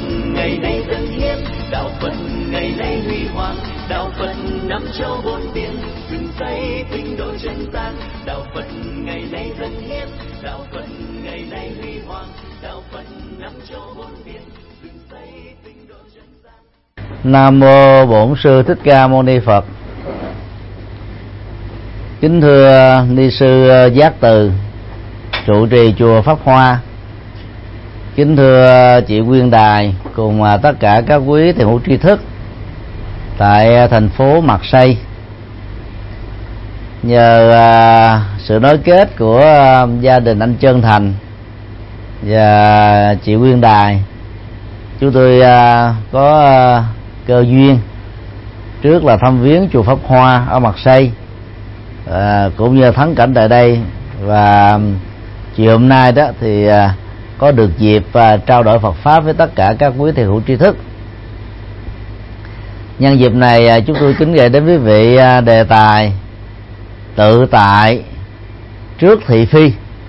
ngày nay dân hiến, đạo Phật ngày nay huy hoàng, đạo Phật năm châu bốn biển, dựng xây tinh độ chân gian. Đạo Phật ngày nay dân hiến, đạo Phật ngày nay huy hoàng, đạo Phật năm châu bốn biển, dựng xây tinh độ chân gian. Nam mô Bổn Sư Thích Ca Mâu Ni Phật. Kính thưa ni sư Giác Từ, trụ trì chùa Pháp Hoa. Kính thưa chị Quyên Đài cùng tất cả các quý thiền hữu tri thức tại thành phố Marseille. Nhờ sự nối kết của gia đình anh Trân Thành và chị Quyên Đài, chúng tôi có cơ duyên trước là thăm viếng chùa Pháp Hoa ở Marseille, cũng như thắng cảnh tại đây, và chiều hôm nay đó thì có được dịp trao đổi Phật pháp với tất cả các quý thiền hữu tri thức. Nhân dịp này chúng tôi kính gửi đến quý vị đề tài tự tại trước thị phi.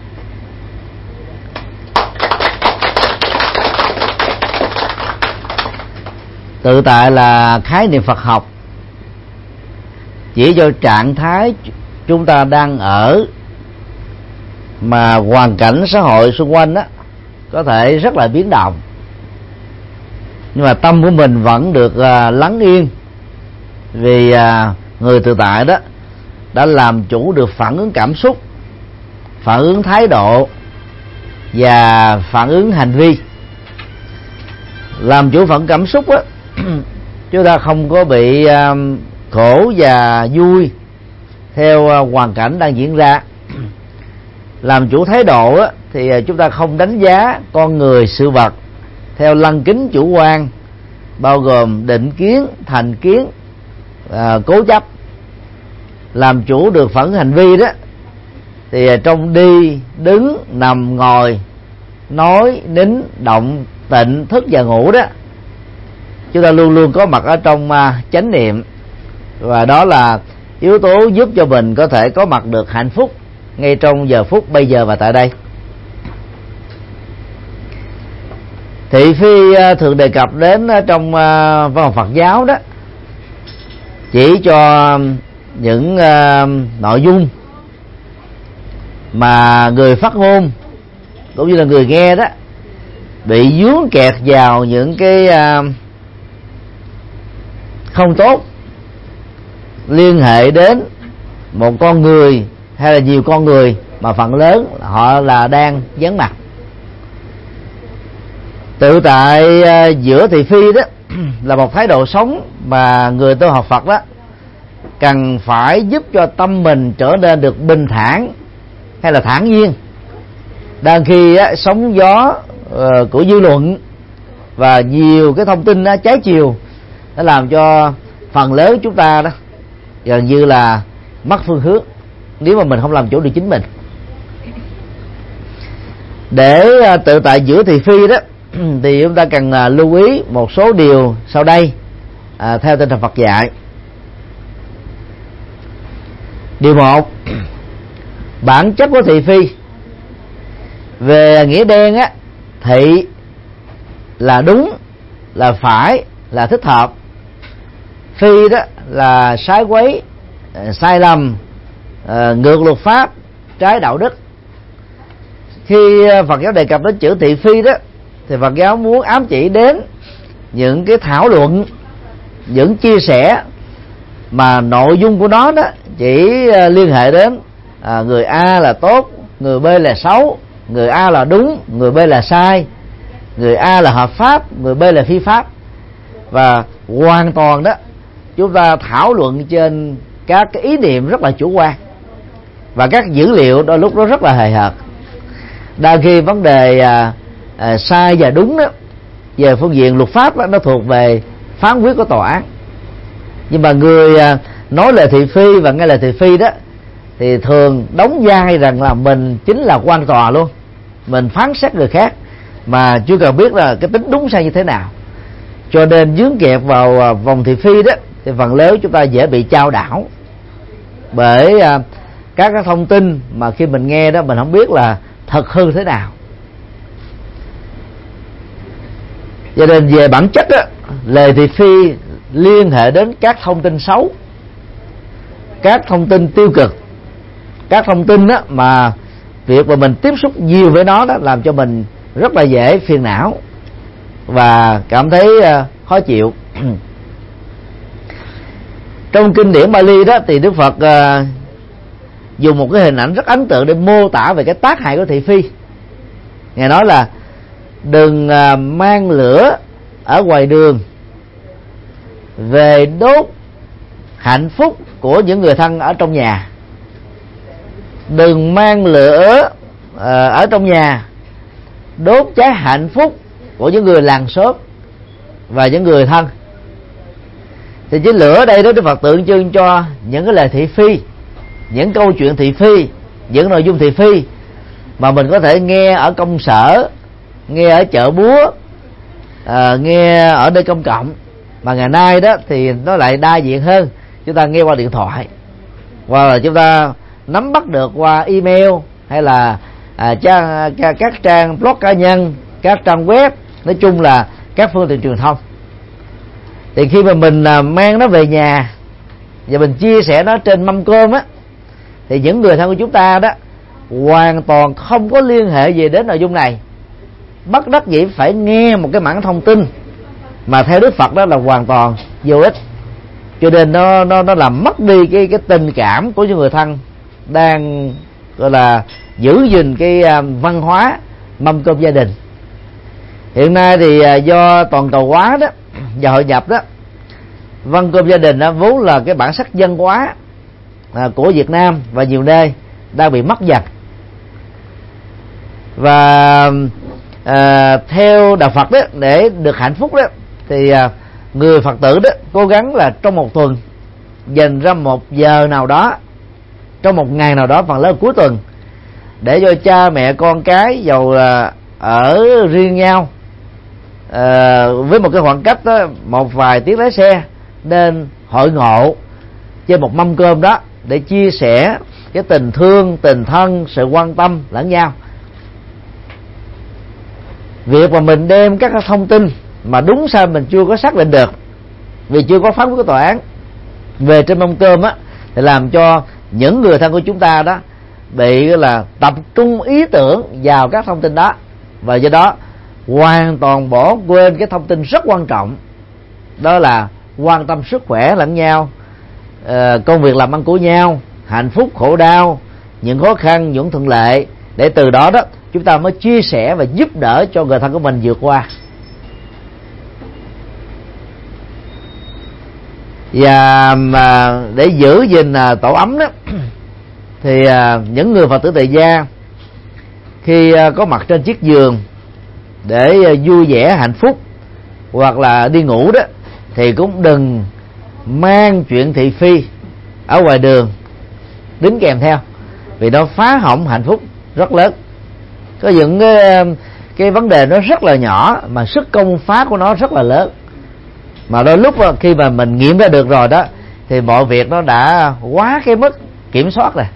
Tự tại là khái niệm Phật học chỉ cho trạng thái chúng ta đang ở, mà hoàn cảnh xã hội xung quanh đó có thể rất là biến động, nhưng mà tâm của mình vẫn được lắng yên, vì người tự tại đó đã làm chủ được phản ứng cảm xúc, phản ứng thái độ và phản ứng hành vi. Làm chủ phản ứng cảm xúc á, chúng ta không có bị khổ và vui theo hoàn cảnh đang diễn ra. Làm chủ thái độ á, thì chúng ta không đánh giá con người sự vật theo lăng kính chủ quan, bao gồm định kiến, thành kiến, cố chấp. Làm chủ được phản ứng hành vi đó thì trong đi, đứng, nằm, ngồi, nói, nín, động, tịnh, thức và ngủ đó, chúng ta luôn luôn có mặt ở trong chánh niệm, và đó là yếu tố giúp cho mình có thể có mặt được hạnh phúc ngay trong giờ phút bây giờ và tại đây. Thị phi thường đề cập đến trong văn học Phật giáo đó chỉ cho những nội dung mà người phát ngôn cũng như là người nghe đó bị vướng kẹt vào những cái không tốt liên hệ đến một con người hay là nhiều con người mà phần lớn họ là đang vắng mặt. Tự tại giữa thị phi đó là một thái độ sống mà người tu học Phật đó cần phải giúp cho tâm mình trở nên được bình thản hay là thản nhiên. Đang khi sóng gió của dư luận và nhiều cái thông tin trái chiều đã làm cho phần lớn chúng ta đó gần như là mất phương hướng nếu mà mình không làm chủ được chính mình. Để tự tại giữa thị phi đó thì chúng ta cần lưu ý một số điều sau đây theo tinh thần Phật dạy. Điều 1, bản chất của thị phi. Về nghĩa đen á, thị là đúng, là phải, là thích hợp. Phi đó là sai quấy, sai lầm, ngược luật pháp, trái đạo đức. Khi Phật giáo đề cập đến chữ thị phi đó thì Phật giáo muốn ám chỉ đến những cái thảo luận, những chia sẻ mà nội dung của nó đó chỉ liên hệ đến người A là tốt, người B là xấu, người A là đúng, người B là sai, người A là hợp pháp, người B là phi pháp. Và hoàn toàn đó chúng ta thảo luận trên các cái ý niệm rất là chủ quan, và các dữ liệu đôi lúc đó rất là hời hợt. Đa khi vấn đề sai và đúng đó về phương diện luật pháp đó, nó thuộc về phán quyết của tòa án. Nhưng mà người nói lời thị phi và nghe lời thị phi đó thì thường đóng vai rằng là mình chính là quan tòa luôn, mình phán xét người khác mà chưa cần biết là cái tính đúng sai như thế nào. Cho nên dướng kẹp vào vòng thị phi đó thì phần lớn chúng ta dễ bị chao đảo bởi các cái thông tin mà khi mình nghe đó mình không biết là thật hư thế nào. Cho nên về bản chất á, lời thị phi liên hệ đến các thông tin xấu, các thông tin tiêu cực, các thông tin á mà việc mà mình tiếp xúc nhiều với nó đó làm cho mình rất là dễ phiền não và cảm thấy khó chịu. Trong kinh điển Bali đó thì Đức Phật dùng một cái hình ảnh rất ấn tượng để mô tả về cái tác hại của thị phi. Ngài nói là đừng mang lửa ở ngoài đường về đốt hạnh phúc của những người thân ở trong nhà. Đừng mang lửa ở trong nhà đốt cháy hạnh phúc của những người làng xóm và những người thân. Thì cái lửa ở đây đó Đức Phật tượng trưng cho những cái lời thị phi, những câu chuyện thị phi, những nội dung thị phi mà mình có thể nghe ở công sở, nghe ở chợ búa, nghe ở nơi công cộng. Mà ngày nay đó thì nó lại đa diện hơn. Chúng ta nghe qua điện thoại, hoặc là chúng ta nắm bắt được qua email, hay là các trang blog cá nhân, các trang web, nói chung là các phương tiện truyền thông. Thì khi mà mình mang nó về nhà và mình chia sẻ nó trên mâm cơm á, thì những người thân của chúng ta đó hoàn toàn không có liên hệ gì đến nội dung này, bất đắc dĩ phải nghe một cái mảng thông tin mà theo Đức Phật đó là hoàn toàn vô ích. Cho nên nó làm mất đi cái tình cảm của những người thân đang gọi là giữ gìn cái văn hóa mâm cơm gia đình. Hiện nay thì do toàn cầu hóa đó và hội nhập đó, mâm cơm gia đình đó vốn là cái bản sắc văn hóa của Việt Nam và nhiều nơi đang bị mất dần. Và theo đạo Phật đó, để được hạnh phúc đó thì người Phật tử đó cố gắng là trong một tuần dành ra một giờ nào đó, trong một ngày nào đó, phần lớn cuối tuần, để cho cha mẹ con cái dầu là ở riêng nhau với một cái khoảng cách đó, một vài tiếng lái xe, nên hội ngộ trên một mâm cơm đó để chia sẻ cái tình thương, tình thân, sự quan tâm lẫn nhau. Việc mà mình đem các thông tin mà đúng sai mình chưa có xác định được, vì chưa có phán quyết của tòa án, về trên mâm cơm á, thì làm cho những người thân của chúng ta đó bị là tập trung ý tưởng vào các thông tin đó, và do đó hoàn toàn bỏ quên cái thông tin rất quan trọng, đó là quan tâm sức khỏe lẫn nhau, công việc làm ăn của nhau, hạnh phúc khổ đau, những khó khăn, những thuận lợi, để từ đó đó chúng ta mới chia sẻ và giúp đỡ cho người thân của mình vượt qua. Và mà để giữ gìn tổ ấm đó thì những người Phật tử tại gia khi có mặt trên chiếc giường để vui vẻ hạnh phúc hoặc là đi ngủ đó, thì cũng đừng mang chuyện thị phi ở ngoài đường đính kèm theo, vì nó phá hỏng hạnh phúc rất lớn. Có những cái vấn đề nó rất là nhỏ mà sức công phá của nó rất là lớn, mà đôi lúc khi mà mình nghiệm ra được rồi đó thì mọi việc nó đã quá cái mức kiểm soát rồi.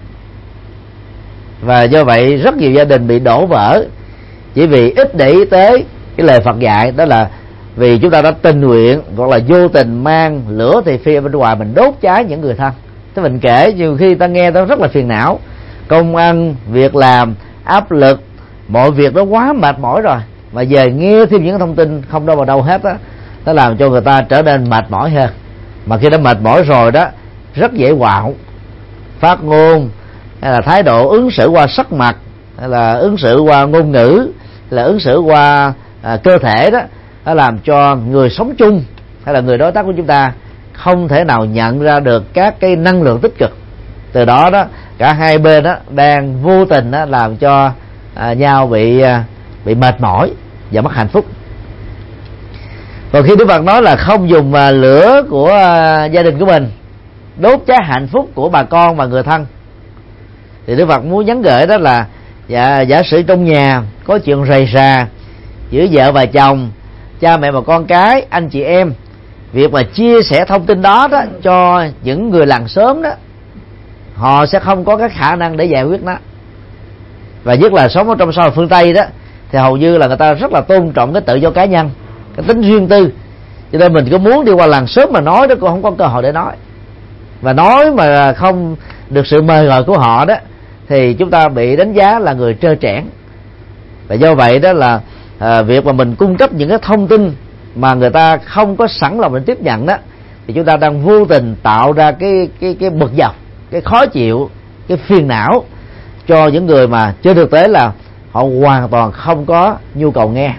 Và do vậy rất nhiều gia đình bị đổ vỡ chỉ vì ít để ý tới cái lời Phật dạy, đó là vì chúng ta đã tình nguyện hoặc là vô tình mang lửa thị phi ở bên ngoài, mình đốt cháy những người thân. Thế mình kể nhiều khi ta nghe ta rất là phiền não, công ăn việc làm, áp lực, mọi việc nó quá mệt mỏi rồi, mà về nghe thêm những thông tin không đâu vào đâu hết á, nó làm cho người ta trở nên mệt mỏi hơn. Mà khi đã mệt mỏi rồi đó, rất dễ quạo, phát ngôn hay là thái độ ứng xử qua sắc mặt, hay là ứng xử qua ngôn ngữ, hay là ứng xử qua cơ thể đó, nó làm cho người sống chung hay là người đối tác của chúng ta không thể nào nhận ra được các cái năng lượng tích cực. Từ đó đó cả hai bên đó đang vô tình đó làm cho nhau bị mệt mỏi và mất hạnh phúc. Còn khi Đức Phật nói là không dùng lửa của gia đình của mình đốt cháy hạnh phúc của bà con và người thân, thì Đức Phật muốn nhắn gửi đó là giả sử trong nhà có chuyện rầy rà giữa vợ và chồng, cha mẹ và con cái, anh chị em, việc mà chia sẻ thông tin đó cho những người làng xóm đó, họ sẽ không có cái khả năng để giải quyết nó. Và nhất là sống ở trong xã hội phương Tây đó, thì hầu như là người ta rất là tôn trọng cái tự do cá nhân, cái tính riêng tư, cho nên mình có muốn đi qua làng sớm mà nói đó cũng không có cơ hội để nói, và nói mà không được sự mời gọi của họ đó thì chúng ta bị đánh giá là người trơ trẽn. Và do vậy đó là việc mà mình cung cấp những cái thông tin mà người ta không có sẵn lòng để tiếp nhận đó, thì chúng ta đang vô tình tạo ra cái bực dọc, cái khó chịu, cái phiền não cho những người mà trên thực tế là họ hoàn toàn không có nhu cầu nghe.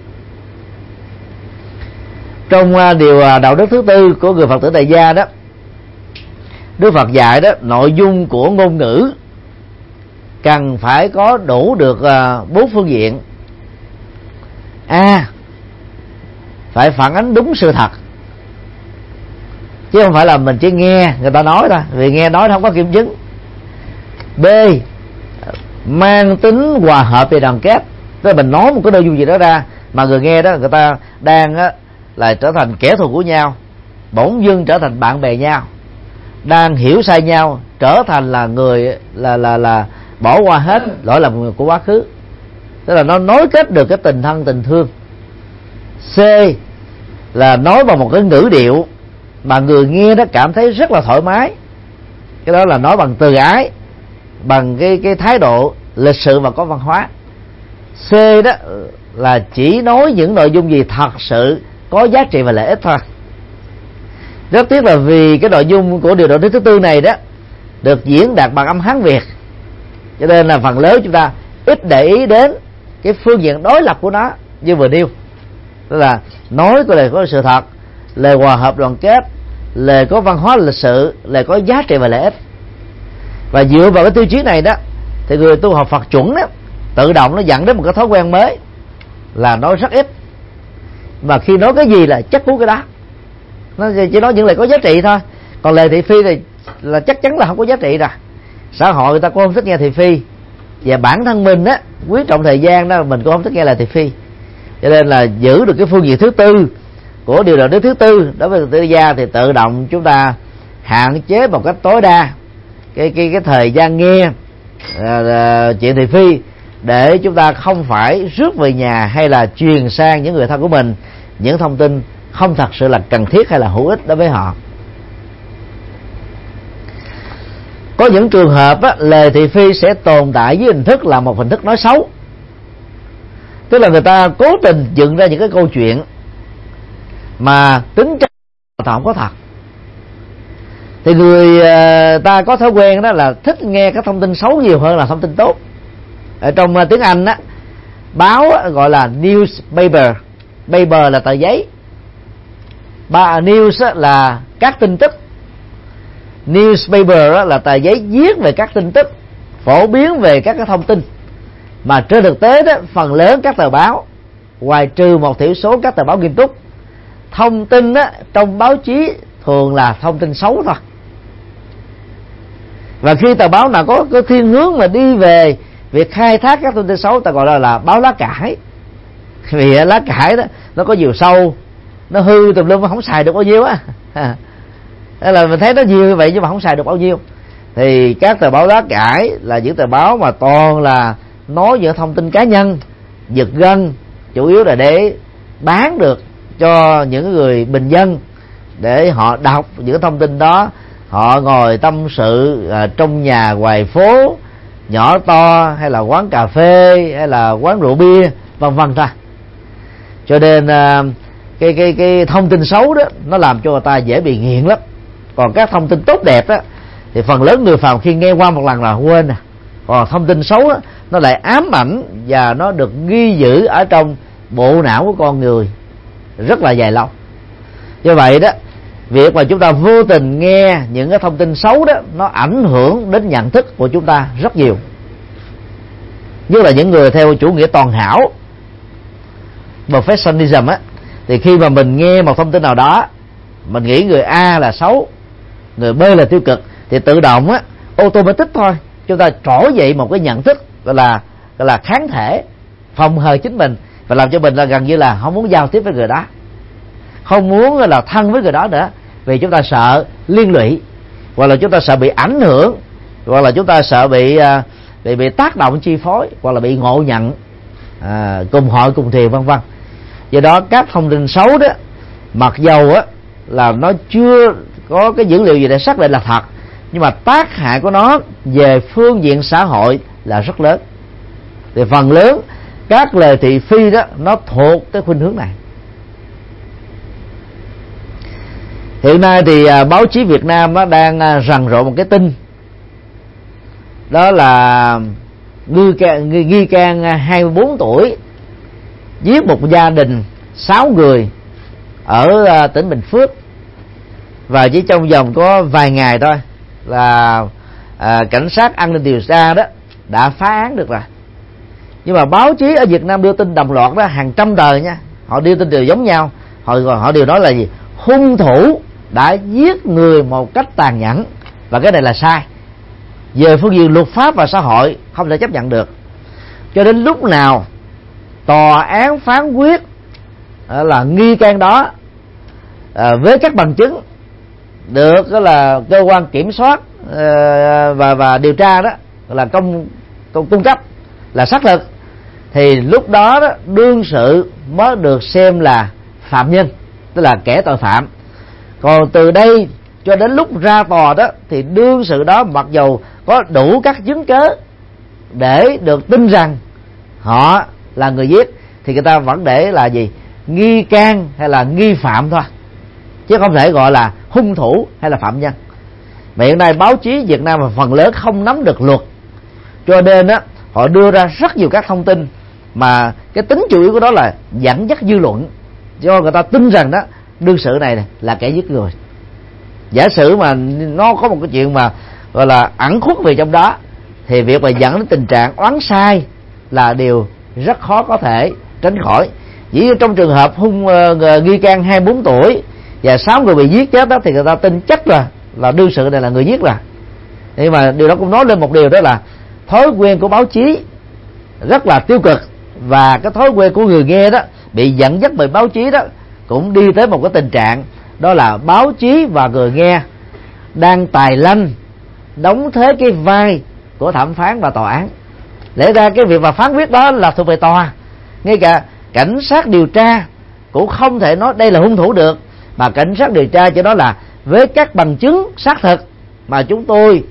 Trong điều đạo đức thứ tư của người Phật tử tại gia đó, Đức Phật dạy đó, nội dung của ngôn ngữ cần phải có đủ được 4 phương diện. A, phải phản ánh đúng sự thật, chứ không phải là mình chỉ nghe người ta nói thôi, vì nghe nói không có kiểm chứng. B, mang tính hòa hợp về đoàn kết, tức là mình nói một cái nội dung gì đó ra mà người nghe đó người ta đang là trở thành kẻ thù của nhau, bỗng dưng trở thành bạn bè nhau, đang hiểu sai nhau trở thành là người là bỏ qua hết lỗi lầm của quá khứ, tức là nó nối kết được cái tình thân tình thương. C là nói bằng một cái ngữ điệu mà người nghe đó cảm thấy rất là thoải mái, cái đó là nói bằng từ ái, bằng cái thái độ lịch sự và có văn hóa. C đó là chỉ nói những nội dung gì thật sự có giá trị và lợi ích thôi. Rất tiếc là vì cái nội dung của điều đạo đức thứ tư này đó được diễn đạt bằng âm Hán Việt, cho nên là phần lớn chúng ta ít để ý đến cái phương diện đối lập của nó như vừa nêu, tức là nói cái lời có sự thật, lời hòa hợp đoàn kết, lời có văn hóa lịch sự, lời có giá trị và lợi ích. Và dựa vào cái tiêu chí này đó thì người tu học Phật chuẩn đó tự động nó dẫn đến một cái thói quen mới là nói rất ít, mà khi nói cái gì là chắc cú cái đó, nó chỉ nói những lời có giá trị thôi. Còn lời thị phi thì là chắc chắn là không có giá trị rồi. Xã hội người ta cũng không thích nghe thị phi, và bản thân mình á quý trọng thời gian đó, mình cũng không thích nghe lời thị phi. Cho nên là giữ được cái phương diện thứ tư của điều đạo đức thứ tư đối với tự gia thì tự động chúng ta hạn chế một cách tối đa cái thời gian nghe chuyện thị phi, để chúng ta không phải rước về nhà hay là truyền sang những người thân của mình những thông tin không thật sự là cần thiết hay là hữu ích đối với họ. Có những trường hợp á, lời thị phi sẽ tồn tại với hình thức là một hình thức nói xấu, tức là người ta cố tình dựng ra những cái câu chuyện mà tính chất không có thật. Thì người ta có thói quen đó là thích nghe các thông tin xấu nhiều hơn là thông tin tốt. Ở trong tiếng Anh á, báo á, gọi là newspaper, paper là tờ giấy, news á, là các tin tức. Newspaper á, là tờ giấy viết về các tin tức, phổ biến về các cái thông tin. Mà trên thực tế đó, phần lớn các tờ báo, ngoài trừ một thiểu số các tờ báo nghiêm túc, thông tin á, trong báo chí thường là thông tin xấu thôi. Và khi tờ báo nào có cái thiên hướng mà đi về việc khai thác các thông tin xấu, ta gọi là báo lá cải. Vì lá cải đó nó có nhiều sâu, nó hư tùm lum, không xài được bao nhiêu á. Nên là mình thấy nó nhiều như vậy nhưng mà không xài được bao nhiêu. Thì các tờ báo lá cải là những tờ báo mà toàn là nói những thông tin cá nhân, giật gân, chủ yếu là để bán được cho những người bình dân, để họ đọc những thông tin đó, họ ngồi tâm sự trong nhà, ngoài phố, nhỏ to, hay là quán cà phê, hay là quán rượu bia, vân vân ta. Cho nên cái thông tin xấu đó nó làm cho người ta dễ bị nghiện lắm. Còn các thông tin tốt đẹp đó thì phần lớn người phàm khi nghe qua một lần là quên à. Còn thông tin xấu đó, nó lại ám ảnh và nó được ghi giữ ở trong bộ não của con người rất là dài lâu. Do vậy đó, việc mà chúng ta vô tình nghe những cái thông tin xấu đó, nó ảnh hưởng đến nhận thức của chúng ta rất nhiều. Nhất là những người theo chủ nghĩa toàn hảo, perfectionism á, thì khi mà mình nghe một thông tin nào đó, mình nghĩ người A là xấu, người B là tiêu cực, thì tự động á, automatic thôi, chúng ta trỗi dậy một cái nhận thức gọi là kháng thể phòng hờ chính mình, và làm cho mình là gần như là không muốn giao tiếp với người đó, không muốn là thân với người đó nữa, vì chúng ta sợ liên lụy, hoặc là chúng ta sợ bị ảnh hưởng, hoặc là chúng ta sợ bị tác động chi phối, hoặc là bị ngộ nhận, cùng hội cùng thuyền vân vân. Do đó các thông tin xấu đó, mặc dầu á là nó chưa có cái dữ liệu gì để xác định là thật, nhưng mà tác hại của nó về phương diện xã hội là rất lớn. Thì phần lớn các lời thị phi đó nó thuộc cái khuynh hướng này. Hiện nay thì báo chí Việt Nam nó đang rầm rộ một cái tin, đó là nghi can 24 tuổi giết một gia đình 6 người ở tỉnh Bình Phước, và chỉ trong vòng có vài ngày thôi là cảnh sát an ninh điều tra đó đã phá án được rồi. Nhưng mà báo chí ở Việt Nam đưa tin đồng loạt đó hàng trăm tờ nha, họ đưa tin đều giống nhau. Họ đều nói là gì? Hung thủ đã giết người một cách tàn nhẫn, và cái này là sai. Về phương diện luật pháp và xã hội không thể chấp nhận được. Cho đến lúc nào tòa án phán quyết là nghi can đó với các bằng chứng được là cơ quan kiểm soát và điều tra đó là cung cấp là xác thực, thì lúc đó, đương sự mới được xem là phạm nhân, tức là kẻ tội phạm. Còn từ đây cho đến lúc ra tòa đó thì đương sự đó mặc dầu có đủ các chứng cớ để được tin rằng họ là người giết, thì người ta vẫn để là gì? Nghi can hay là nghi phạm thôi, chứ không thể gọi là hung thủ hay là phạm nhân. Mà hiện nay báo chí Việt Nam phần lớn không nắm được luật, cho nên á họ đưa ra rất nhiều các thông tin mà cái tính chủ yếu của đó là dẫn dắt dư luận, cho người ta tin rằng đó đương sự này là kẻ giết người. Giả sử mà nó có một cái chuyện mà gọi là ẩn khuất về trong đó, thì việc mà dẫn đến tình trạng oán sai là điều rất khó có thể tránh khỏi. Chỉ trong trường hợp nghi can 24 tuổi và 6 người bị giết chết đó, thì người ta tin chắc là đương sự này là người giết rồi. Nhưng mà điều đó cũng nói lên một điều, đó là thói quen của báo chí rất là tiêu cực, và cái thói quen của người nghe đó bị dẫn dắt bởi báo chí đó cũng đi tới một cái tình trạng, đó là báo chí và người nghe đang tài lanh đóng thế cái vai của thẩm phán và tòa án. Lẽ ra cái việc mà phán quyết đó là thuộc về tòa, ngay cả cảnh sát điều tra cũng không thể nói đây là hung thủ được, mà cảnh sát điều tra cho đó là với các bằng chứng xác thực mà chúng tôi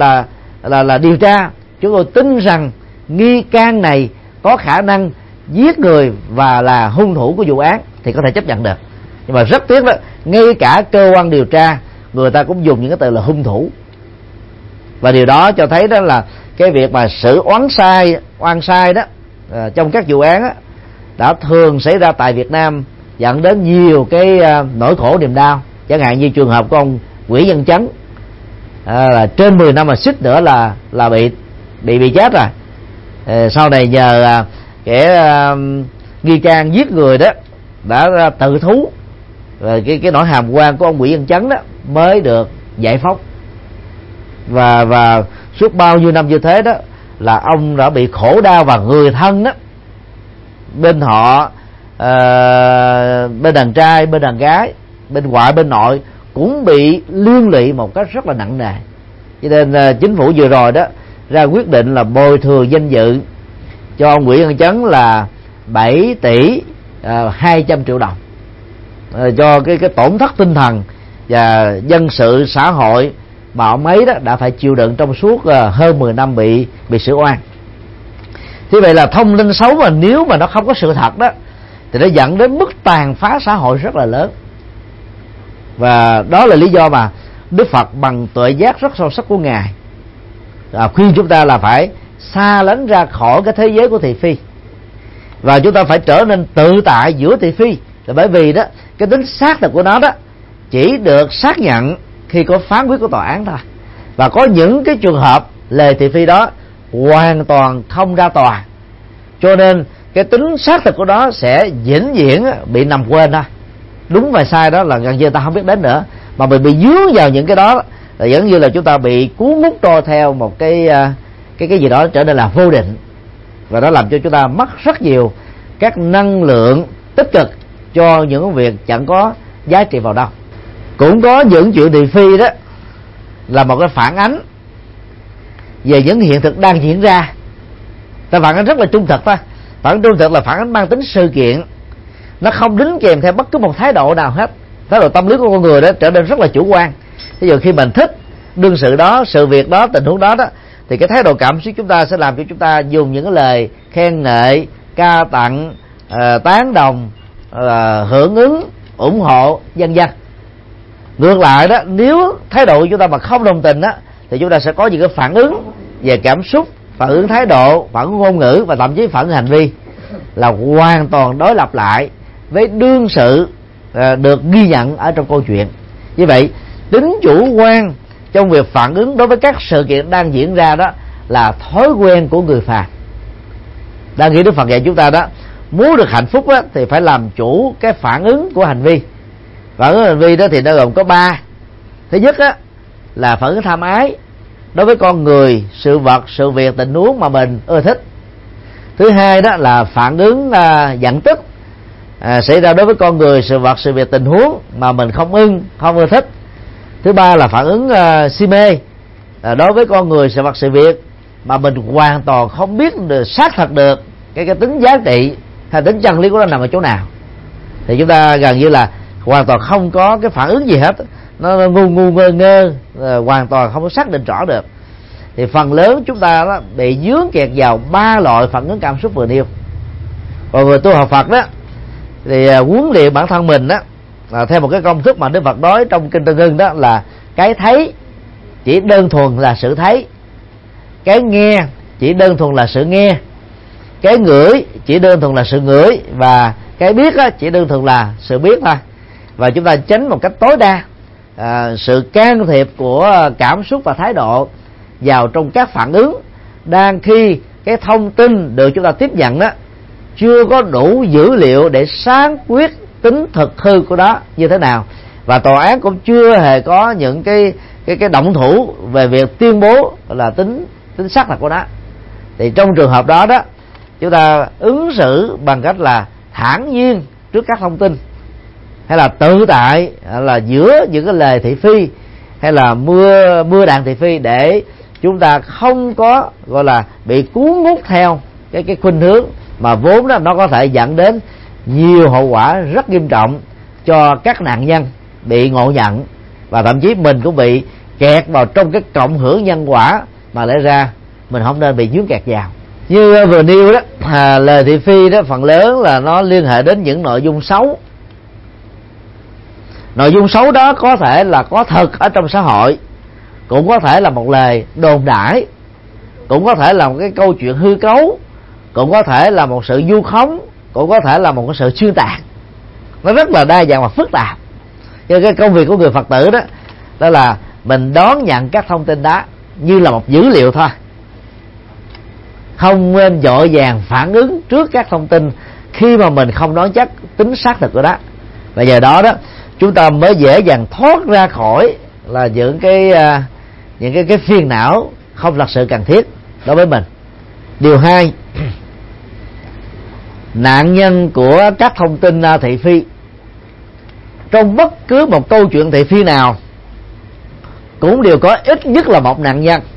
là điều tra, chúng tôi tin rằng nghi can này có khả năng giết người và là hung thủ của vụ án thì có thể chấp nhận được. Nhưng mà rất tiếc đó, ngay cả cơ quan điều tra người ta cũng dùng những cái từ là hung thủ, và điều đó cho thấy đó là cái việc mà xử oan sai đó trong các vụ án đó, đã thường xảy ra tại Việt Nam, dẫn đến nhiều cái nỗi khổ niềm đau. Chẳng hạn như trường hợp của ông Nguyễn Văn Chấn, là trên 10 năm mà suýt nữa là bị chết rồi. Sau này nhờ kẻ nghi can giết người đó đã tự thú, và cái nỗi hàm oan của ông Nguyễn Văn Chấn đó mới được giải phóng. Và suốt bao nhiêu năm như thế đó là ông đã bị khổ đau, và người thân đó bên họ, bên đàn trai, bên đàn gái, bên ngoại, bên nội cũng bị liên lụy một cách rất là nặng nề. Cho nên chính phủ vừa rồi đó ra quyết định là bồi thường danh dự cho ông Nguyễn Văn Chấn là 7 tỷ 200 triệu đồng, cho cái tổn thất tinh thần và dân sự xã hội mà ông ấy đó đã phải chịu đựng trong suốt hơn 10 năm bị xử oan. Thế vậy là thông tin xấu mà nếu mà nó không có sự thật đó thì nó dẫn đến mức tàn phá xã hội rất là lớn. Và đó là lý do mà Đức Phật bằng tuệ giác rất sâu sắc của Ngài khuyên chúng ta là phải xa lánh ra khỏi cái thế giới của thị phi, và chúng ta phải trở nên tự tại giữa thị phi. Là bởi vì đó cái tính xác thực của nó đó chỉ được xác nhận khi có phán quyết của tòa án thôi, và có những cái trường hợp lời thị phi đó hoàn toàn không ra tòa, cho nên cái tính xác thực của nó sẽ vĩnh viễn bị nằm quên thôi. Đúng và sai đó là gần như ta không biết đến nữa, mà mình bị dướng vào những cái đó là giống như là chúng ta bị cuốn hút trôi theo một cái gì đó trở nên là vô định, và nó làm cho chúng ta mất rất nhiều các năng lượng tích cực cho những việc chẳng có giá trị vào đâu. Cũng có những chuyện thị phi đó là một cái phản ánh về những hiện thực đang diễn ra. Ta phản ánh rất là trung thực thôi. Phản ánh trung thực là phản ánh mang tính sự kiện, nó không đính kèm theo bất cứ một thái độ nào hết. Thái độ tâm lý của con người đó trở nên rất là chủ quan. Ví dụ khi mình thích đương sự đó, sự việc đó, tình huống đó thì cái thái độ cảm xúc chúng ta sẽ làm cho chúng ta dùng những cái lời khen ngợi, ca tặng, tán đồng, hưởng ứng, ủng hộ, vân vân. Ngược lại đó, nếu thái độ của chúng ta mà không đồng tình đó, thì chúng ta sẽ có những cái phản ứng về cảm xúc, phản ứng thái độ, phản ứng ngôn ngữ và thậm chí phản ứng hành vi là hoàn toàn đối lập lại với đương sự được ghi nhận ở trong câu chuyện. Như vậy, tính chủ quan trong việc phản ứng đối với các sự kiện đang diễn ra đó là thói quen của người phàm. Đang nghĩ Đức Phật dạy chúng ta đó, muốn được hạnh phúc đó, thì phải làm chủ cái phản ứng của hành vi. Phản ứng hành vi đó thì nó gồm có 3. Thứ nhất á, là phản ứng tham ái đối với con người, sự vật, sự việc, tình huống mà mình ưa thích. Thứ hai đó là phản ứng giận tức xảy ra đối với con người, sự vật, sự việc, tình huống mà mình không ưa thích. Thứ ba là phản ứng si mê đối với con người, sự vật, sự việc mà mình hoàn toàn không biết được, xác thật được cái tính giá trị hay tính chân lý của nó nằm ở chỗ nào. Thì chúng ta gần như là hoàn toàn không có cái phản ứng gì hết, nó ngu ngơ, hoàn toàn không có xác định rõ được. Thì phần lớn chúng ta đó bị dướng kẹt vào 3 loại phản ứng cảm xúc vừa nêu. Còn người tu học Phật đó thì huấn luyện bản thân mình đó theo một cái công thức mà Đức Phật nói trong Kinh Tương Ưng, đó là cái thấy chỉ đơn thuần là sự thấy, cái nghe chỉ đơn thuần là sự nghe, cái ngửi chỉ đơn thuần là sự ngửi, và cái biết đó chỉ đơn thuần là sự biết thôi. Và chúng ta tránh một cách tối đa sự can thiệp của cảm xúc và thái độ vào trong các phản ứng, đang khi cái thông tin được chúng ta tiếp nhận đó chưa có đủ dữ liệu để sáng quyết tính thực hư của đó như thế nào, và tòa án cũng chưa hề có những cái động thủ về việc tuyên bố là tính xác thật của nó. Thì trong trường hợp đó đó, chúng ta ứng xử bằng cách là thản nhiên trước các thông tin, hay là tự tại là giữa những cái lời thị phi hay là mưa đạn thị phi, để chúng ta không có gọi là bị cuốn hút theo cái khuynh hướng mà vốn đó nó có thể dẫn đến nhiều hậu quả rất nghiêm trọng cho các nạn nhân bị ngộ nhận, và thậm chí mình cũng bị kẹt vào trong cái cộng hưởng nhân quả mà lẽ ra mình không nên bị dướng kẹt vào. Như vừa nêu đó, lời thị phi đó phần lớn là nó liên hệ đến những nội dung xấu. Nội dung xấu đó có thể là có thật ở trong xã hội, cũng có thể là một lời đồn đãi, cũng có thể là một cái câu chuyện hư cấu, cũng có thể là một sự vu khống, cũng có thể là một cái sự xuyên tạc. Nó rất là đa dạng và phức tạp. Cho cái công việc của người Phật tử đó là mình đón nhận các thông tin đó như là một dữ liệu thôi, không nên vội vàng phản ứng trước các thông tin khi mà mình không đoán chắc tính xác thực của đó. Và nhờ đó đó chúng ta mới dễ dàng thoát ra khỏi là những cái phiền não không thật sự cần thiết đối với mình. Điều 2, nạn nhân của các thông tin thị phi. Trong bất cứ một câu chuyện thị phi nào cũng đều có ít nhất là một nạn nhân.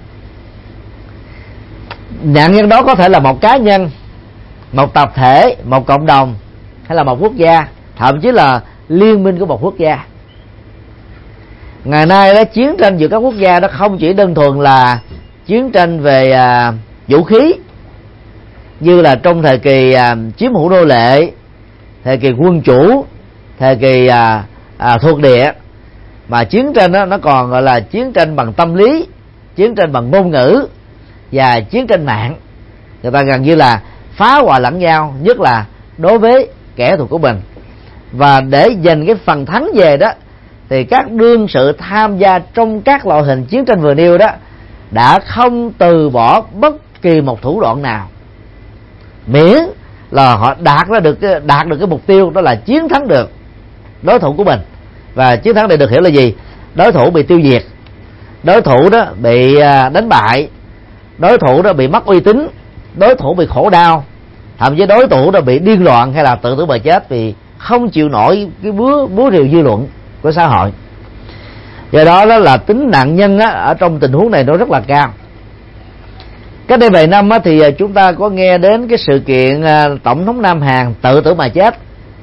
Nạn nhân đó có thể là một cá nhân, một tập thể, một cộng đồng, hay là một quốc gia, thậm chí là liên minh của một quốc gia. Ngày nay đó, chiến tranh giữa các quốc gia đó không chỉ đơn thuần là chiến tranh về vũ khí, như là trong thời kỳ chiếm hữu nô lệ, thời kỳ quân chủ, thời kỳ thuộc địa, mà chiến tranh đó nó còn gọi là chiến tranh bằng tâm lý, chiến tranh bằng ngôn ngữ và chiến tranh mạng. Người ta gần như là phá hoại lẫn nhau, nhất là đối với kẻ thù của mình. Và để giành cái phần thắng về đó, thì các đương sự tham gia trong các loại hình chiến tranh vừa nêu đó đã không từ bỏ bất kỳ một thủ đoạn nào, miễn là họ đạt được cái mục tiêu, đó là chiến thắng được đối thủ của mình. Và chiến thắng này được hiểu là gì? Đối thủ bị tiêu diệt, đối thủ đó bị đánh bại, đối thủ đó bị mất uy tín, đối thủ bị khổ đau, thậm chí đối thủ đó bị điên loạn hay là tự tử mà chết vì không chịu nổi cái búa rìu dư luận của xã hội. Do đó đó là tính nạn nhân ở trong tình huống này nó rất là cao. Cách đây vài năm thì chúng ta có nghe đến cái sự kiện tổng thống Nam Hàn tự tử mà chết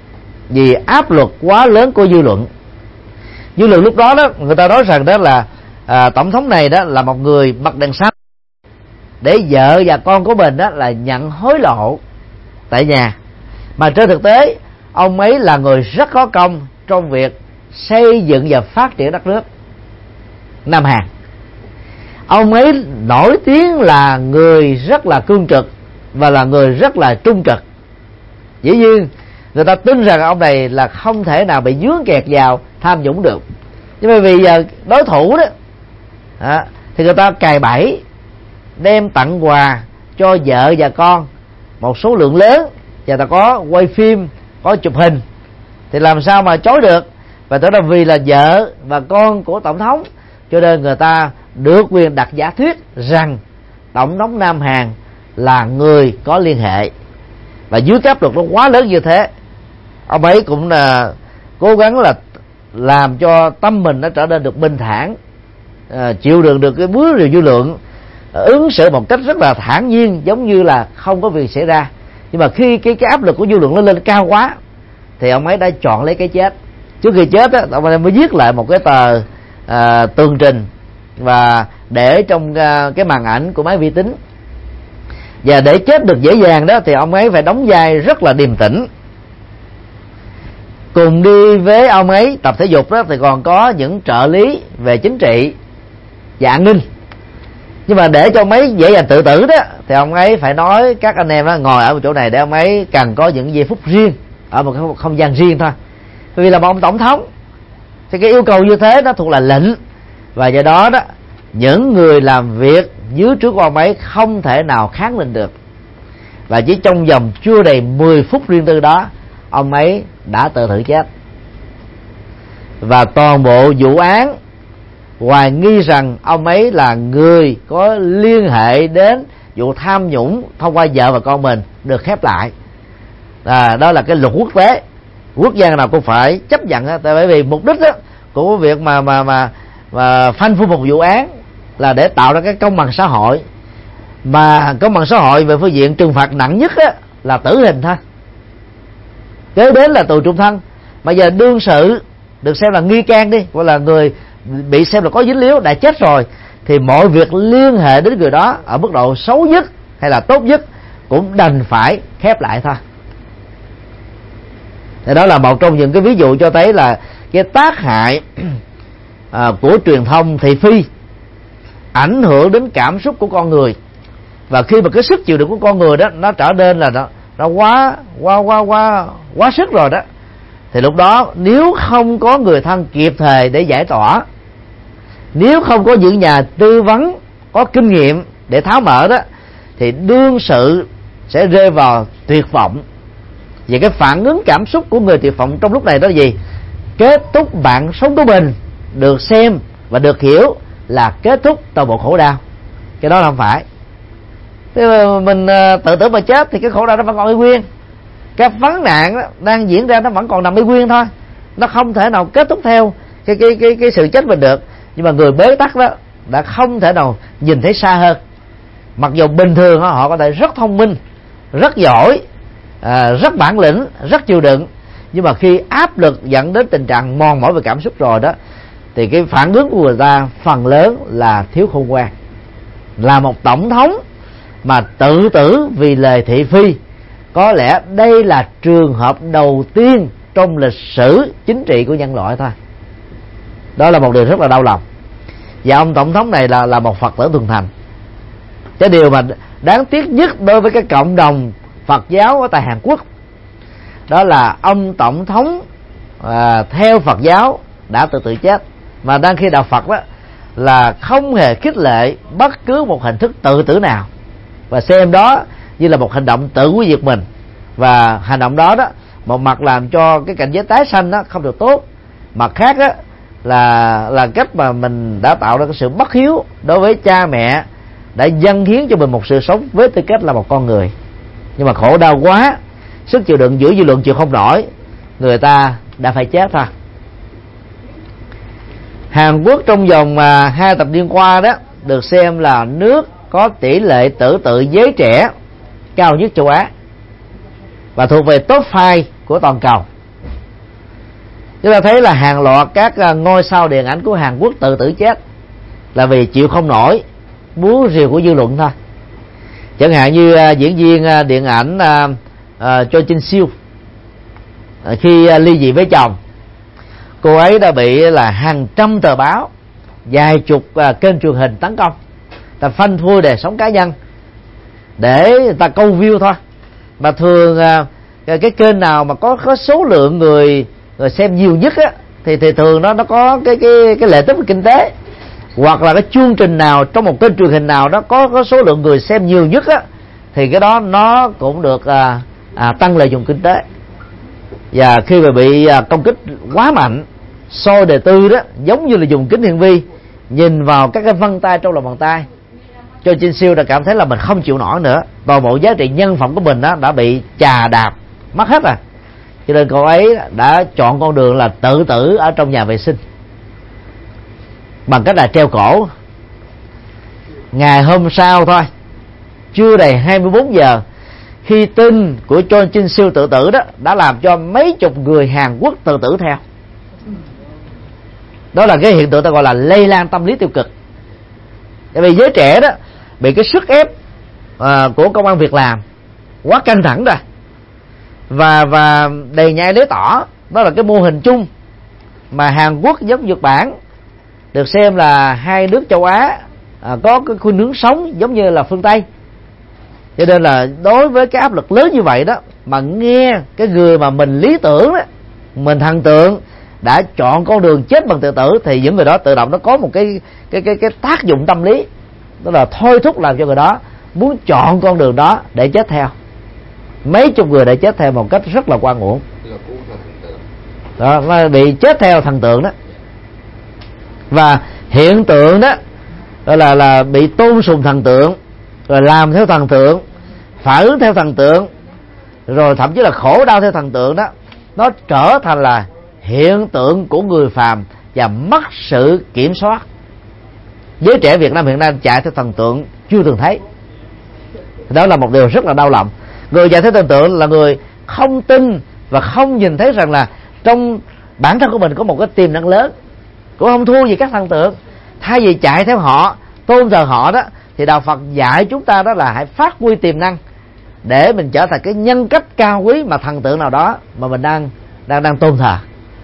vì áp lực quá lớn của dư luận. Dư luận lúc đó người ta nói rằng đó là tổng thống này đó là một người bật đèn xanh để vợ và con của mình đó là nhận hối lộ tại nhà, mà trên thực tế ông ấy là người rất có công trong việc xây dựng và phát triển đất nước Nam Hàn. Ông ấy nổi tiếng là người rất là cương trực và là người rất là trung trực. Dĩ nhiên người ta tin rằng ông này là không thể nào bị vướng kẹt vào tham nhũng được, nhưng mà vì giờ đối thủ đó thì người ta cài bẫy, đem tặng quà cho vợ và con một số lượng lớn, và ta có quay phim, có chụp hình, thì làm sao mà chối được. Và đó là vì là vợ và con của tổng thống, cho nên người ta được quyền đặt giả thuyết rằng tổng thống Nam Hàn là người có liên hệ. Và dưới áp lực nó quá lớn như thế, ông ấy cũng là cố gắng là làm cho tâm mình nó trở nên được bình thản, chịu đựng được cái búa rìu dư luận, ứng xử một cách rất là thản nhiên, giống như là không có việc xảy ra. Nhưng mà khi cái áp lực của dư luận nó lên cao quá, thì ông ấy đã chọn lấy cái chết. Trước khi chết á, ông ấy mới viết lại một cái tờ tường trình và để trong cái màn ảnh của máy vi tính. Và để chết được dễ dàng đó thì ông ấy phải đóng vai rất là điềm tĩnh. Cùng đi với ông ấy tập thể dục đó thì còn có những trợ lý về chính trị và an ninh. Nhưng mà để cho ông ấy dễ dàng tự tử đó thì ông ấy phải nói các anh em đó ngồi ở một chỗ này để ông ấy cần có những giây phút riêng, ở một cái không gian riêng thôi. Vì là một ông tổng thống thì cái yêu cầu như thế nó thuộc là lệnh, và do đó đó những người làm việc dưới trước của ông ấy không thể nào kháng lên được. Và chỉ trong vòng chưa đầy 10 phút riêng tư đó, ông ấy đã tự tử chết. Và toàn bộ vụ án hoài nghi rằng ông ấy là người có liên hệ đến vụ tham nhũng thông qua vợ và con mình được khép lại. Đó là cái luật quốc tế, quốc gia nào cũng phải chấp nhận đó, bởi vì mục đích đó của việc mà phanh phui một vụ án là để tạo ra cái công bằng xã hội. Mà công bằng xã hội về phương diện trừng phạt nặng nhất đó là tử hình thôi, kế đến là tù trung thân. Mà giờ đương sự được xem là nghi can đi, hoặc là người bị xem là có dính líu đã chết rồi, thì mọi việc liên hệ đến người đó ở mức độ xấu nhất hay là tốt nhất cũng đành phải khép lại thôi. Thì đó là một trong những cái ví dụ cho thấy là cái tác hại của truyền thông thị phi ảnh hưởng đến cảm xúc của con người. Và khi mà cái sức chịu đựng của con người đó nó trở nên là nó quá sức rồi đó, thì lúc đó nếu không có người thân kịp thời để giải tỏa, nếu không có những nhà tư vấn có kinh nghiệm để tháo mở đó, thì đương sự sẽ rơi vào tuyệt vọng. Vậy cái phản ứng cảm xúc của người tuyệt vọng trong lúc này đó là gì? Kết thúc bạn sống của mình được xem và được hiểu là kết thúc toàn bộ khổ đau. Cái đó là không phải. Thế mà mình tự tử mà chết thì cái khổ đau nó vẫn còn y nguyên. Cái vấn nạn đó đang diễn ra nó vẫn còn nằm y nguyên thôi. Nó không thể nào kết thúc theo cái sự chết mình được. Nhưng mà người bế tắc đó đã không thể nào nhìn thấy xa hơn. Mặc dù bình thường họ có thể rất thông minh, rất giỏi, rất bản lĩnh, rất chịu đựng, nhưng mà khi áp lực dẫn đến tình trạng mòn mỏi về cảm xúc rồi đó, thì cái phản ứng của người ta phần lớn là thiếu khôn ngoan. Là một tổng thống mà tự tử vì lời thị phi, có lẽ đây là trường hợp đầu tiên trong lịch sử chính trị của nhân loại thôi. Đó là một điều rất là đau lòng. Và ông tổng thống này là một Phật tử thuần thành. Cái điều mà đáng tiếc nhất đối với cái cộng đồng Phật giáo ở tại Hàn Quốc, đó là ông tổng thống theo Phật giáo đã tự tử chết. Mà đang khi đạo Phật đó là không hề khích lệ bất cứ một hình thức tự tử nào, và xem đó như là một hành động tự hủy diệt mình. Và hành động đó đó, một mặt làm cho cái cảnh giới tái sanh đó không được tốt, mặt khác đó là cách mà mình đã tạo ra cái sự bất hiếu đối với cha mẹ đã dâng hiến cho mình một sự sống với tư cách là một con người. Nhưng mà khổ đau quá, sức chịu đựng giữa dư luận chịu không nổi, người ta đã phải chết thôi. Hàn Quốc trong vòng 2 thập niên qua đó được xem là nước có tỷ lệ tự tử giới trẻ cao nhất châu Á và thuộc về top 5 của toàn cầu. Chúng ta thấy là hàng loạt các ngôi sao điện ảnh của Hàn Quốc tự tử chết là vì chịu không nổi búa rìu của dư luận thôi. Chẳng hạn như diễn viên điện ảnh Cho Jin Siêu, khi ly dị với chồng, cô ấy đã bị là hàng trăm tờ báo, vài chục kênh truyền hình tấn công, ta phanh phui đời sống cá nhân để người ta câu view thôi. Mà thường cái kênh nào mà có số lượng người xem nhiều nhất á, thì thường nó có cái lợi tức về kinh tế, hoặc là cái chương trình nào trong một kênh truyền hình nào đó có số lượng người xem nhiều nhất á, thì cái đó nó cũng được tăng lợi nhuận kinh tế. Và khi mà bị công kích quá mạnh, soi đời tư đó, giống như là dùng kính hiển vi nhìn vào các cái vân tay trong lòng bàn tay, Cho Jin Siêu đã cảm thấy là mình không chịu nổi nữa, toàn bộ giá trị nhân phẩm của mình đó đã bị chà đạp mất hết rồi. Cho nên cô ấy đã chọn con đường là tự tử ở trong nhà vệ sinh bằng cách là treo cổ. Ngày hôm sau thôi, chưa đầy 24 giờ, khi tin của Cho Jin Siêu tự tử đó đã làm cho mấy chục người Hàn Quốc tự tử theo. Đó là cái hiện tượng ta gọi là lây lan tâm lý tiêu cực. Tại vì giới trẻ đó bị cái sức ép của công ăn việc làm quá căng thẳng rồi, và đầy nhai lấy tỏ. Đó là cái mô hình chung mà Hàn Quốc với Nhật Bản được xem là hai nước châu Á có cái khuynh hướng sống giống như là phương Tây. Cho nên là đối với cái áp lực lớn như vậy đó, mà nghe cái người mà mình lý tưởng đó, mình thần tượng đã chọn con đường chết bằng tự tử, thì những người đó tự động nó có một cái tác dụng tâm lý, đó là thôi thúc làm cho người đó muốn chọn con đường đó để chết theo. Mấy chục người đã chết theo một cách rất là oan uổng. Đó, mà bị chết theo thần tượng đó. Và hiện tượng đó là bị tôn sùng thần tượng, rồi làm theo thần tượng, phản ứng theo thần tượng, rồi thậm chí là khổ đau theo thần tượng đó, nó trở thành là hiện tượng của người phàm và mất sự kiểm soát. Giới trẻ Việt Nam hiện nay chạy theo thần tượng chưa từng thấy. Đó là một điều rất là đau lòng. Người chạy theo thần tượng là người không tin và không nhìn thấy rằng là trong bản thân của mình có một cái tiềm năng lớn, cũng không thua gì các thần tượng. Thay vì chạy theo họ, tôn thờ họ đó, thì đạo Phật dạy chúng ta đó là hãy phát huy tiềm năng để mình trở thành cái nhân cách cao quý mà thần tượng nào đó mà mình đang tôn thờ.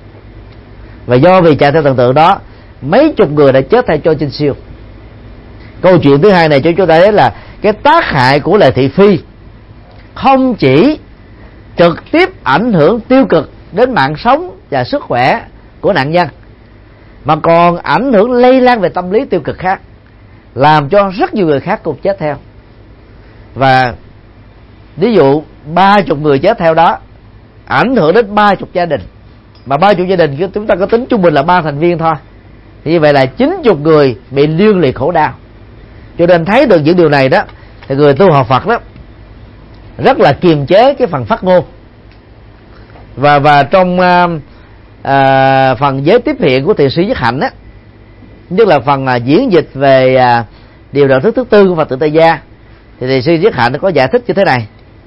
Và do vì chạy theo thần tượng đó, mấy chục người đã chết theo Cho Jin Siêu. Câu chuyện thứ hai này cho chúng ta thấy là cái tác hại của lời thị phi không chỉ trực tiếp ảnh hưởng tiêu cực đến mạng sống và sức khỏe của nạn nhân, mà còn ảnh hưởng lây lan về tâm lý tiêu cực khác, làm cho rất nhiều người khác cũng chết theo. Và ví dụ 30 người chết theo đó ảnh hưởng đến 30 gia đình, mà 30 gia đình chúng ta có tính trung bình là 3 thành viên thôi, thì như vậy là 90 người bị liên lụy khổ đau. Cho nên thấy được những điều này đó, thì người tu học Phật đó rất là kiềm chế cái phần phát ngôn. Và trong phần giới tiếp hiện của thiền sư Nhất Hạnh á, nhất là phần diễn dịch về điều đạo thức thứ tư của Phật tử Tại Gia, thì thiền sư Nhất Hạnh có giải thích như thế này: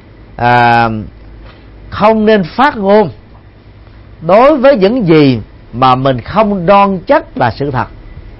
không nên phát ngôn đối với những gì mà mình không đoan chắc là sự thật.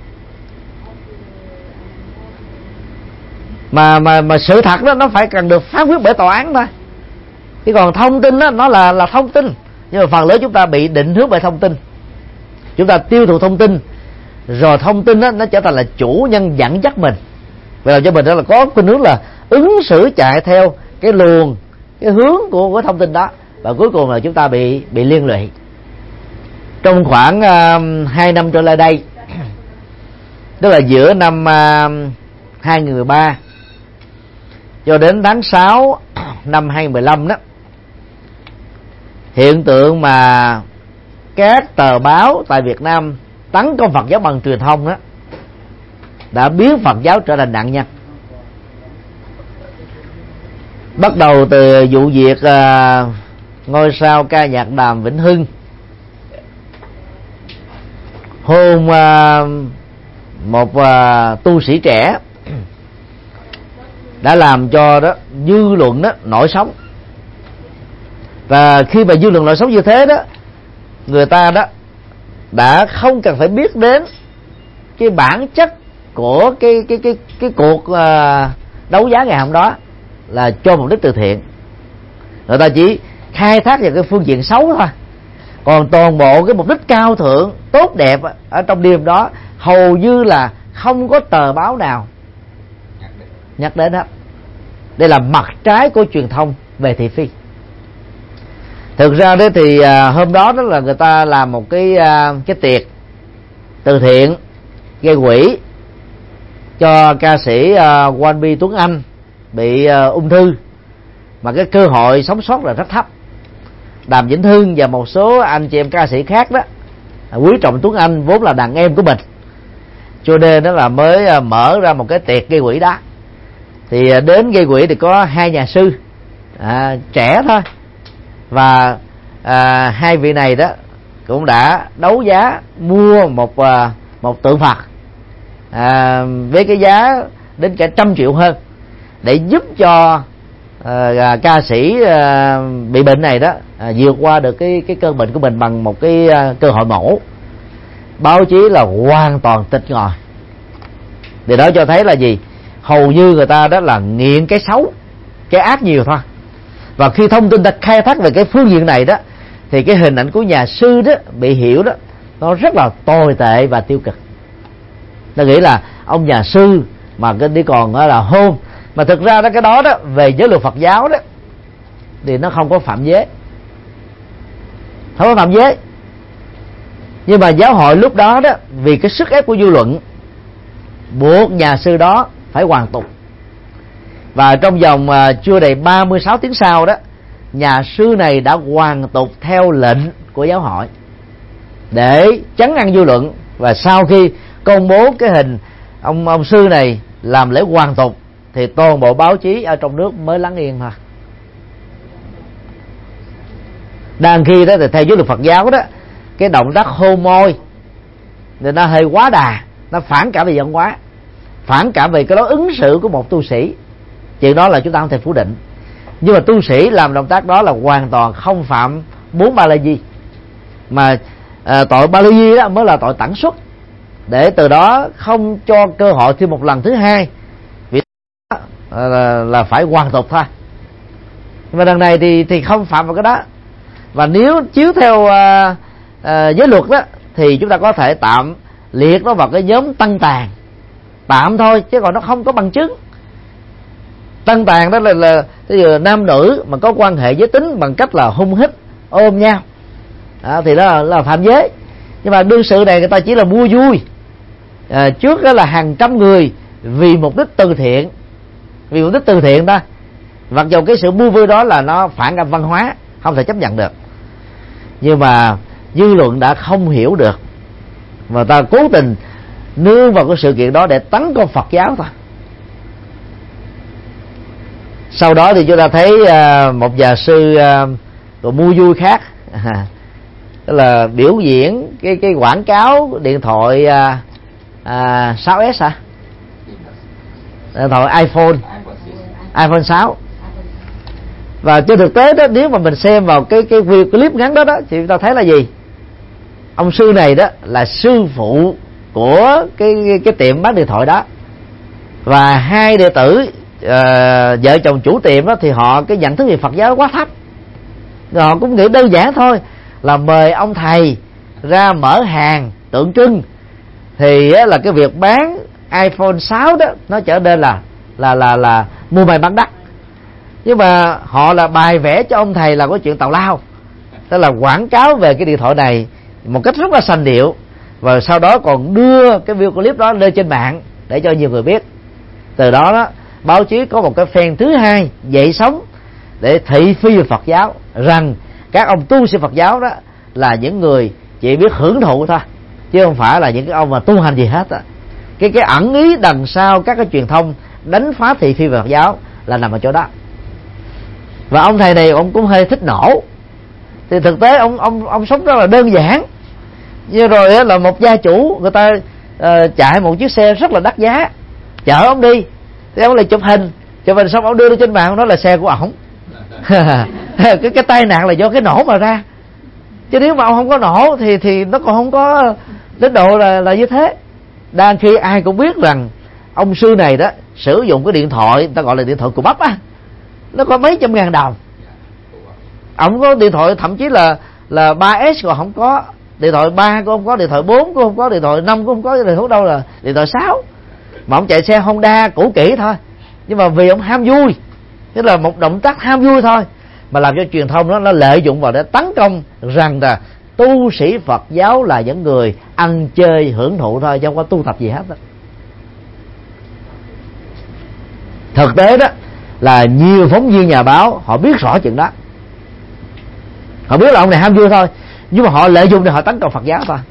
Mà sự thật đó nó phải cần được phán quyết bởi tòa án thôi. Chứ còn thông tin đó nó là thông tin, nhưng mà phần lớn chúng ta bị định hướng bởi thông tin. Chúng ta tiêu thụ thông tin, rồi thông tin đó nó trở thành là chủ nhân dẫn dắt mình, vậy làm cho mình đó là có khuynh hướng là ứng xử chạy theo cái luồng, cái hướng của thông tin đó, và cuối cùng là chúng ta bị liên lụy. Trong khoảng 2 năm trở lại đây, tức là giữa năm 2013 cho đến tháng 6 năm 2015 đó, hiện tượng mà các tờ báo tại Việt Nam tấn công Phật giáo bằng truyền thông đó đã biến Phật giáo trở thành nạn nhân. Bắt đầu từ vụ việc ngôi sao ca nhạc Đàm Vĩnh Hưng hôn một tu sĩ trẻ, đã làm cho đó dư luận đó nổi sóng. Và khi mà dư luận nổi sóng như thế đó, người ta đó đã không cần phải biết đến cái bản chất của cái cuộc đấu giá ngày hôm đó là cho mục đích từ thiện. Người ta chỉ khai thác vào cái phương diện xấu thôi, còn toàn bộ cái mục đích cao thượng tốt đẹp ở trong đêm đó hầu như là không có tờ báo nào nhắc đến hết. Đây là mặt trái của truyền thông về thị phi. Thực ra đấy thì hôm đó là người ta làm một cái tiệc từ thiện gây quỹ cho ca sĩ Quang Bi Tuấn Anh bị ung thư mà cái cơ hội sống sót là rất thấp. Đàm Vĩnh Hưng và một số anh chị em ca sĩ khác đó quý trọng Tuấn Anh vốn là đàn em của mình, cho nên đó là mới mở ra một cái tiệc gây quỹ đó. Thì đến gây quỹ thì có hai nhà sư trẻ thôi, và hai vị này đó cũng đã đấu giá mua một tượng Phật với cái giá đến cả 100 triệu hơn để giúp cho ca sĩ bị bệnh này đó vượt qua được cái cơn bệnh của mình bằng một cái cơ hội mổ. Báo chí là hoàn toàn tịch ngòi. Điều đó cho thấy là gì? Hầu như người ta đó là nghiện cái xấu, cái ác nhiều thôi. Và khi thông tin ta khai thác về cái phương diện này đó, thì cái hình ảnh của nhà sư đó bị hiểu đó nó rất là tồi tệ và tiêu cực. Ta nghĩ là ông nhà sư mà cái đi còn là hôn, mà thực ra đó cái đó đó về giới luật Phật giáo đó thì nó không có phạm giới, không có phạm giới. Nhưng mà giáo hội lúc đó đó vì cái sức ép của dư luận buộc nhà sư đó phải hoàn tục. Và trong vòng chưa đầy 36 tiếng sau đó, nhà sư này đã hoàn tục theo lệnh của giáo hội để trấn an dư luận. Và sau khi công bố cái hình ông sư này làm lễ hoàn tục thì toàn bộ báo chí ở trong nước mới lắng yên thôi. Đang khi đó thì theo giới luật Phật giáo đó, cái động tác hôn môi thì nó hơi quá đà, nó phản cảm về văn hóa, phản cảm về cái đó ứng xử của một tu sĩ. Chuyện đó là chúng ta không thể phủ định. Nhưng mà tu sĩ làm động tác đó là hoàn toàn không phạm 4 ba la di, mà tội ba la di đó mới là tội tẩn xuất, để từ đó không cho cơ hội thêm một lần thứ hai, vì là phải hoàn tục thôi. Nhưng mà lần này thì không phạm vào cái đó. Và nếu chiếu theo giới luật đó thì chúng ta có thể tạm liệt nó vào cái nhóm tăng tàn, tạm thôi, chứ còn nó không có bằng chứng. Tăng tàn đó là nam nữ mà có quan hệ giới tính bằng cách là hung hít, ôm nhau thì đó là phạm giới. Nhưng mà đương sự này người ta chỉ là mua vui. Trước đó là hàng trăm người vì mục đích từ thiện, vì mục đích từ thiện đó, mặc dù cái sự mua vui đó là nó phản cảm văn hóa, không thể chấp nhận được. Nhưng mà dư luận đã không hiểu được, mà ta cố tình nương vào cái sự kiện đó để tấn công Phật giáo thôi. Sau đó thì chúng ta thấy một nhà sư còn mua vui khác, tức là biểu diễn cái quảng cáo điện thoại 6S hả? Điện thoại iPhone 6. Và trên thực tế đó, nếu mà mình xem vào cái video clip ngắn đó thì chúng ta thấy là gì? Ông sư này đó là sư phụ của cái tiệm bán điện thoại đó, và hai đệ tử vợ chồng chủ tiệm đó thì họ cái nhận thức về Phật giáo quá thấp. Rồi họ cũng nghĩ đơn giản thôi là mời ông thầy ra mở hàng tượng trưng thì là cái việc bán iPhone 6 đó nó trở nên là mua may bán đắt. Nhưng mà họ là bài vẽ cho ông thầy là có chuyện tào lao, tức là quảng cáo về cái điện thoại này một cách rất là sành điệu, và sau đó còn đưa cái video clip đó lên trên mạng để cho nhiều người biết. Từ đó báo chí có một cái phen thứ hai dậy sóng để thị phi về Phật giáo, rằng các ông tu sĩ Phật giáo đó là những người chỉ biết hưởng thụ thôi, chứ không phải là những cái ông mà tu hành gì hết á. Cái ẩn ý đằng sau các cái truyền thông đánh phá thị phi về Phật giáo là nằm ở chỗ đó. Và ông thầy này ông cũng hơi thích nổ. Thì thực tế ông sống rất là đơn giản. Như rồi là một gia chủ, người ta chạy một chiếc xe rất là đắt giá chở ông đi, thì ông lại chụp hình xong ông đưa lên trên mạng, đó là xe của ổng. cái tai nạn là do cái nổ mà ra, Chứ nếu mà ông không có nổ thì nó còn không có đến độ là như thế. Đang khi ai cũng biết rằng ông sư này đó sử dụng cái điện thoại, người ta gọi là điện thoại của bắp á, nó có mấy trăm ngàn đồng. Ông có điện thoại thậm chí là 3S còn không có, điện thoại 3 cũng không có, điện thoại 4 cũng không có, điện thoại 5 cũng không có, điện thoại đâu là điện thoại 6. Mà ông chạy xe Honda cũ kỹ thôi, nhưng mà vì ông ham vui, tức là một động tác ham vui thôi, mà làm cho truyền thông nó lợi dụng vào để tấn công rằng là tu sĩ Phật giáo là những người ăn chơi hưởng thụ thôi, chứ không có tu tập gì hết đó. Thực tế đó là nhiều phóng viên nhà báo họ biết rõ chuyện đó, họ biết là ông này ham vui thôi, nhưng mà họ lợi dụng để họ tấn công Phật giáo thôi.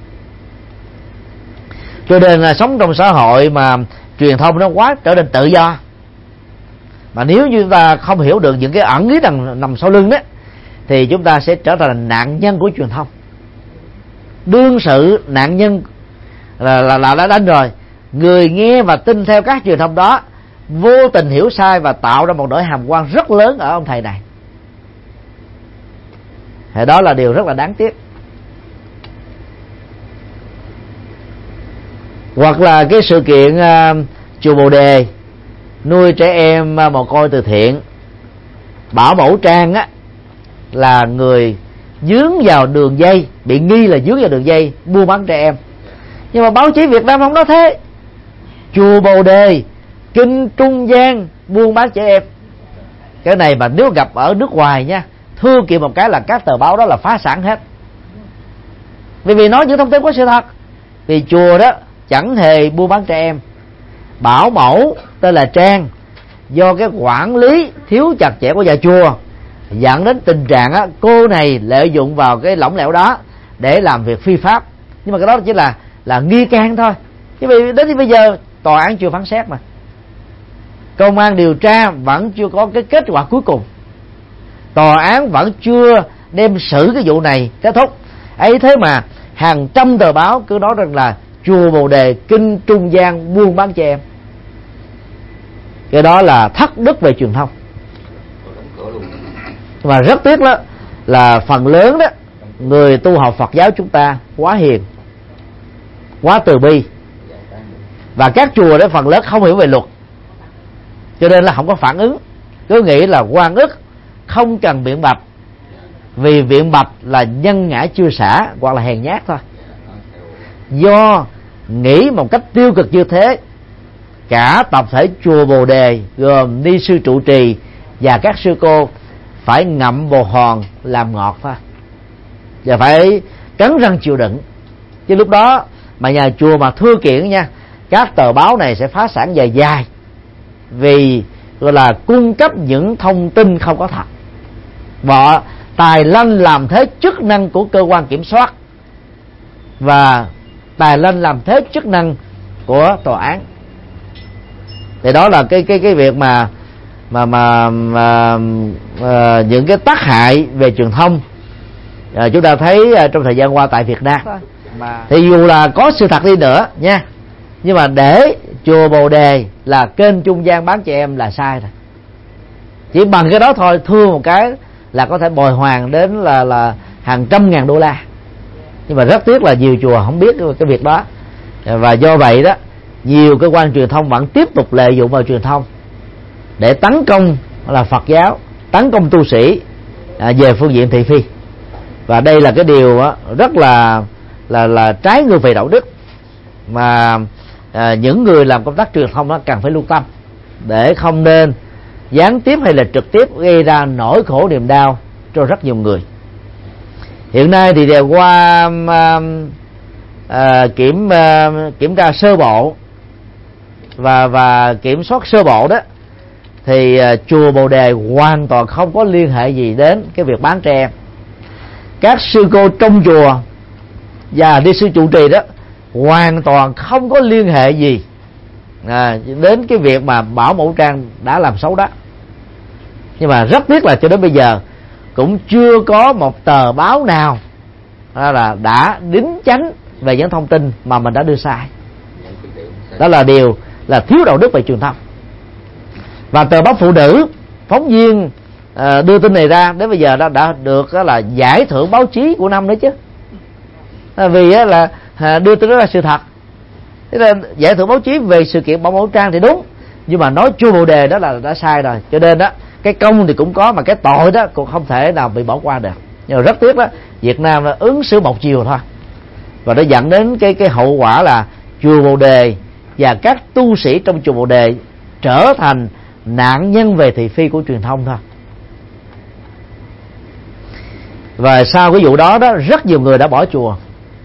Cho nên là sống trong xã hội mà truyền thông nó quá trở nên tự do, mà nếu như chúng ta không hiểu được những cái ẩn ý nằm sau lưng đó, thì chúng ta sẽ trở thành nạn nhân của truyền thông. Đương sự nạn nhân là đã đánh rồi. Người nghe và tin theo các truyền thông đó vô tình hiểu sai và tạo ra một nỗi hàm oan rất lớn ở ông thầy này. Thì đó là điều rất là đáng tiếc. Hoặc là cái sự kiện chùa Bồ Đề nuôi trẻ em mồ côi từ thiện, Bảo Mẫu Trang á là người dướng vào đường dây, bị nghi là dướng vào đường dây buôn bán trẻ em. Nhưng mà báo chí Việt Nam không nói thế. Chùa Bồ Đề, Kinh Trung Gian buôn bán trẻ em. Cái này mà nếu gặp ở nước ngoài nha, thưa kiện một cái là các tờ báo đó là phá sản hết. Vì nói những thông tin có sự thật. Vì chùa đó chẳng hề buôn bán trẻ em. Bảo mẫu tên là Trang, do cái quản lý thiếu chặt chẽ của nhà chùa dẫn đến tình trạng á, cô này lợi dụng vào cái lỏng lẻo đó để làm việc phi pháp. Nhưng mà cái đó chỉ là nghi can thôi, chứ vì đến bây giờ tòa án chưa phán xét, mà công an điều tra vẫn chưa có cái kết quả cuối cùng, tòa án vẫn chưa đem xử cái vụ này kết thúc. Ấy thế mà hàng trăm tờ báo cứ nói rằng là chùa Bồ Đề, Kinh Trung Gian buôn bán trẻ em. Cái đó là thất đức về truyền thông. Và rất tiếc đó là phần lớn đó người tu học Phật giáo chúng ta quá hiền, quá từ bi, và các chùa đó phần lớn không hiểu về luật, cho nên là không có phản ứng, cứ nghĩ là oan ức không cần biện bạch, vì biện bạch là nhân ngã chưa xả hoặc là hèn nhát thôi. Do nghĩ một cách tiêu cực như thế, cả tập thể chùa Bồ Đề gồm ni sư trụ trì và các sư cô phải ngậm bồ hòn làm ngọt thôi, và phải cắn răng chịu đựng. Chứ lúc đó mà nhà chùa mà thưa kiện nha, các tờ báo này sẽ phá sản dài dài, vì gọi là cung cấp những thông tin không có thật, và tài lanh làm thế chức năng của cơ quan kiểm soát, và tài lanh làm thế chức năng của tòa án. Thì đó là cái việc mà những cái tác hại về truyền thông chúng ta thấy trong thời gian qua tại Việt Nam. Thì dù là có sự thật đi nữa nha, nhưng mà để chùa Bồ Đề là kênh trung gian bán trẻ em là sai rồi. Chỉ bằng cái đó thôi, thưa một cái là có thể bồi hoàn đến là hàng trăm ngàn đô la. Nhưng mà rất tiếc là nhiều chùa không biết cái việc đó, và do vậy đó nhiều cơ quan truyền thông vẫn tiếp tục lợi dụng vào truyền thông để tấn công là Phật giáo, tấn công tu sĩ về phương diện thị phi. Và đây là cái điều rất là trái ngược về đạo đức, mà những người làm công tác truyền thông đó cần phải lưu tâm, để không nên gián tiếp hay là trực tiếp gây ra nỗi khổ niềm đau cho rất nhiều người. Hiện nay thì qua kiểm tra sơ bộ và kiểm soát sơ bộ đó, thì chùa Bồ Đề hoàn toàn không có liên hệ gì đến cái việc bán trẻ em. Các sư cô trong chùa và đi sư trụ trì đó hoàn toàn không có liên hệ gì đến cái việc mà Bảo Mẫu Trang đã làm xấu đó. Nhưng mà rất tiếc là cho đến bây giờ cũng chưa có một tờ báo nào là đã đính chánh về những thông tin mà mình đã đưa sai. Đó là điều là thiếu đạo đức về truyền thông. Và tờ báo Phụ Nữ, phóng viên đưa tin này ra đến bây giờ đã được là giải thưởng báo chí của năm đấy chứ, vì là đưa tin đó là sự thật. Thế nên giải thưởng báo chí về sự kiện Bảo Mẫu Trang thì đúng, nhưng mà nói chua bồ đề đó là đã sai rồi. Cho nên đó, cái công thì cũng có, mà cái tội đó cũng không thể nào bị bỏ qua được. Nhưng mà rất tiếc đó, Việt Nam là ứng xử một chiều thôi, và nó dẫn đến cái hậu quả là chùa Bồ Đề và các tu sĩ trong chùa Bồ Đề trở thành nạn nhân về thị phi của truyền thông thôi. Và sau cái vụ đó rất nhiều người đã bỏ chùa.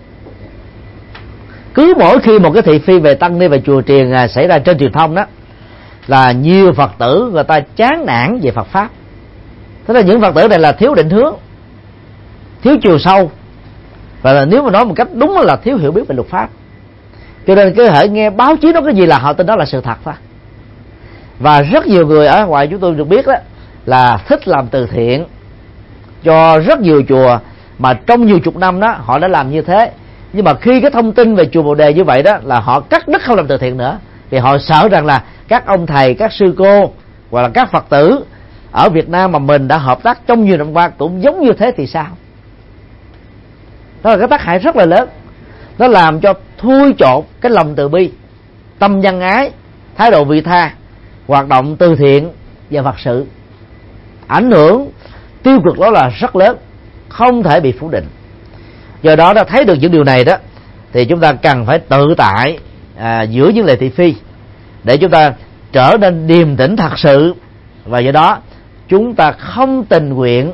Cứ mỗi khi một cái thị phi về tăng ni và chùa chiền xảy ra trên truyền thông đó, là nhiều Phật tử người ta chán nản về Phật pháp. Thế là những Phật tử này là thiếu định hướng, thiếu chiều sâu, và nếu mà nói một cách đúng là thiếu hiểu biết về luật pháp. Cho nên cái hệ nghe báo chí nói cái gì là họ tin đó là sự thật thôi. Và rất nhiều người ở ngoài chúng tôi được biết đó là thích làm từ thiện cho rất nhiều chùa, mà trong nhiều chục năm đó họ đã làm như thế. Nhưng mà khi cái thông tin về chùa Bồ Đề như vậy đó là họ cắt đứt không làm từ thiện nữa, vì họ sợ rằng là các ông thầy, các sư cô hoặc là các Phật tử ở Việt Nam mà mình đã hợp tác trong nhiều năm qua cũng giống như thế thì sao. Đó là cái tác hại rất là lớn. Nó làm cho thui chột cái lòng từ bi, tâm nhân ái, thái độ vị tha, hoạt động từ thiện và Phật sự. Ảnh hưởng tiêu cực đó là rất lớn, không thể bị phủ định. Do đó đã thấy được những điều này đó, thì chúng ta cần phải tự tại giữa những lời thị phi để chúng ta trở nên điềm tĩnh thật sự. Và do đó chúng ta không tình nguyện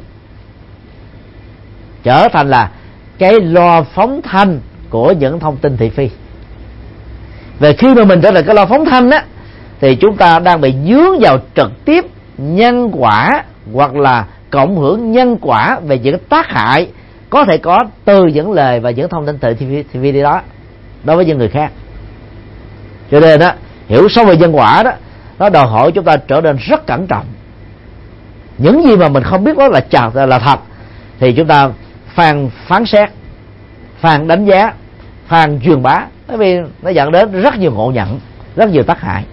trở thành là cái loa phóng thanh của những thông tin thị phi. Về khi mà mình trở thành cái loa phóng thanh á, thì chúng ta đang bị dướng vào trực tiếp nhân quả hoặc là cộng hưởng nhân quả về những tác hại có thể có từ những lời và những thông tin từ thị phi đó đối với những người khác. Cho nên đó, hiểu sâu về nhân quả đó, nó đòi hỏi chúng ta trở nên rất cẩn trọng. Những gì mà mình không biết đó là thật thì chúng ta phán xét, phán đánh giá, phán truyền bá, bởi vì nó dẫn đến rất nhiều ngộ nhận, rất nhiều tác hại.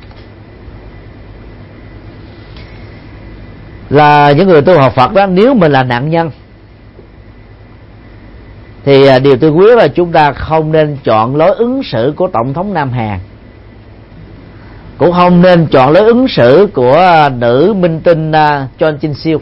Là những người tu học Phật đó, nếu mình là nạn nhân thì điều tôi quyết là chúng ta không nên chọn lối ứng xử của Tổng thống Nam Hàn, cũng không nên chọn lối ứng xử của nữ minh tinh Chon Jin Siêu.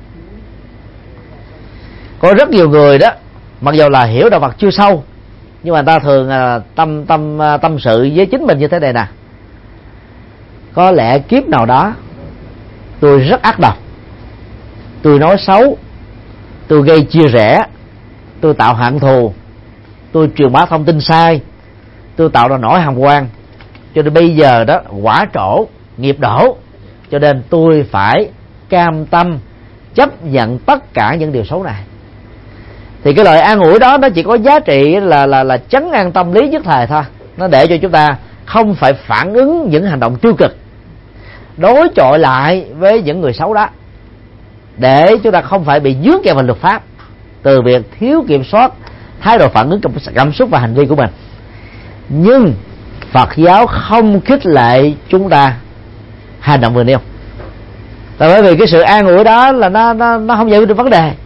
Có rất nhiều người đó, mặc dù là hiểu đạo Phật chưa sâu, nhưng mà ta thường tâm sự với chính mình như thế này nè: có lẽ kiếp nào đó tôi rất ác độc, tôi nói xấu, tôi gây chia rẽ, tôi tạo hận thù, tôi truyền bá thông tin sai, tôi tạo ra nỗi hàm oan, cho nên bây giờ đó quả trổ, nghiệp đổ, cho nên tôi phải cam tâm chấp nhận tất cả những điều xấu này. Thì cái lời an ủi đó nó chỉ có giá trị là trấn an tâm lý nhất thời thôi. Nó để cho chúng ta không phải phản ứng những hành động tiêu cực, đối chọi lại với những người xấu đó, để chúng ta không phải bị dướng kẹo vào luật pháp từ việc thiếu kiểm soát thái độ phản ứng cảm xúc và hành vi của mình. Nhưng Phật giáo không khích lệ chúng ta hành động vừa nêu, bởi vì cái sự an ủi đó là nó không giải quyết được vấn đề.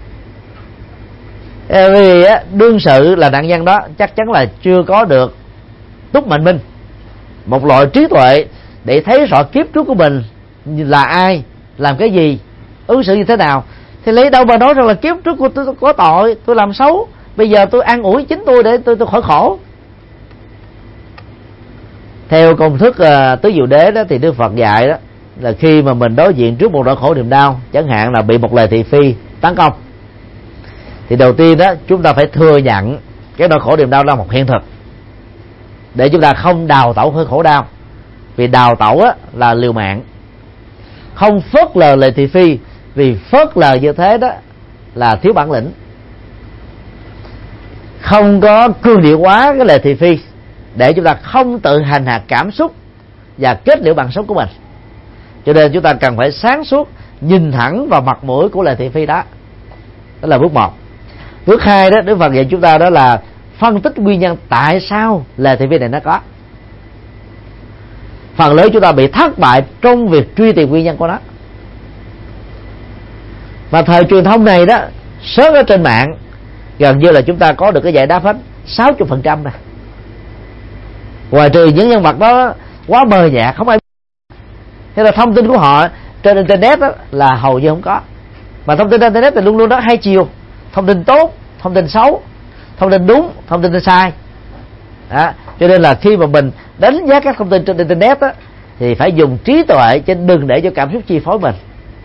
Vì đương sự là nạn nhân đó chắc chắn là chưa có được túc mệnh minh, một loại trí tuệ để thấy rõ kiếp trước của mình là ai, làm cái gì, ứng xử như thế nào. Thì lấy đâu mà nói rằng là kiếp trước của tôi có tội, tôi làm xấu, bây giờ tôi an ủi chính tôi để tôi khỏi khổ. Theo công thức tứ diệu đế đó, thì Đức Phật dạy đó là khi mà mình đối diện trước một nỗi khổ niềm đau, chẳng hạn là bị một lời thị phi tấn công, thì đầu tiên đó chúng ta phải thừa nhận cái nỗi khổ niềm đau là một hiện thực, để chúng ta không đào tẩu hơi khổ đau. Vì đào tẩu á, là liều mạng. Không phớt lờ lời thị phi, vì phớt lờ như thế đó là thiếu bản lĩnh. Không có cương điệu hóa cái lời thị phi, để chúng ta không tự hành hạ cảm xúc và kết liễu bằng sống của mình. Cho nên chúng ta cần phải sáng suốt, nhìn thẳng vào mặt mũi của lời thị phi đó. Đó là bước 1. Bước 2 đó, Đức Phật dạy chúng ta đó là phân tích nguyên nhân tại sao lời thị phi này nó có. Phần lớn chúng ta bị thất bại trong việc truy tìm nguyên nhân của nó. Và thời truyền thông này đó, search ở trên mạng gần như là chúng ta có được cái giải đáp hết 60% này. Ngoài trừ những nhân vật đó quá mờ nhạt không ai biết. Thế là thông tin của họ trên internet đó là hầu như không có. Mà thông tin trên internet thì luôn luôn đó hai chiều, thông tin tốt, thông tin xấu, thông tin đúng, thông tin sai. Đó. Cho nên là khi mà mình đánh giá các thông tin trên internet đó, thì phải dùng trí tuệ, chứ đừng để cho cảm xúc chi phối mình.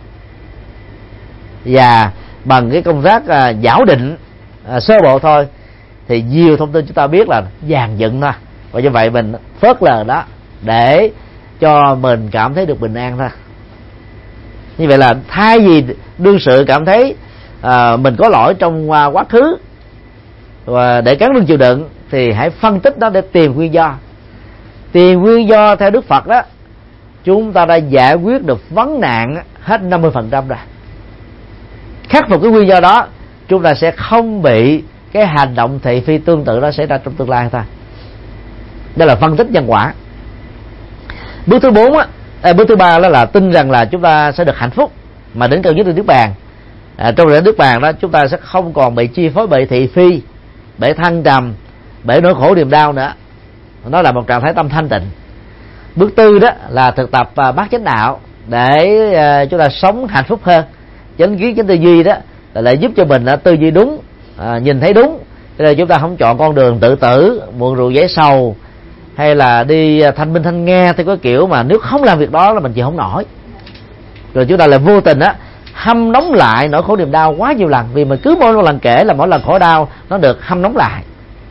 Và bằng cái công tác giảo định sơ bộ thôi, thì nhiều thông tin chúng ta biết là dàn dựng thôi, và như vậy mình phớt lờ đó để cho mình cảm thấy được bình an thôi. Như vậy là thay vì đương sự cảm thấy mình có lỗi trong quá khứ và để cắn răng chịu đựng, thì hãy phân tích nó để tìm nguyên do. Tìm nguyên do theo Đức Phật đó, chúng ta đã giải quyết được vấn nạn hết 50% rồi. Khắc phục cái nguyên do đó, chúng ta sẽ không bị cái hành động thị phi tương tự đó xảy ra trong tương lai thôi. Đó là phân tích nhân quả. Bước thứ 4 bước thứ 3 đó là tin rằng là chúng ta sẽ được hạnh phúc mà đến cao nhất là Niết Bàn. Trong rễ Niết Bàn đó, chúng ta sẽ không còn bị chi phối bởi thị phi, bởi thăng trầm, bởi nỗi khổ niềm đau nữa. Nó là một trạng thái tâm thanh tịnh. Bước tư đó là thực tập bát chánh đạo để chúng ta sống hạnh phúc hơn. Chánh kiến, chánh tư duy đó là lại giúp cho mình tư duy đúng, nhìn thấy đúng. Cho nên chúng ta không chọn con đường tự tử, muộn rượu giải sầu, hay là đi thanh minh thanh nghe theo cái kiểu mà nếu không làm việc đó là mình chịu không nổi. Rồi chúng ta lại vô tình hâm nóng lại nỗi khổ niềm đau quá nhiều lần, vì mình cứ mỗi một lần kể là mỗi lần khổ đau nó được hâm nóng lại.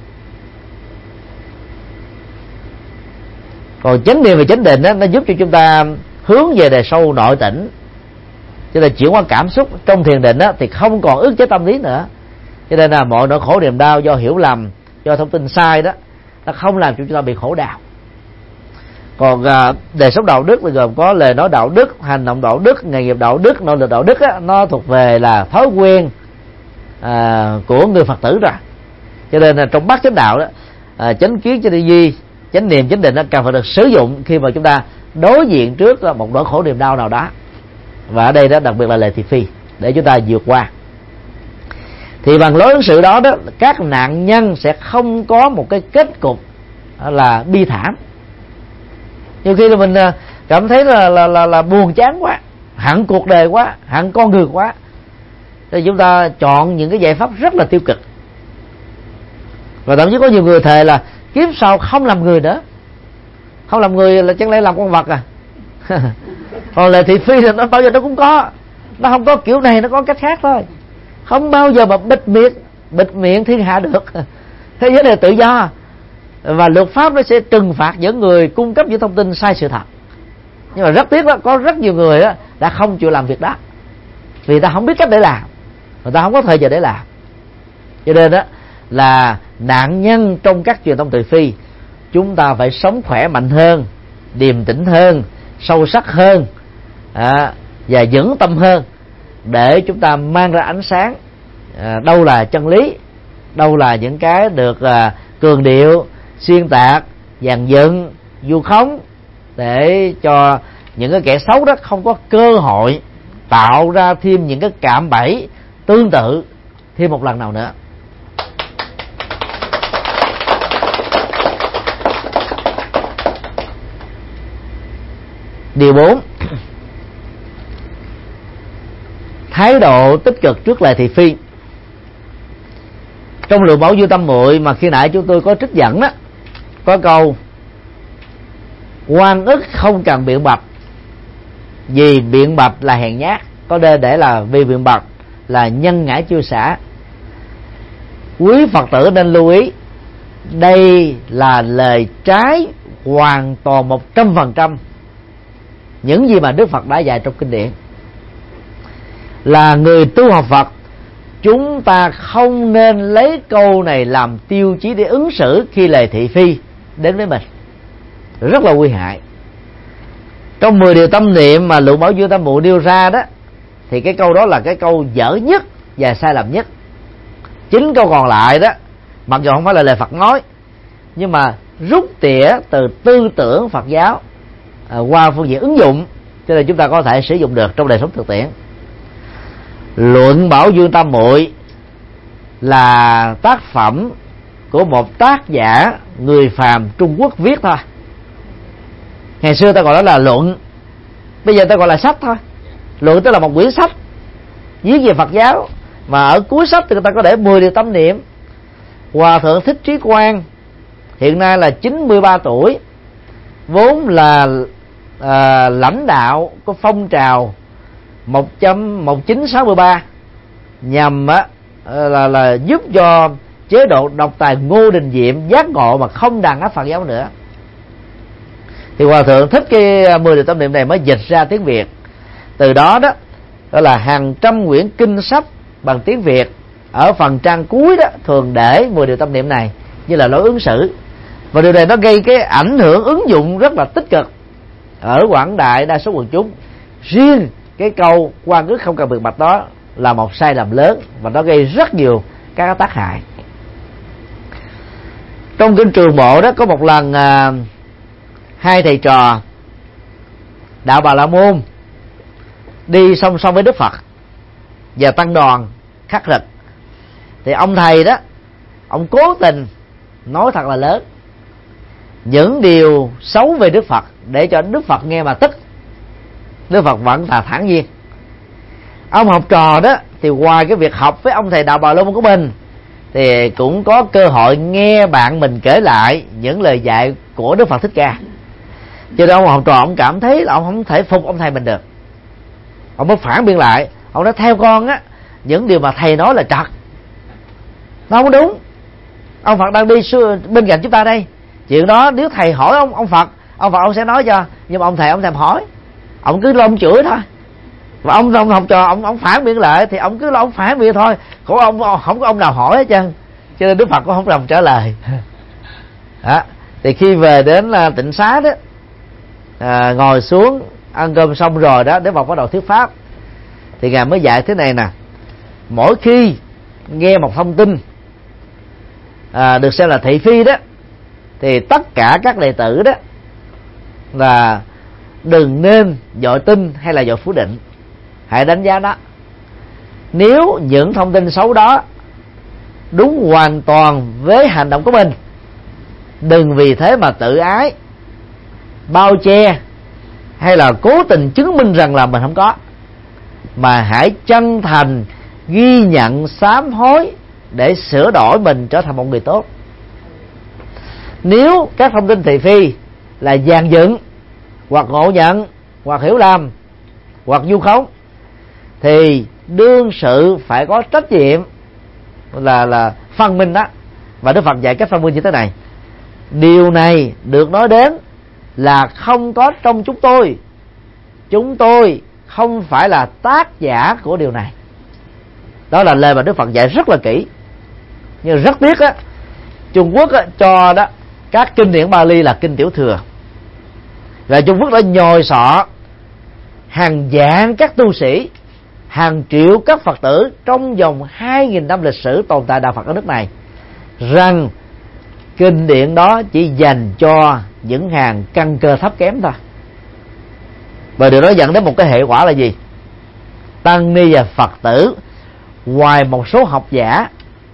Còn chánh niệm và chánh định đó, nó giúp cho chúng ta hướng về đề sâu nội tỉnh. Cho nên chuyển qua cảm xúc trong thiền định đó, thì không còn ức chế tâm lý nữa. Cho nên là mọi nỗi khổ niềm đau do hiểu lầm, do thông tin sai đó, nó không làm cho chúng ta bị khổ đau. Còn đời sống đạo đức thì gồm có lời nói đạo đức, hành động đạo đức, nghề nghiệp đạo đức, nỗ lực đạo đức á, nó thuộc về là thói quen của người Phật tử rồi. Cho nên là trong bát chánh đạo đó, chánh kiến, chánh tư duy, chánh niệm, chánh định nó cần phải được sử dụng khi mà chúng ta đối diện trước một nỗi khổ niềm đau nào đó. Và ở đây đó đặc biệt là lệ thị phi để chúng ta vượt qua. Thì bằng lối ứng xử đó đó, các nạn nhân sẽ không có một cái kết cục là bi thảm. Nhiều khi là mình cảm thấy là buồn chán quá, hận cuộc đời quá, hận con người quá, thì chúng ta chọn những cái giải pháp rất là tiêu cực. Và thậm chí có nhiều người thề là kiếp sau không làm người nữa. Không làm người là chẳng lẽ làm con vật à? Còn lệ thị phi thì nó bao giờ nó cũng có. Nó không có kiểu này, nó có cách khác thôi. Không bao giờ mà bịt miệng thiên hạ được. Thế giới này tự do, và luật pháp nó sẽ trừng phạt những người cung cấp những thông tin sai sự thật. Nhưng mà rất tiếc đó, có rất nhiều người đó đã không chịu làm việc đó, vì ta không biết cách để làm, người ta không có thời giờ để làm. Cho nên đó là nạn nhân trong các truyền thông thị phi, chúng ta phải sống khỏe mạnh hơn, điềm tĩnh hơn, sâu sắc hơn, và vững tâm hơn, để chúng ta mang ra ánh sáng đâu là chân lý, đâu là những cái được cường điệu, xuyên tạc, dàn dựng, vu khống, để cho những cái kẻ xấu đó không có cơ hội tạo ra thêm những cái cạm bẫy tương tự thêm một lần nào nữa. Điều 4, thái độ tích cực trước lệ thị phi. Trong Lượng Bảo Dương Tâm Muội mà khi nãy chúng tôi có trích dẫn đó, có câu oan ức không cần biện bạch, vì biện bạch là hèn nhát. Có để là vì biện bạch là nhân ngã chưa xả. Quý Phật tử nên lưu ý, đây là lời trái hoàn toàn 100% những gì mà Đức Phật đã dạy trong kinh điển. Là người tu học Phật, chúng ta không nên lấy câu này làm tiêu chí để ứng xử khi lệ thị phi đến với mình. Rất là nguy hại. Trong 10 điều tâm niệm mà Lượng Bảo Dương Tâm Muội nêu ra đó, thì cái câu đó là cái câu dở nhất và sai lầm nhất. 9 câu còn lại đó, mặc dù không phải là lời Phật nói, nhưng mà rút tỉa từ tư tưởng Phật giáo qua phương diện ứng dụng, cho nên chúng ta có thể sử dụng được trong đời sống thực tiễn. Luận Bảo Dương Tam Muội là tác phẩm của một tác giả người phàm Trung Quốc viết thôi. Ngày xưa ta gọi đó là luận, bây giờ ta gọi là sách thôi. Luận tức là một quyển sách viết về Phật giáo, mà ở cuối sách thì người ta có để 10 điều tâm niệm. Hòa thượng Thích Trí Quang hiện nay là 93 tuổi, vốn là lãnh đạo của phong trào 1963 nhằm là giúp cho chế độ độc tài Ngô Đình Diệm giác ngộ mà không đàn áp Phật giáo nữa. Thì Hòa thượng thích cái 10 điều tâm niệm này mới dịch ra tiếng Việt. Từ đó đó là hàng trăm quyển kinh sách bằng tiếng Việt ở phần trang cuối đó thường để 10 điều tâm niệm này như là lối ứng xử. Và điều này nó gây cái ảnh hưởng ứng dụng rất là tích cực ở quảng đại đa số quần chúng. Riêng cái câu quan ức không cần biệt bạch đó là một sai lầm lớn, và nó gây rất nhiều các tác hại. Trong kinh Trường Bộ đó có một lần hai thầy trò đạo Bà La Môn đi song song với Đức Phật và tăng đoàn khắc thực. Thì ông thầy đó, ông cố tình nói thật là lớn những điều xấu về Đức Phật để cho Đức Phật nghe mà tức. Đức Phật vẫn là thản nhiên. Ông học trò đó thì ngoài cái việc học với ông thầy đạo Bà La Môn của mình thì cũng có cơ hội nghe bạn mình kể lại những lời dạy của Đức Phật Thích Ca. Cho nên ông học trò ông cảm thấy là ông không thể phục ông thầy mình được. Ông mới phản biện lại. Ông nói theo con á, những điều mà thầy nói là trật, nó không đúng. Ông Phật đang đi bên cạnh chúng ta đây. Chuyện đó nếu thầy hỏi ông Phật ông sẽ nói cho. Nhưng mà ông thầy thèm hỏi, ông cứ lo ông chửi thôi. Và ông học trò ông phản biện lại thì ông cứ lo ông phản biện thôi. Của ông không có ông nào hỏi hết trơn. Cho nên Đức Phật cũng không lòng trả lời. Đó. Thì khi về đến Tịnh Xá đó, ngồi xuống ăn cơm xong rồi đó, Đức Phật bắt đầu thuyết pháp. Thì Ngài mới dạy thế này nè: mỗi khi nghe một thông tin được xem là thị phi đó, thì tất cả các đệ tử đó là đừng nên dội tin hay là dội phủ định, hãy đánh giá đó. Nếu những thông tin xấu đó đúng hoàn toàn với hành động của mình, đừng vì thế mà tự ái, bao che hay là cố tình chứng minh rằng là mình không có, mà hãy chân thành ghi nhận sám hối để sửa đổi mình trở thành một người tốt. Nếu các thông tin thị phi là dàn dựng hoặc ngộ nhận hoặc hiểu lầm hoặc vu khống thì đương sự phải có trách nhiệm là phân minh đó. Và Đức Phật dạy cách phân minh như thế này: điều này được nói đến là không có trong chúng tôi không phải là tác giả của điều này. Đó là lời mà Đức Phật dạy rất là kỹ. Nhưng rất tiếc á, Trung Quốc á, cho đó các kinh điển Bali là kinh tiểu thừa. Và Trung Quốc đã nhồi sọ hàng vạn các tu sĩ, hàng triệu các Phật tử trong vòng 2.000 năm lịch sử tồn tại đạo Phật ở nước này rằng kinh điển đó chỉ dành cho những hàng căn cơ thấp kém thôi. Và điều đó dẫn đến một cái hệ quả là gì? Tăng ni và Phật tử ngoài một số học giả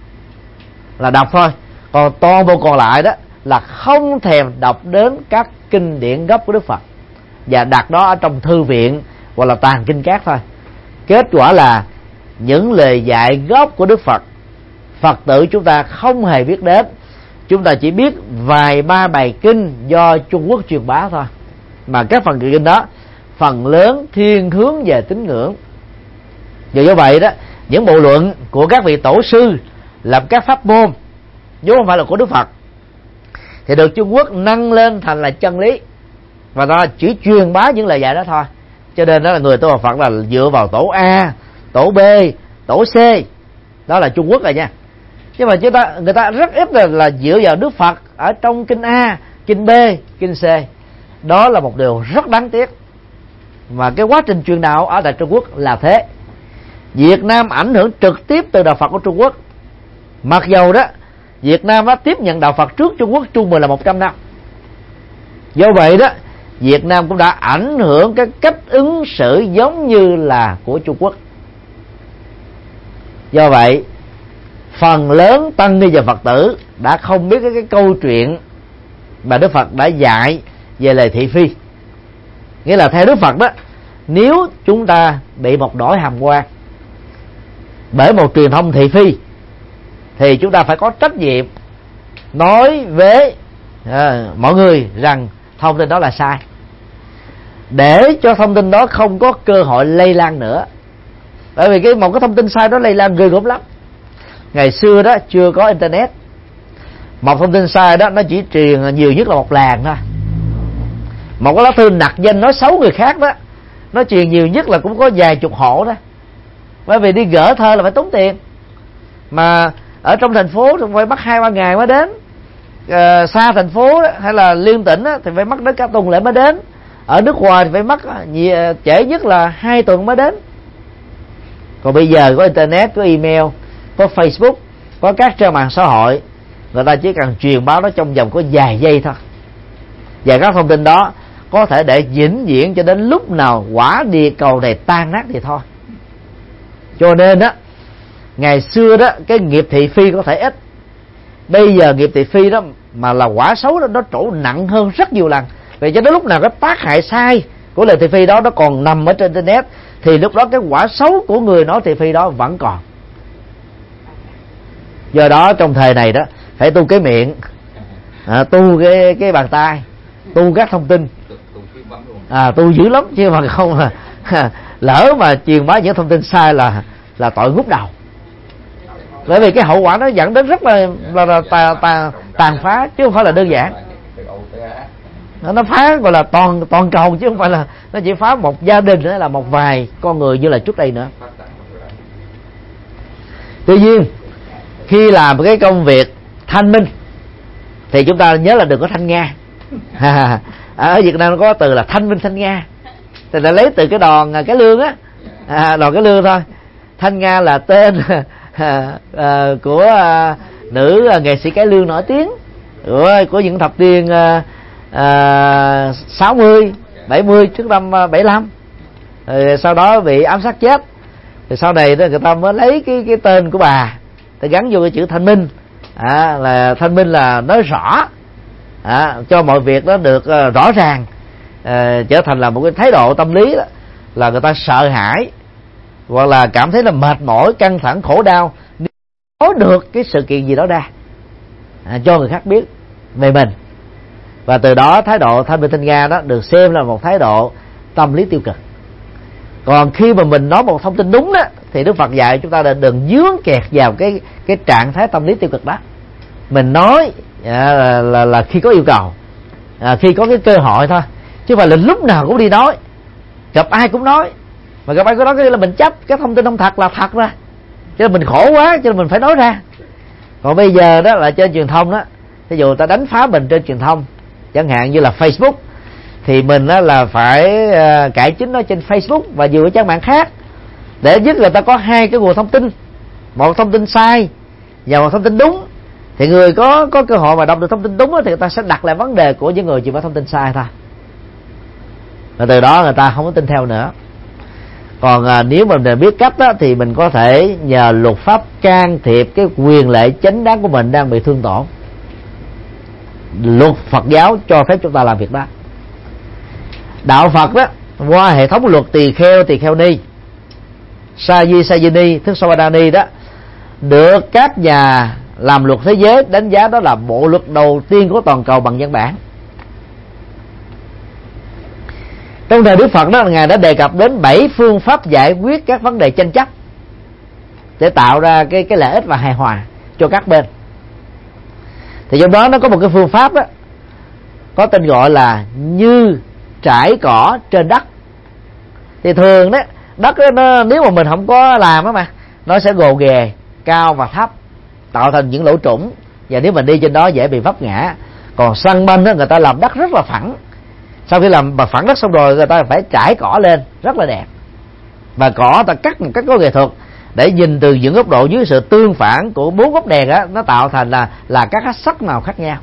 là đọc thôi, còn toàn bộ còn lại đó là không thèm đọc đến các kinh điển gốc của Đức Phật và đặt đó ở trong thư viện hoặc là tàng kinh cát thôi. Kết quả là những lời dạy gốc của Đức Phật, Phật tử chúng ta không hề biết đến. Chúng ta chỉ biết vài ba bài kinh do Trung Quốc truyền bá thôi, mà các phần kinh đó phần lớn thiên hướng về tín ngưỡng. Do vậy đó, những bộ luận của các vị tổ sư làm các pháp môn vốn không phải là của Đức Phật thì được Trung Quốc nâng lên thành là chân lý, và nó chỉ truyền bá những lời dạy đó thôi. Cho nên đó là người tu Phật là dựa vào tổ A, tổ B, tổ C, đó là Trung Quốc rồi nha. Nhưng mà người ta rất ít là dựa vào Đức Phật ở trong kinh A, kinh B, kinh C. Đó là một điều rất đáng tiếc. Và cái quá trình truyền đạo ở tại Trung Quốc là thế. Việt Nam ảnh hưởng trực tiếp từ đạo Phật của Trung Quốc. Mặc dầu đó Việt Nam đã tiếp nhận đạo Phật trước Trung Quốc trung bình là 100 năm. Do vậy đó, Việt Nam cũng đã ảnh hưởng cái cách ứng xử giống như là của Trung Quốc. Do vậy phần lớn tăng ni và Phật tử đã không biết cái câu chuyện mà Đức Phật đã dạy về lời thị phi. Nghĩa là theo Đức Phật đó, nếu chúng ta bị một nỗi hàm quan bởi một truyền thông thị phi thì chúng ta phải có trách nhiệm nói với mọi người rằng thông tin đó là sai, để cho thông tin đó không có cơ hội lây lan nữa. Bởi vì một cái thông tin sai đó lây lan ghê gớm lắm. Ngày xưa đó chưa có internet, một thông tin sai đó nó chỉ truyền nhiều nhất là một làng thôi. Một cái lá thư nặc danh nói xấu người khác đó, nó truyền nhiều nhất là cũng có vài chục hộ đó. Bởi vì đi gỡ thơ là phải tốn tiền, mà ở trong thành phố thì phải mất 2-3 ngày mới đến. Xa thành phố đó, hay là liên tỉnh đó, thì phải mất đến cả tuần lễ mới đến. Ở nước ngoài thì phải mất trễ nhất là 2 tuần mới đến. Còn bây giờ có internet, có email, có Facebook, có các trang mạng xã hội, người ta chỉ cần truyền báo nó trong vòng có vài giây thôi, và các thông tin đó có thể để vĩnh viễn cho đến lúc nào quả địa cầu này tan nát thì thôi. Cho nên đó, ngày xưa đó cái nghiệp thị phi có thể ít, bây giờ nghiệp thị phi đó mà là quả xấu đó, nó trổ nặng hơn rất nhiều lần. Vì cho đến lúc nào cái tác hại sai của lời thị phi đó nó còn nằm ở trên internet, thì lúc đó cái quả xấu của người nói thị phi đó vẫn còn. Do đó trong thời này đó phải tu cái miệng, tu cái bàn tay, tu các thông tin, tu dữ lắm, chứ mà không lỡ mà truyền bá những thông tin sai là tội ngút đầu. Bởi vì cái hậu quả nó dẫn đến rất là tàn phá, chứ không phải là đơn giản. Nó phá gọi là toàn cầu, chứ không phải là nó chỉ phá một gia đình nữa, là một vài con người như là trước đây nữa. Tuy nhiên khi làm cái công việc thanh minh thì chúng ta nhớ là đừng có thanh nga. Ở Việt Nam nó có từ là thanh minh thanh nga, thì đã lấy từ cái đòn cái lương á, đòn cái lương thôi. Thanh Nga là tên của nữ nghệ sĩ cải lương nổi tiếng của những thập niên 60, 70 trước năm 75. Rồi sau đó bị ám sát chết. Thì sau này đó người ta mới lấy cái tên của bà, ta gắn vô cái chữ thanh minh, là thanh minh là nói rõ, cho mọi việc nó được rõ ràng, trở thành là một cái thái độ tâm lý đó, là người ta sợ hãi hoặc là cảm thấy là mệt mỏi, căng thẳng, khổ đau, nói được cái sự kiện gì đó ra, cho người khác biết về mình. Và từ đó thái độ thanh minh thanh nga đó được xem là một thái độ tâm lý tiêu cực. Còn khi mà mình nói một thông tin đúng đó, thì Đức Phật dạy chúng ta là đừng dướng kẹt vào cái trạng thái tâm lý tiêu cực đó. Mình nói là khi có yêu cầu, khi có cái cơ hội thôi, chứ không phải là lúc nào cũng đi nói, gặp ai cũng nói. Mà gặp ai cũng nói cái là mình chấp cái thông tin không thật là thật ra, cho nên mình khổ quá, cho nên mình phải nói ra. Còn bây giờ đó là trên truyền thông đó, ví dụ ta đánh phá mình trên truyền thông, chẳng hạn như là Facebook, thì mình đó là phải cải chính nó trên Facebook và nhiều cái trang mạng khác, để giúp người ta có hai cái nguồn thông tin, một thông tin sai và một thông tin đúng. Thì người có cơ hội mà đọc được thông tin đúng đó, thì người ta sẽ đặt lại vấn đề của những người chịu phải thông tin sai thôi, và từ đó người ta không có tin theo nữa. Còn nếu mà mình biết cách đó, thì mình có thể nhờ luật pháp can thiệp cái quyền lợi chính đáng của mình đang bị thương tổn. Luật Phật giáo cho phép chúng ta làm việc đó. Đạo Phật đó, qua hệ thống luật tỳ kheo ni, sa di ni, thức Sawadani đó, được các nhà làm luật thế giới đánh giá đó là bộ luật đầu tiên của toàn cầu bằng văn bản. Trong thời Đức Phật đó, Ngài đã đề cập đến 7 phương pháp giải quyết các vấn đề tranh chấp để tạo ra cái lợi ích và hài hòa cho các bên. Thì trong đó nó có một cái phương pháp đó, có tên gọi là như trải cỏ trên đất. Thì thường đó, đất đó, nếu mà mình không có làm đó mà, nó sẽ gồ ghề, cao và thấp, tạo thành những lỗ trũng, và nếu mình đi trên đó dễ bị vấp ngã. Còn săn banh đó, người ta làm đất rất là phẳng. Sau khi làm phẳng đất xong rồi, người ta phải trải cỏ lên rất là đẹp, và cỏ ta cắt một cách có nghệ thuật để nhìn từ những góc độ dưới sự tương phản của 4 góc đèn đó, nó tạo thành là các sắc màu khác nhau.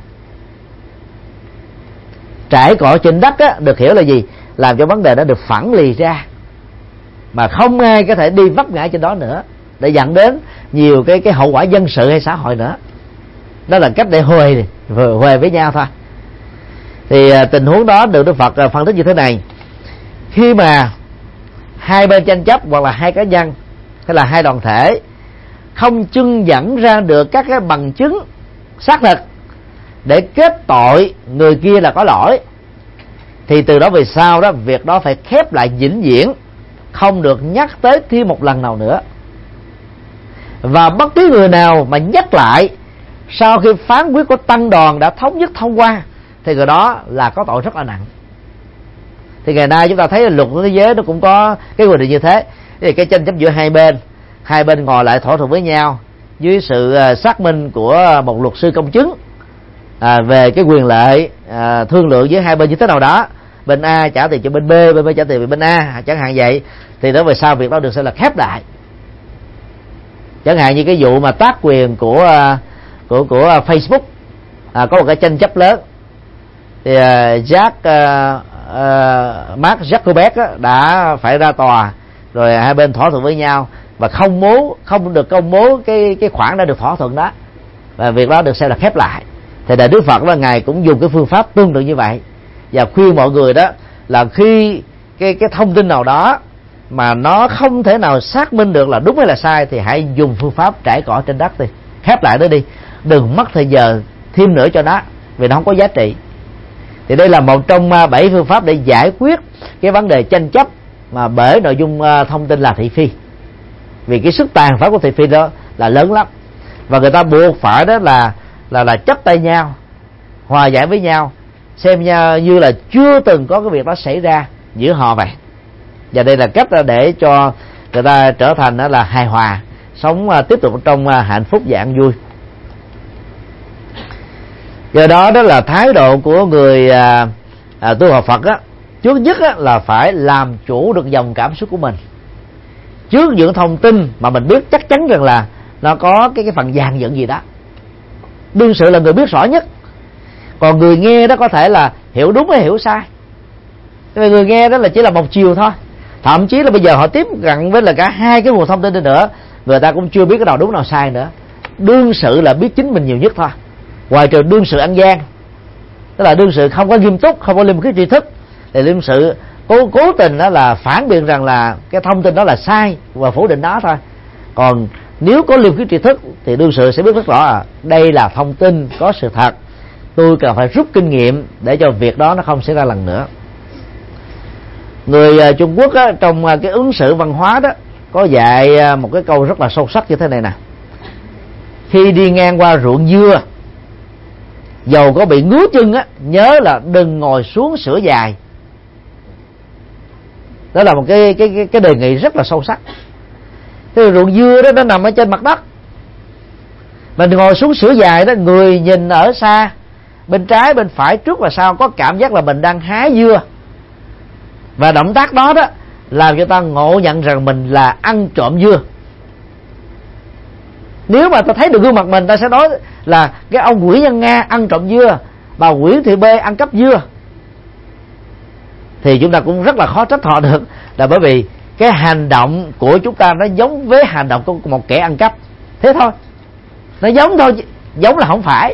Trải cỏ trên đất á, được hiểu là gì? Làm cho vấn đề đó được phẳng lì ra, mà không ai có thể đi vấp ngã trên đó nữa. để dẫn đến nhiều cái hậu quả dân sự hay xã hội nữa. Đó là cách để huề với nhau thôi. Thì tình huống đó được Đức Phật phân tích như thế này: khi mà hai bên tranh chấp, hoặc là hai cá nhân hay là hai đoàn thể không trưng dẫn ra được các cái bằng chứng xác thực để kết tội người kia là có lỗi, thì từ đó về sau đó, việc đó phải khép lại vĩnh viễn, không được nhắc tới thêm một lần nào nữa. Và bất cứ người nào mà nhắc lại sau khi phán quyết của tăng đoàn đã thống nhất thông qua, thì người đó là có tội rất là nặng. Thì ngày nay chúng ta thấy là luật của thế giới nó cũng có cái quy định như thế. Thì cái tranh chấp giữa hai bên ngồi lại thỏa thuận với nhau dưới sự xác minh của một luật sư công chứng về cái quyền lợi thương lượng với hai bên như thế nào đó, bên A trả tiền cho bên B, bên B trả tiền cho bên A chẳng hạn vậy, thì đó về sau việc đó được xem là khép lại. Chẳng hạn như cái vụ mà tác quyền của Facebook, có một cái tranh chấp lớn, thì Mark Zuckerberg đã phải ra tòa, rồi hai bên thỏa thuận với nhau và không được công bố cái khoản đã được thỏa thuận đó, và việc đó được xem là khép lại. Thì Đại Đức Phật là ngài cũng dùng cái phương pháp tương tự như vậy, và khuyên mọi người đó là khi cái thông tin nào đó mà nó không thể nào xác minh được là đúng hay là sai, thì hãy dùng phương pháp trải cỏ trên đất đi, khép lại nó đi, đừng mất thời giờ thêm nữa cho nó, vì nó không có giá trị. Thì đây là một trong 7 phương pháp để giải quyết cái vấn đề tranh chấp mà bởi nội dung thông tin là thị phi. Vì cái sức tàn phá của thị phi đó là lớn lắm, và người ta buộc phải đó là chấp tay nhau, hòa giải với nhau, xem như là chưa từng có cái việc đó xảy ra giữa họ vậy. Và đây là cách để cho người ta trở thành là hài hòa, sống tiếp tục trong hạnh phúc và an vui. Do đó đó là thái độ của người tu học Phật á, trước nhất á, là phải làm chủ được dòng cảm xúc của mình trước những thông tin mà mình biết chắc chắn rằng là nó có cái phần dàn dựng gì đó. Đương sự là người biết rõ nhất, còn người nghe đó có thể là hiểu đúng hay hiểu sai. Người nghe đó là chỉ là một chiều thôi, thậm chí là bây giờ họ tiếp cận với là cả hai cái nguồn thông tin nữa, người ta cũng chưa biết cái nào đúng nào sai nữa. Đương sự là biết chính mình nhiều nhất thôi, ngoài trừ đương sự ăn gian, tức là đương sự không có nghiêm túc, không có liêm khiết tri thức, thì đương sự cố tình đó là phản biện rằng là cái thông tin đó là sai và phủ định đó thôi. Còn nếu có liêm khiết tri thức thì đương sự sẽ biết rất rõ đây là thông tin có sự thật, tôi cần phải rút kinh nghiệm để cho việc đó nó không xảy ra lần nữa. Người Trung Quốc á, trong cái ứng xử văn hóa đó có dạy một cái câu rất là sâu sắc như thế này nè: khi đi ngang qua ruộng dưa, dầu có bị ngứa chân á, nhớ là đừng ngồi xuống sửa dài. Đó là một cái đề nghị rất là sâu sắc. Cái ruộng dưa đó nó nằm ở trên mặt đất, mình ngồi xuống sửa dài đó, người nhìn ở xa, bên trái bên phải trước và sau có cảm giác là mình đang hái dưa, và động tác đó đó làm cho ta ngộ nhận rằng mình là ăn trộm dưa. Nếu mà ta thấy được gương mặt mình, ta sẽ nói là cái ông Nguyễn Nhân Nga ăn trộm dưa, bà Nguyễn Thị B ăn cắp dưa. Thì chúng ta cũng rất là khó trách họ được, là bởi vì cái hành động của chúng ta nó giống với hành động của một kẻ ăn cắp. Thế thôi, nó giống thôi, giống là không phải.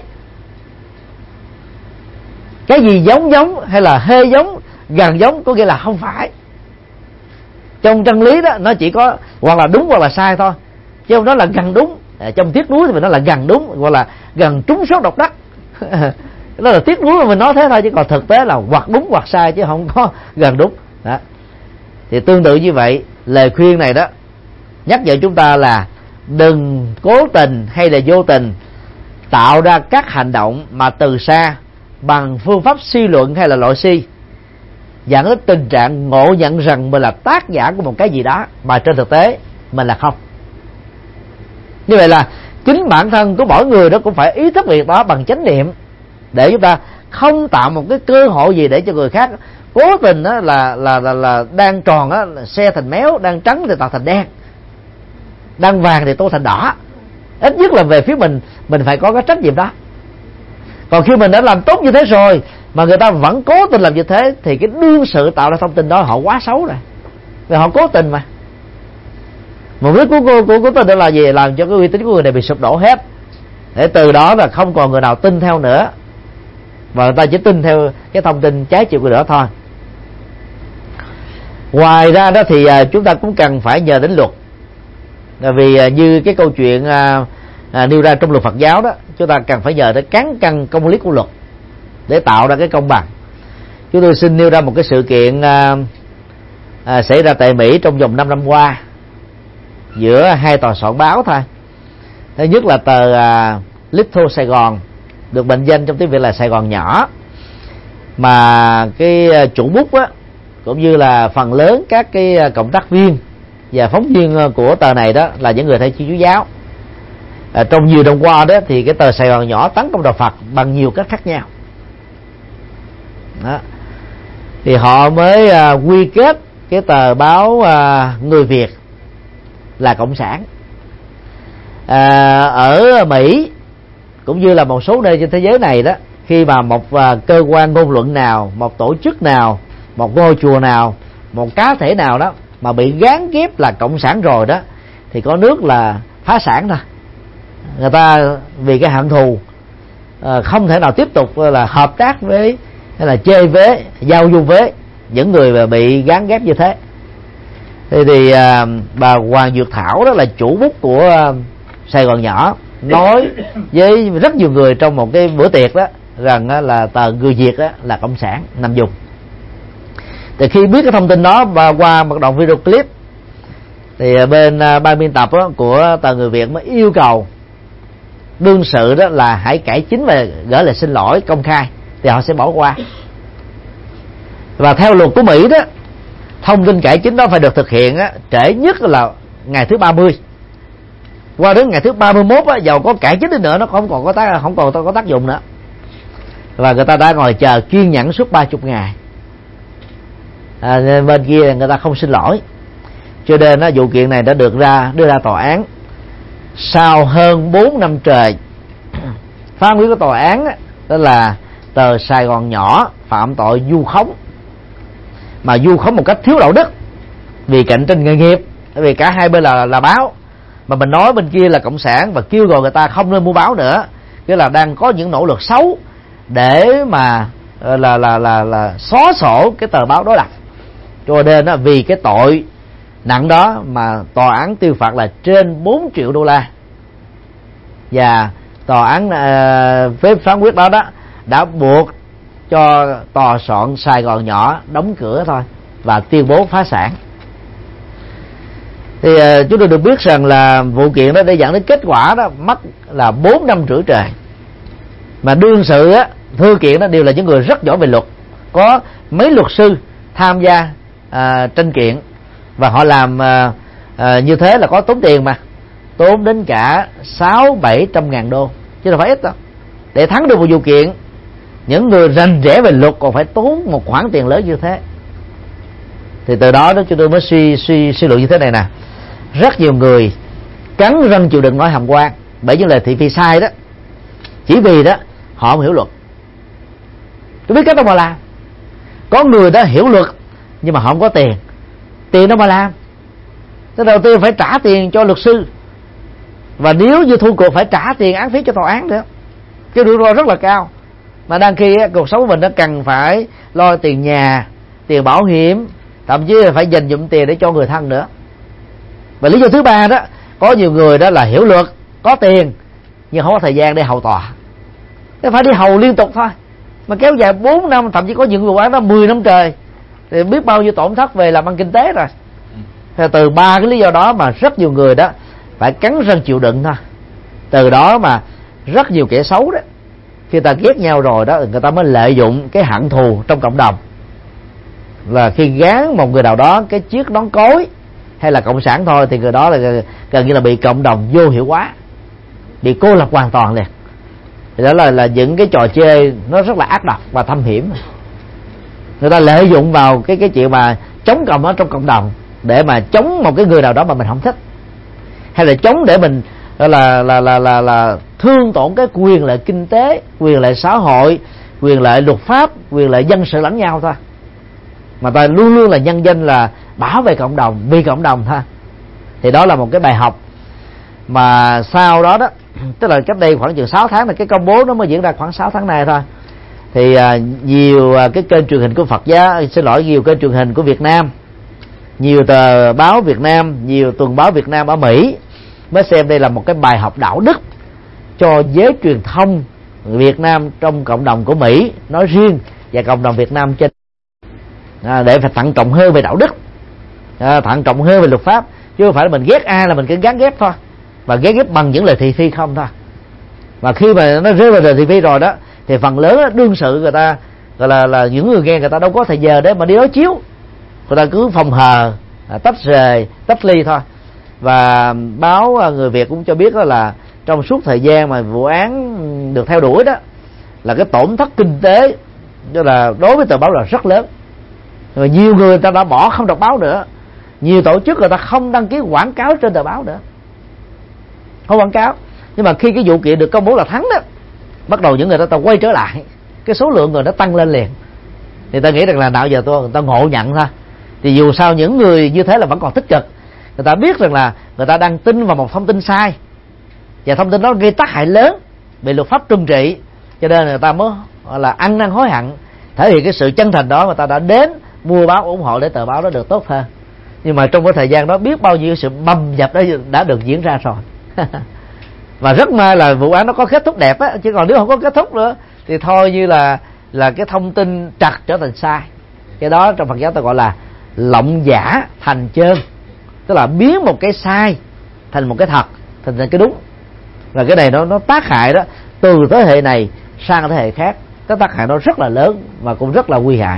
Cái gì giống hay là hơi giống, gần giống có nghĩa là không phải. Trong chân lý đó nó chỉ có hoặc là đúng hoặc là sai thôi, chứ không nói là gần đúng. Trong tiếc nuối thì mình nói là gần đúng, hoặc là gần trúng số độc đắc. Đó là tiếc nuối mà mình nói thế thôi, chứ còn thực tế là hoặc đúng hoặc sai, chứ không có gần đúng đó. Thì tương tự như vậy, lời khuyên này đó nhắc nhở chúng ta là đừng cố tình hay là vô tình tạo ra các hành động mà từ xa bằng phương pháp suy luận hay là loại suy, dẫn đến tình trạng ngộ nhận rằng mình là tác giả của một cái gì đó mà trên thực tế mình là không. Như vậy là chính bản thân của mỗi người đó cũng phải ý thức việc đó bằng chánh niệm, để chúng ta không tạo một cái cơ hội gì để cho người khác cố tình đó là đang tròn đó, xe thành méo, đang trắng thì tạo thành đen, đang vàng thì tô thành đỏ. Ít nhất là về phía mình phải có cái trách nhiệm đó. Còn khi mình đã làm tốt như thế rồi mà người ta vẫn cố tình làm như thế, thì cái đương sự tạo ra thông tin đó họ quá xấu rồi, vì họ cố tình mà. Mục đích của tin đó là gì? Làm cho cái uy tín của người này bị sụp đổ hết, để từ đó là không còn người nào tin theo nữa, và người ta chỉ tin theo cái thông tin trái chiều của nữa thôi. Ngoài ra đó thì chúng ta cũng cần phải nhờ đến luật, vì như cái câu chuyện nêu ra trong luật Phật giáo đó, chúng ta cần phải nhờ tới cán cân công lý của luật để tạo ra cái công bằng. Chúng tôi xin nêu ra một cái sự kiện xảy ra tại Mỹ trong vòng 5 năm qua giữa hai tòa soạn báo thôi. Thứ nhất là tờ Little Sài Gòn, được mệnh danh trong tiếng Việt là Sài Gòn nhỏ, mà cái chủ bút á, cũng như là phần lớn các cái cộng tác viên và phóng viên của tờ này đó là những người theo Thiên Chúa giáo. Trong nhiều năm qua đó thì cái tờ Sài Gòn nhỏ tấn công đạo Phật bằng nhiều cách khác nhau đó. Thì họ mới quy kết cái tờ báo Người Việt là cộng sản. Ở Mỹ cũng như là một số nơi trên thế giới này đó, khi mà một cơ quan ngôn luận nào, một tổ chức nào, một ngôi chùa nào, một cá thể nào đó mà bị gán ghép là cộng sản rồi đó, thì có nước là phá sản thôi. Người ta vì cái hận thù không thể nào tiếp tục là hợp tác với hay là chơi với, giao du với những người mà bị gán ghép như thế. Thì bà Hoàng Dược Thảo đó là chủ bút của Sài Gòn nhỏ, nói với rất nhiều người trong một cái bữa tiệc đó rằng là tờ Người Việt đó là cộng sản nằm dùng. Thì khi biết cái thông tin đó và qua một đoạn video clip, thì bên ban biên tập của tờ Người Việt mới yêu cầu đương sự đó là hãy cải chính và gửi lời xin lỗi công khai, thì họ sẽ bỏ qua. Và theo luật của Mỹ đó, thông tin cải chính đó phải được thực hiện trễ nhất là ngày thứ 30. Qua đến ngày thứ 31 dầu có cải chính đi nữa nó không còn có tác dụng nữa. Và người ta đã ngồi chờ kiên nhẫn suốt 30 ngày. Bên kia người ta không xin lỗi, cho nên vụ kiện này đã được đưa ra tòa án sau hơn 4 năm trời. Phán quyết của tòa án đó là tờ Sài Gòn nhỏ phạm tội vu khống, mà vu khống một cách thiếu đạo đức vì cạnh tranh nghề nghiệp. Bởi vì cả hai bên là báo, mà mình nói bên kia là cộng sản và kêu gọi người ta không nên mua báo nữa, nghĩa là đang có những nỗ lực xấu để mà là xóa sổ cái tờ báo đối lập. Cho nên vì cái tội nặng đó mà tòa án tuyên phạt là trên 4 triệu đô la, và tòa án với phán quyết đó đã buộc cho tòa soạn Sài Gòn nhỏ đóng cửa thôi và tuyên bố phá sản. Thì chúng tôi được biết rằng là vụ kiện đó để dẫn đến kết quả đó mất là 4 năm rưỡi trời, mà đương sự thư kiện đó đều là những người rất giỏi về luật, có mấy luật sư tham gia tranh kiện, và họ làm như thế là có tốn tiền, mà tốn đến cả 600-700 ngàn đô chứ đâu phải ít đâu. Để thắng được một vụ kiện, những người rành rẽ về luật còn phải tốn một khoản tiền lớn như thế. Thì từ đó chúng tôi mới suy luận như thế này nè: rất nhiều người cắn răng chịu đựng nỗi hàm quan bởi những lời thị phi sai đó, chỉ vì đó họ không hiểu luật. Tôi biết cách đâu mà làm. Có người đó hiểu luật nhưng mà họ không có tiền đâu mà làm. Thế đầu tiên phải trả tiền cho luật sư, và nếu như thua cuộc phải trả tiền án phí cho tòa án nữa. Cái rủi ro rất là cao, mà đang khi cuộc sống của mình nó cần phải lo tiền nhà, tiền bảo hiểm, thậm chí là phải dành dụm tiền để cho người thân nữa. Và lý do thứ ba đó, có nhiều người đó là hiểu luật, có tiền nhưng không có thời gian để hầu tòa, thế phải đi hầu liên tục thôi, mà kéo dài 4 năm, thậm chí có những vụ án đó 10 năm trời, thì biết bao nhiêu tổn thất về làm ăn kinh tế rồi. Thì từ 3 cái lý do đó mà rất nhiều người đó phải cắn răng chịu đựng thôi. Từ đó mà rất nhiều kẻ xấu đó, khi ta ghét nhau rồi đó, người ta mới lợi dụng cái hận thù trong cộng đồng, là khi gán một người nào đó cái chiếc nón cối hay là cộng sản thôi, thì người đó là gần như là bị cộng đồng vô hiệu hóa, bị cô lập hoàn toàn liền. Thì đó là những cái trò chơi nó rất là ác độc và thâm hiểm. Người ta lợi dụng vào cái chuyện mà chống cộng ở trong cộng đồng để mà chống một cái người nào đó mà mình không thích, hay là chống để mình là thương tổn cái quyền lợi kinh tế, quyền lợi xã hội, quyền lợi luật pháp, quyền lợi dân sự lẫn nhau thôi. Mà ta luôn luôn là nhân danh là bảo vệ cộng đồng, vì cộng đồng thôi. Thì đó là một cái bài học mà sau đó tức là cách đây khoảng chừng 6 tháng là cái công bố nó mới diễn ra, khoảng 6 tháng nay thôi. Thì nhiều cái kênh truyền hình của Phật giáo, nhiều kênh truyền hình của Việt Nam, nhiều tờ báo Việt Nam, nhiều tuần báo Việt Nam ở Mỹ mới xem đây là một cái bài học đạo đức cho giới truyền thông Việt Nam trong cộng đồng của Mỹ nói riêng và cộng đồng Việt Nam trên, để phải thận trọng hơn về đạo đức, thận trọng hơn về luật pháp, chứ không phải là mình ghét ai là mình cứ gán ghép thôi, và gán ghép bằng những lời thị phi không thôi. Mà khi mà nó rơi vào lời thị phi rồi đó thì phần lớn đó, đương sự người ta gọi là những người nghe, người ta đâu có thời giờ để mà đi đối chiếu, người ta cứ phòng hờ, tách rời, tách ly thôi. Và báo Người Việt cũng cho biết đó là trong suốt thời gian mà vụ án được theo đuổi đó, là cái tổn thất kinh tế tức là đối với tờ báo là rất lớn. Rồi nhiều người ta đã bỏ không đọc báo nữa, nhiều tổ chức người ta không đăng ký quảng cáo trên tờ báo nữa, không quảng cáo. Nhưng mà khi cái vụ kiện được công bố là thắng đó, bắt đầu những người đó ta quay trở lại, cái số lượng người nó tăng lên liền. Thì ta nghĩ rằng là nào giờ người ta ngộ nhận thôi. Thì dù sao những người như thế là vẫn còn tích cực, người ta biết rằng là người ta đang tin vào một thông tin sai, và thông tin đó gây tác hại lớn, bị luật pháp trừng trị, cho nên người ta mới là ăn năn hối hận, thể hiện cái sự chân thành đó, người ta đã đến mua báo ủng hộ để tờ báo đó được tốt hơn. Nhưng mà trong cái thời gian đó biết bao nhiêu sự bầm dập đó đã được diễn ra rồi. Và rất may là vụ án nó có kết thúc đẹp á, chứ còn nếu không có kết thúc nữa thì thôi như là cái thông tin trật trở thành sai. Cái đó trong Phật giáo ta gọi là lộng giả thành chơn, tức là biến một cái sai thành một cái thật, thành cái đúng. Và cái này nó tác hại đó từ thế hệ này sang thế hệ khác, cái tác hại nó rất là lớn và cũng rất là nguy hại.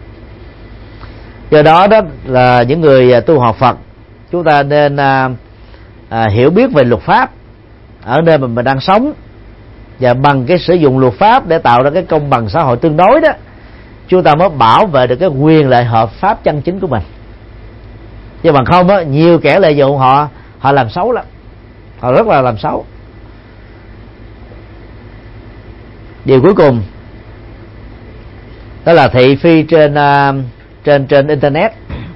Do đó đó là những người tu học Phật, chúng ta nên hiểu biết về luật pháp ở nơi mà mình đang sống, và bằng cái sử dụng luật pháp để tạo ra cái công bằng xã hội tương đối đó, chúng ta mới bảo vệ được cái quyền lợi hợp pháp chân chính của mình. Chứ bằng không á, nhiều kẻ lợi dụng họ làm xấu lắm, họ rất là làm xấu. Điều cuối cùng đó là thị phi trên internet.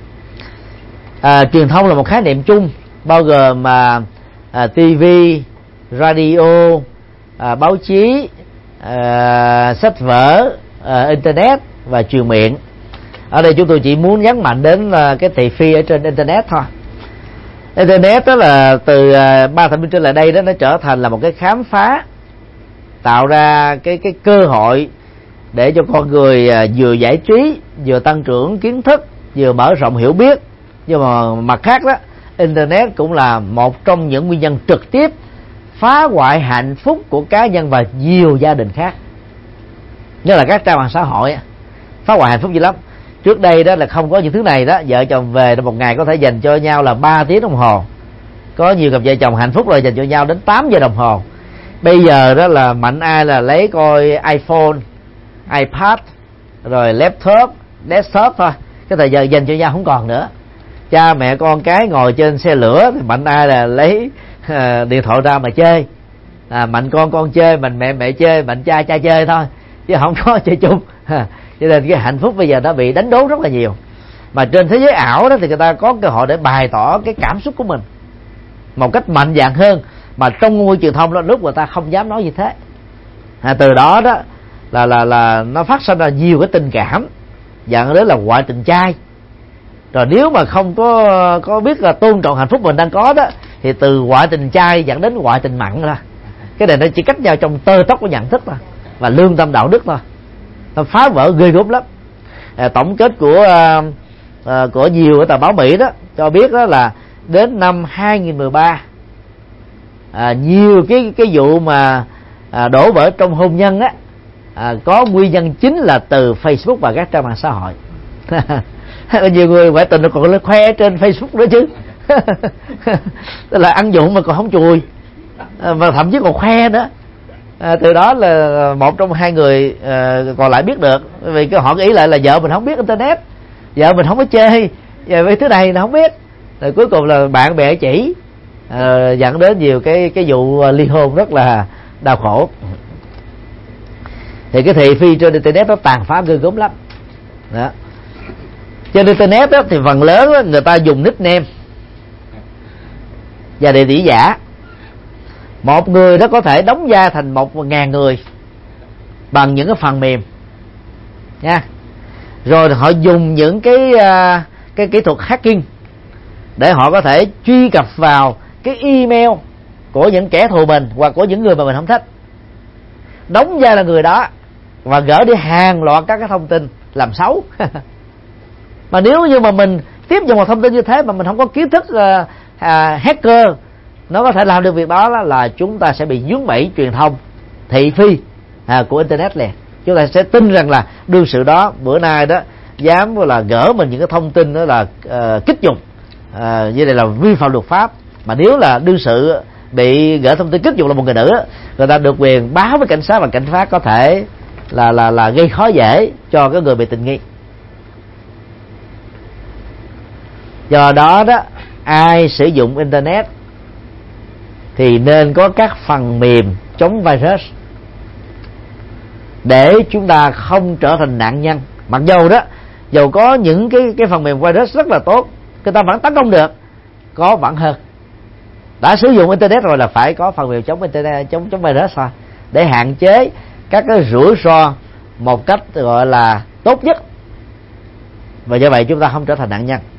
Truyền thông là một khái niệm chung bao gồm TV, radio, báo chí, sách vở, internet và truyền miệng. Ở đây chúng tôi chỉ muốn nhấn mạnh đến cái thị phi ở trên internet thôi. Internet đó là từ 3 thập niên trở lại đây đó, nó trở thành là một cái khám phá, tạo ra cái cơ hội để cho con người vừa giải trí, vừa tăng trưởng kiến thức, vừa mở rộng hiểu biết. Nhưng mà mặt khác đó, internet cũng là một trong những nguyên nhân trực tiếp phá hoại hạnh phúc của cá nhân và nhiều gia đình khác. Như là các trang mạng xã hội phá hoại hạnh phúc dữ lắm. Trước đây đó là không có những thứ này đó, vợ chồng về một ngày có thể dành cho nhau là 3 tiếng đồng hồ. Có nhiều cặp vợ chồng hạnh phúc rồi dành cho nhau đến 8 giờ đồng hồ. Bây giờ đó là mạnh ai là lấy coi iPhone, iPad, rồi laptop, desktop thôi. Cái thời giờ dành cho nhau không còn nữa. Cha mẹ con cái ngồi trên xe lửa thì mạnh ai là lấy điện thoại ra mà chơi. Mạnh con chơi, mạnh mẹ chơi, mạnh cha chơi thôi, chứ không có chơi chung. Cho nên cái hạnh phúc bây giờ nó bị đánh đố rất là nhiều. Mà trên thế giới ảo đó thì người ta có cơ hội để bày tỏ cái cảm xúc của mình một cách mạnh dạn hơn, mà trong môi trường thông đó lúc người ta không dám nói như thế. Từ đó đó là nó phát sinh ra nhiều cái tình cảm dẫn đến là ngoại tình trai. Rồi nếu mà không có biết là tôn trọng hạnh phúc mình đang có đó, thì từ ngoại tình trai dẫn đến ngoại tình mặn ra. Cái này nó chỉ cách nhau trong tơ tóc của nhận thức thôi và lương tâm đạo đức thôi. Nó phá vỡ ghê gớm lắm. Tổng kết của nhiều ở tờ báo Mỹ đó cho biết đó là đến năm 2013 nhiều cái vụ mà đổ vỡ trong hôn nhân á có nguyên nhân chính là từ Facebook và các trang mạng xã hội. Nhiều người ngoại tình còn khoe trên Facebook nữa chứ. Tức là ăn dụng mà còn không chùi, mà thậm chí còn khoe nữa. Từ đó là một trong hai người còn lại biết được, vì họ nghĩ lại là vợ mình không biết internet, vợ mình không có chơi về thứ này nó không biết. Rồi cuối cùng là bạn bè chỉ dẫn đến nhiều cái vụ ly hôn rất là đau khổ. Thì cái thị phi trên internet nó tàn phá ghê gớm lắm đó. Trên internet đó, thì phần lớn đó, người ta dùng nickname, và địa chỉ giả. Một người đó có thể đóng vai thành 1.000 người bằng những cái phần mềm nha. Rồi họ dùng những cái kỹ thuật hacking để họ có thể truy cập vào cái email của những kẻ thù mình hoặc của những người mà mình không thích, đóng vai là người đó và gỡ đi hàng loạt các cái thông tin làm xấu. Mà nếu như mà mình tiếp vào một thông tin như thế mà mình không có kiến thức hacker nó có thể làm được việc đó, là chúng ta sẽ bị vướng bẫy truyền thông thị phi của internet liền. Chúng ta sẽ tin rằng là đương sự đó bữa nay đó dám là gỡ mình những cái thông tin đó là kích dục, như đây là vi phạm luật pháp. Mà nếu là đương sự bị gỡ thông tin kích dục là một người nữ, người ta được quyền báo với cảnh sát và cảnh sát có thể là gây khó dễ cho cái người bị tình nghi. Do đó đó, ai sử dụng internet thì nên có các phần mềm chống virus để chúng ta không trở thành nạn nhân. Mặc dầu đó, dầu có những cái phần mềm virus rất là tốt, người ta vẫn tấn công được, có vẫn hơn. Đã sử dụng internet rồi là phải có phần mềm chống internet, chống virus thôi, để hạn chế các cái rủi ro một cách gọi là tốt nhất, và do vậy chúng ta không trở thành nạn nhân.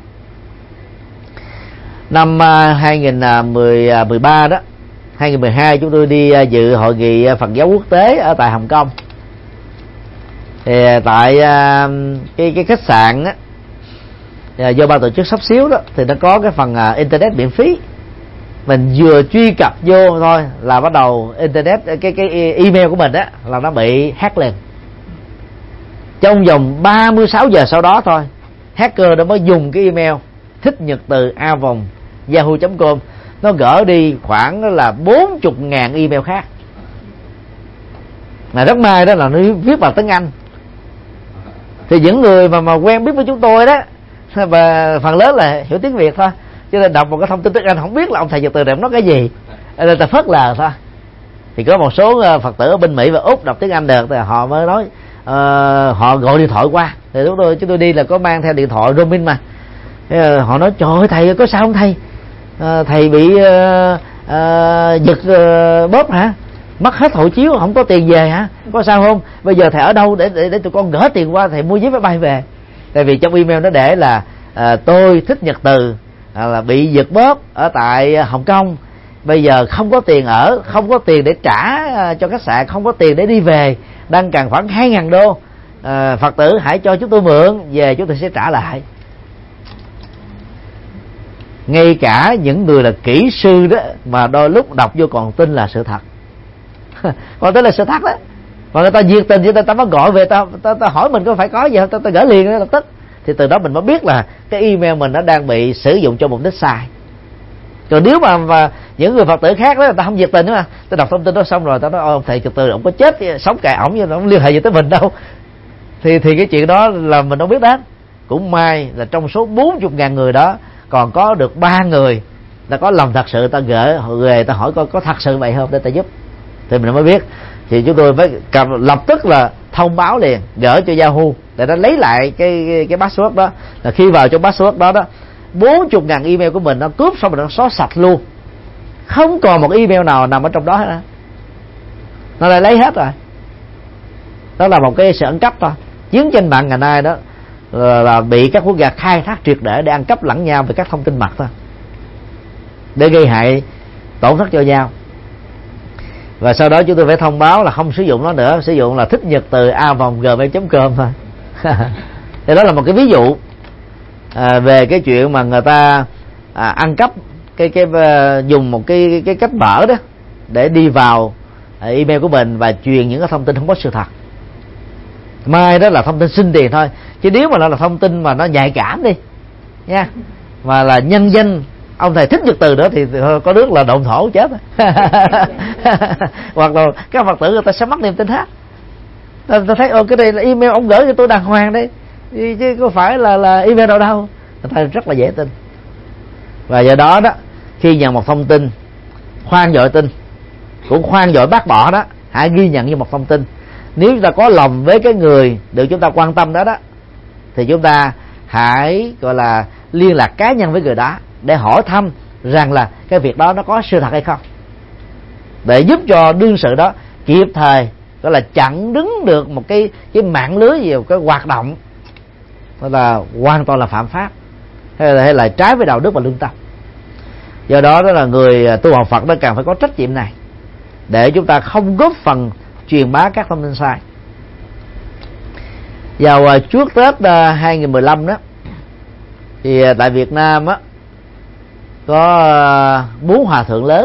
Năm 2013 đó, 2012 chúng tôi đi dự hội nghị Phật giáo quốc tế ở tại Hồng Kông. Thì tại cái khách sạn á, do ban tổ chức sắp xíu đó, thì nó có cái phần internet miễn phí. Mình vừa truy cập vô thôi là bắt đầu internet, cái email của mình á là nó bị hack lên. Trong vòng 36 giờ sau đó thôi, hacker đã mới dùng cái email thích nhật từ @yahoo.com, nó gỡ đi khoảng là 40.000 email khác. Mà rất may đó là nó viết bằng tiếng Anh. Thì những người mà quen biết với chúng tôi đó, và phần lớn là hiểu tiếng Việt thôi, cho nên đọc một cái thông tin tiếng Anh không biết là ông thầy nhật từ này nói cái gì, nên ta phớt lờ thôi. Thì có một số Phật tử ở bên Mỹ và Úc đọc tiếng Anh được, thì họ mới nói họ gọi điện thoại qua. Thì chúng tôi đi là có mang theo điện thoại roaming mà. Họ nói trời ơi thầy có sao không thầy? Thầy bị giật bóp hả? Mất hết hộ chiếu, không có tiền về hả? Có sao không? Bây giờ thầy ở đâu để tụi con gửi tiền qua, thầy mua vé máy bay về. Tại vì trong email nó để là tôi thích nhật từ là bị giật bóp ở tại Hồng Kông, bây giờ không có tiền ở, không có tiền để trả cho khách sạn, không có tiền để đi về, đang cần khoảng 2.000 đô. Phật tử hãy cho chúng tôi mượn, về chúng tôi sẽ trả lại. Ngay cả những người là kỹ sư đó mà đôi lúc đọc vô còn tin là sự thật. Còn tin là sự thật đó. Mà người ta nhiệt tình cho ta mới gọi về, ta hỏi mình có phải có gì không, ta gửi liền lập tức. Thì từ đó mình mới biết là cái email mình nó đang bị sử dụng cho mục đích sai. Còn nếu mà những người Phật tử khác đó, người ta không nhiệt tình nữa mà, ta đọc thông tin đó xong rồi ta nói ông thầy từ từ ông có chết sống cài ổng, nhưng nó không liên hệ gì tới mình đâu. Thì cái chuyện đó là mình không biết đến. Cũng may là trong số 40.000 người đó còn có được 3 người là có lòng thật sự, ta gửi về ta hỏi coi có thật sự vậy không để ta giúp. Thì mình mới biết. Thì chúng tôi phải lập tức là thông báo liền, gửi cho Yahoo để nó lấy lại cái password đó. Là khi vào trong password đó 40.000 email của mình nó cướp xong rồi nó xóa sạch luôn, không còn một email nào nằm ở trong đó hết. Nó lại lấy hết rồi. Đó là một cái sự ăn cắp thôi. Chiến tranh mạng ngày nay đó là bị các quốc gia khai thác triệt để ăn cắp lẫn nhau về các thông tin mật thôi, để gây hại tổn thất cho nhau. Và sau đó chúng tôi phải thông báo là không sử dụng nó nữa, sử dụng là thích nhật từ @gmail.com thôi. Thì đó là một cái ví dụ về cái chuyện mà người ta ăn cắp dùng một cái cách mở đó để đi vào email của mình và truyền những cái thông tin không có sự thật. Mai đó là thông tin xin tiền thôi, chứ nếu mà nó là thông tin mà nó nhạy cảm đi nha, mà là nhân danh ông thầy thích nhật từ nữa thì có nước là độn thổ chết. Hoặc là các Phật tử người ta sẽ mất niềm tin hết. Ta thấy cái này là email ông gửi cho tôi đàng hoàng đấy, chứ có phải là email đâu đâu. Người ta rất là dễ tin. Và do đó khi nhận một thông tin, khoan vội tin, cũng khoan vội bác bỏ đó, hãy ghi nhận như một thông tin. Nếu chúng ta có lòng với cái người được chúng ta quan tâm đó thì chúng ta hãy gọi là liên lạc cá nhân với người đó để hỏi thăm rằng là cái việc đó nó có sự thật hay không, để giúp cho đương sự đó kịp thời gọi là chặn đứng được một cái mạng lưới gì, một cái hoạt động là hoàn toàn là phạm pháp hay là trái với đạo đức và lương tâm. Do đó đó là người tu học Phật nó càng phải có trách nhiệm này, để chúng ta không góp phần truyền bá các thông tin sai. Vào trước Tết 2015 đó, thì tại Việt Nam á có 4 hòa thượng lớn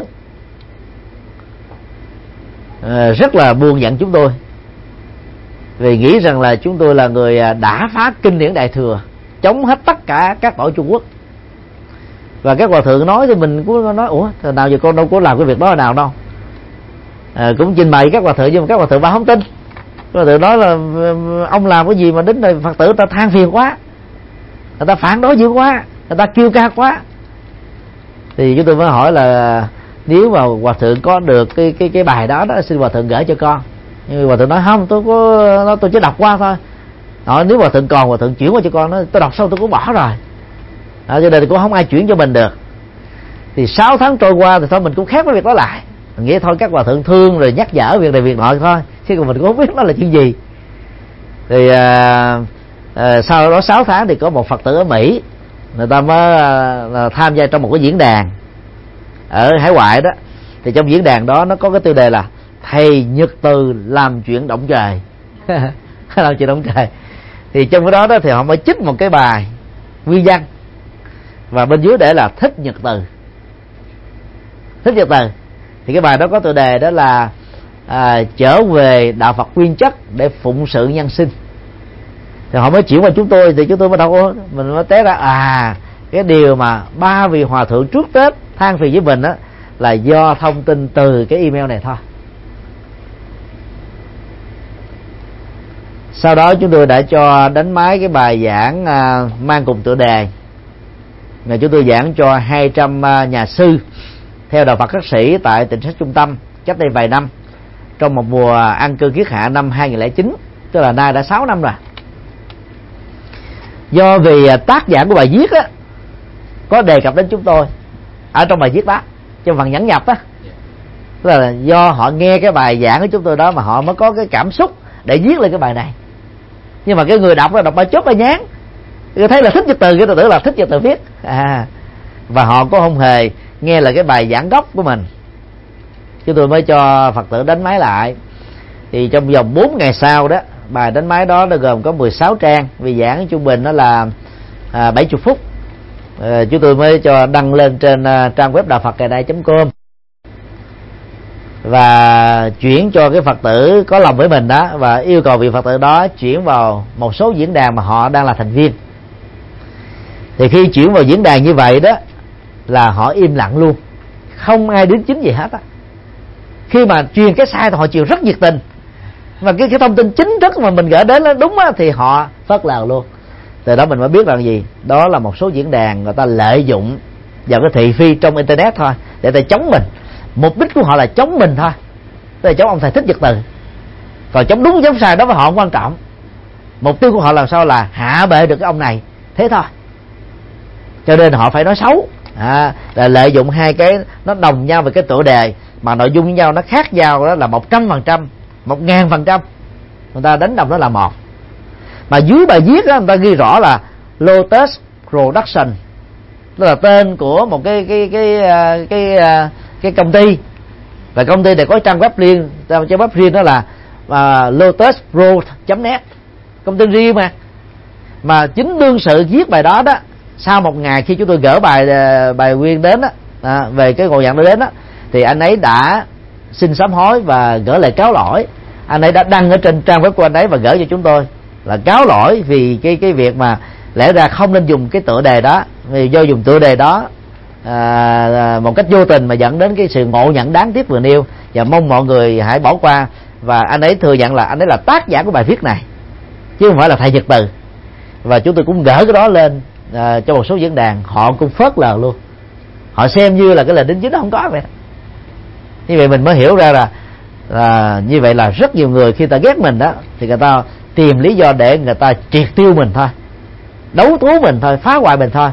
rất là buồn giận chúng tôi, vì nghĩ rằng là chúng tôi là người đã phá kinh điển Đại Thừa, chống hết tất cả các tổ Trung Quốc. Và các hòa thượng nói thì mình cũng nói ủa thời nào giờ con đâu có làm cái việc đó nào đâu. Cũng trình bày các hòa thượng, nhưng mà các hòa thượng bà không tin. Các hòa thượng nói là ông làm cái gì mà đến đây Phật tử ta than phiền quá, người ta phản đối dữ quá, người ta kêu ca quá. Thì chúng tôi mới hỏi là nếu mà hòa thượng có được cái bài đó xin hòa thượng gửi cho con. Nhưng hòa thượng nói không, tôi chỉ đọc qua thôi. Nói nếu hòa thượng còn, hòa thượng chuyển qua cho con. Nói tôi đọc xong tôi cũng bỏ rồi. Cho nên cũng không ai chuyển cho mình được. Thì 6 tháng trôi qua thì thôi mình cũng khác với việc đó lại. Mình nghĩ thôi các hòa thượng thương rồi nhắc nhở việc này việc nọ thôi, chứ còn mình cũng không biết nó là chuyện gì. Thì sau đó 6 tháng thì có một Phật tử ở Mỹ, người ta mới tham gia trong một cái diễn đàn ở hải ngoại đó. Thì trong diễn đàn đó nó có cái tiêu đề là thầy Nhật Từ làm chuyện động trời. Làm chuyện động trời. Thì trong cái đó thì họ mới trích một cái bài nguyên văn, và bên dưới để là thích Nhật Từ. Thích Nhật Từ thì cái bài đó có tựa đề đó là trở về đạo Phật nguyên chất để phụng sự nhân sinh. Thì họ mới chuyển qua chúng tôi, thì chúng tôi mới đâu mình mới té ra cái điều mà 3 vị hòa thượng trước Tết than phiền với mình á là do thông tin từ cái email này thôi. Sau đó chúng tôi đã cho đánh máy cái bài giảng mang cùng tựa đề, là chúng tôi giảng cho 200 nhà sư theo đạo Phật Khất Sĩ tại Tịnh Sách Trung Tâm cách đây vài năm, trong một mùa an cư kiết hạ năm 2009, tức là nay đã 6 năm rồi. Do vì tác giả của bài viết á có đề cập đến chúng tôi ở trong bài viết đó, trong phần nhẫn nhập á, tức là do họ nghe cái bài giảng của chúng tôi đó mà họ mới có cái cảm xúc để viết lên cái bài này. Nhưng mà cái người đọc là đọc bài chốt bài nhán, tôi thấy là thích Nhật Từ, cái tôi tưởng là thích Nhật Từ viết và họ có không hề nghe là cái bài giảng gốc của mình. Chúng tôi mới cho Phật tử đánh máy lại. Thì trong vòng 4 ngày sau đó, bài đánh máy đó nó gồm có 16 trang, vì giảng trung bình nó là 70 phút. Chúng tôi mới cho đăng lên trên trang web đạo Phật ngày nay.com và chuyển cho cái Phật tử có lòng với mình đó, và yêu cầu vị Phật tử đó chuyển vào một số diễn đàn mà họ đang là thành viên. Thì khi chuyển vào diễn đàn như vậy đó là họ im lặng luôn, không ai đính chính gì hết á. Khi mà truyền cái sai thì họ chịu rất nhiệt tình, và cái thông tin chính thức mà mình gửi đến nó đúng á thì họ phớt lờ luôn. Từ đó mình mới biết rằng gì, đó là một số diễn đàn người ta lợi dụng vào cái thị phi trong internet thôi để ta chống mình. Mục đích của họ là chống mình thôi, tức là chống ông thầy Thích Nhật Từ. Còn chống đúng chống sai đó với họ không quan trọng. Mục tiêu của họ làm sao là hạ bệ được cái ông này, thế thôi. Cho nên họ phải nói xấu, là lợi dụng hai cái nó đồng nhau về cái tựa đề mà nội dung với nhau nó khác nhau, đó là 100%, 1000%. Người ta đánh đồng đó là một. Mà dưới bài viết đó người ta ghi rõ là Lotus Production, đó là tên của một cái công ty, và công ty này có trang web riêng, trang web riêng đó là lotuspro.net, công ty riêng mà chính đương sự viết bài đó đó. Sau một ngày khi chúng tôi gỡ bài nguyên đến đó, về cái ngộ nhận đó đến đó, thì anh ấy đã xin sám hối và gửi lời cáo lỗi. Anh ấy đã đăng ở trên trang web của anh ấy và gửi cho chúng tôi là cáo lỗi vì cái việc mà lẽ ra không nên dùng cái tựa đề đó, vì do dùng tựa đề đó một cách vô tình mà dẫn đến cái sự ngộ nhận đáng tiếc vừa nêu, và mong mọi người hãy bỏ qua. Và anh ấy thừa nhận là anh ấy là tác giả của bài viết này chứ không phải là thầy Nhật Từ. Và chúng tôi cũng gỡ cái đó lên cho một số diễn đàn, họ cũng phớt lờ luôn, họ xem như là cái lời đính chính nó không có vậy. Như vậy mình mới hiểu ra là như vậy là rất nhiều người khi ta ghét mình đó thì người ta tìm lý do để người ta triệt tiêu mình thôi, đấu tố mình thôi, phá hoại mình thôi,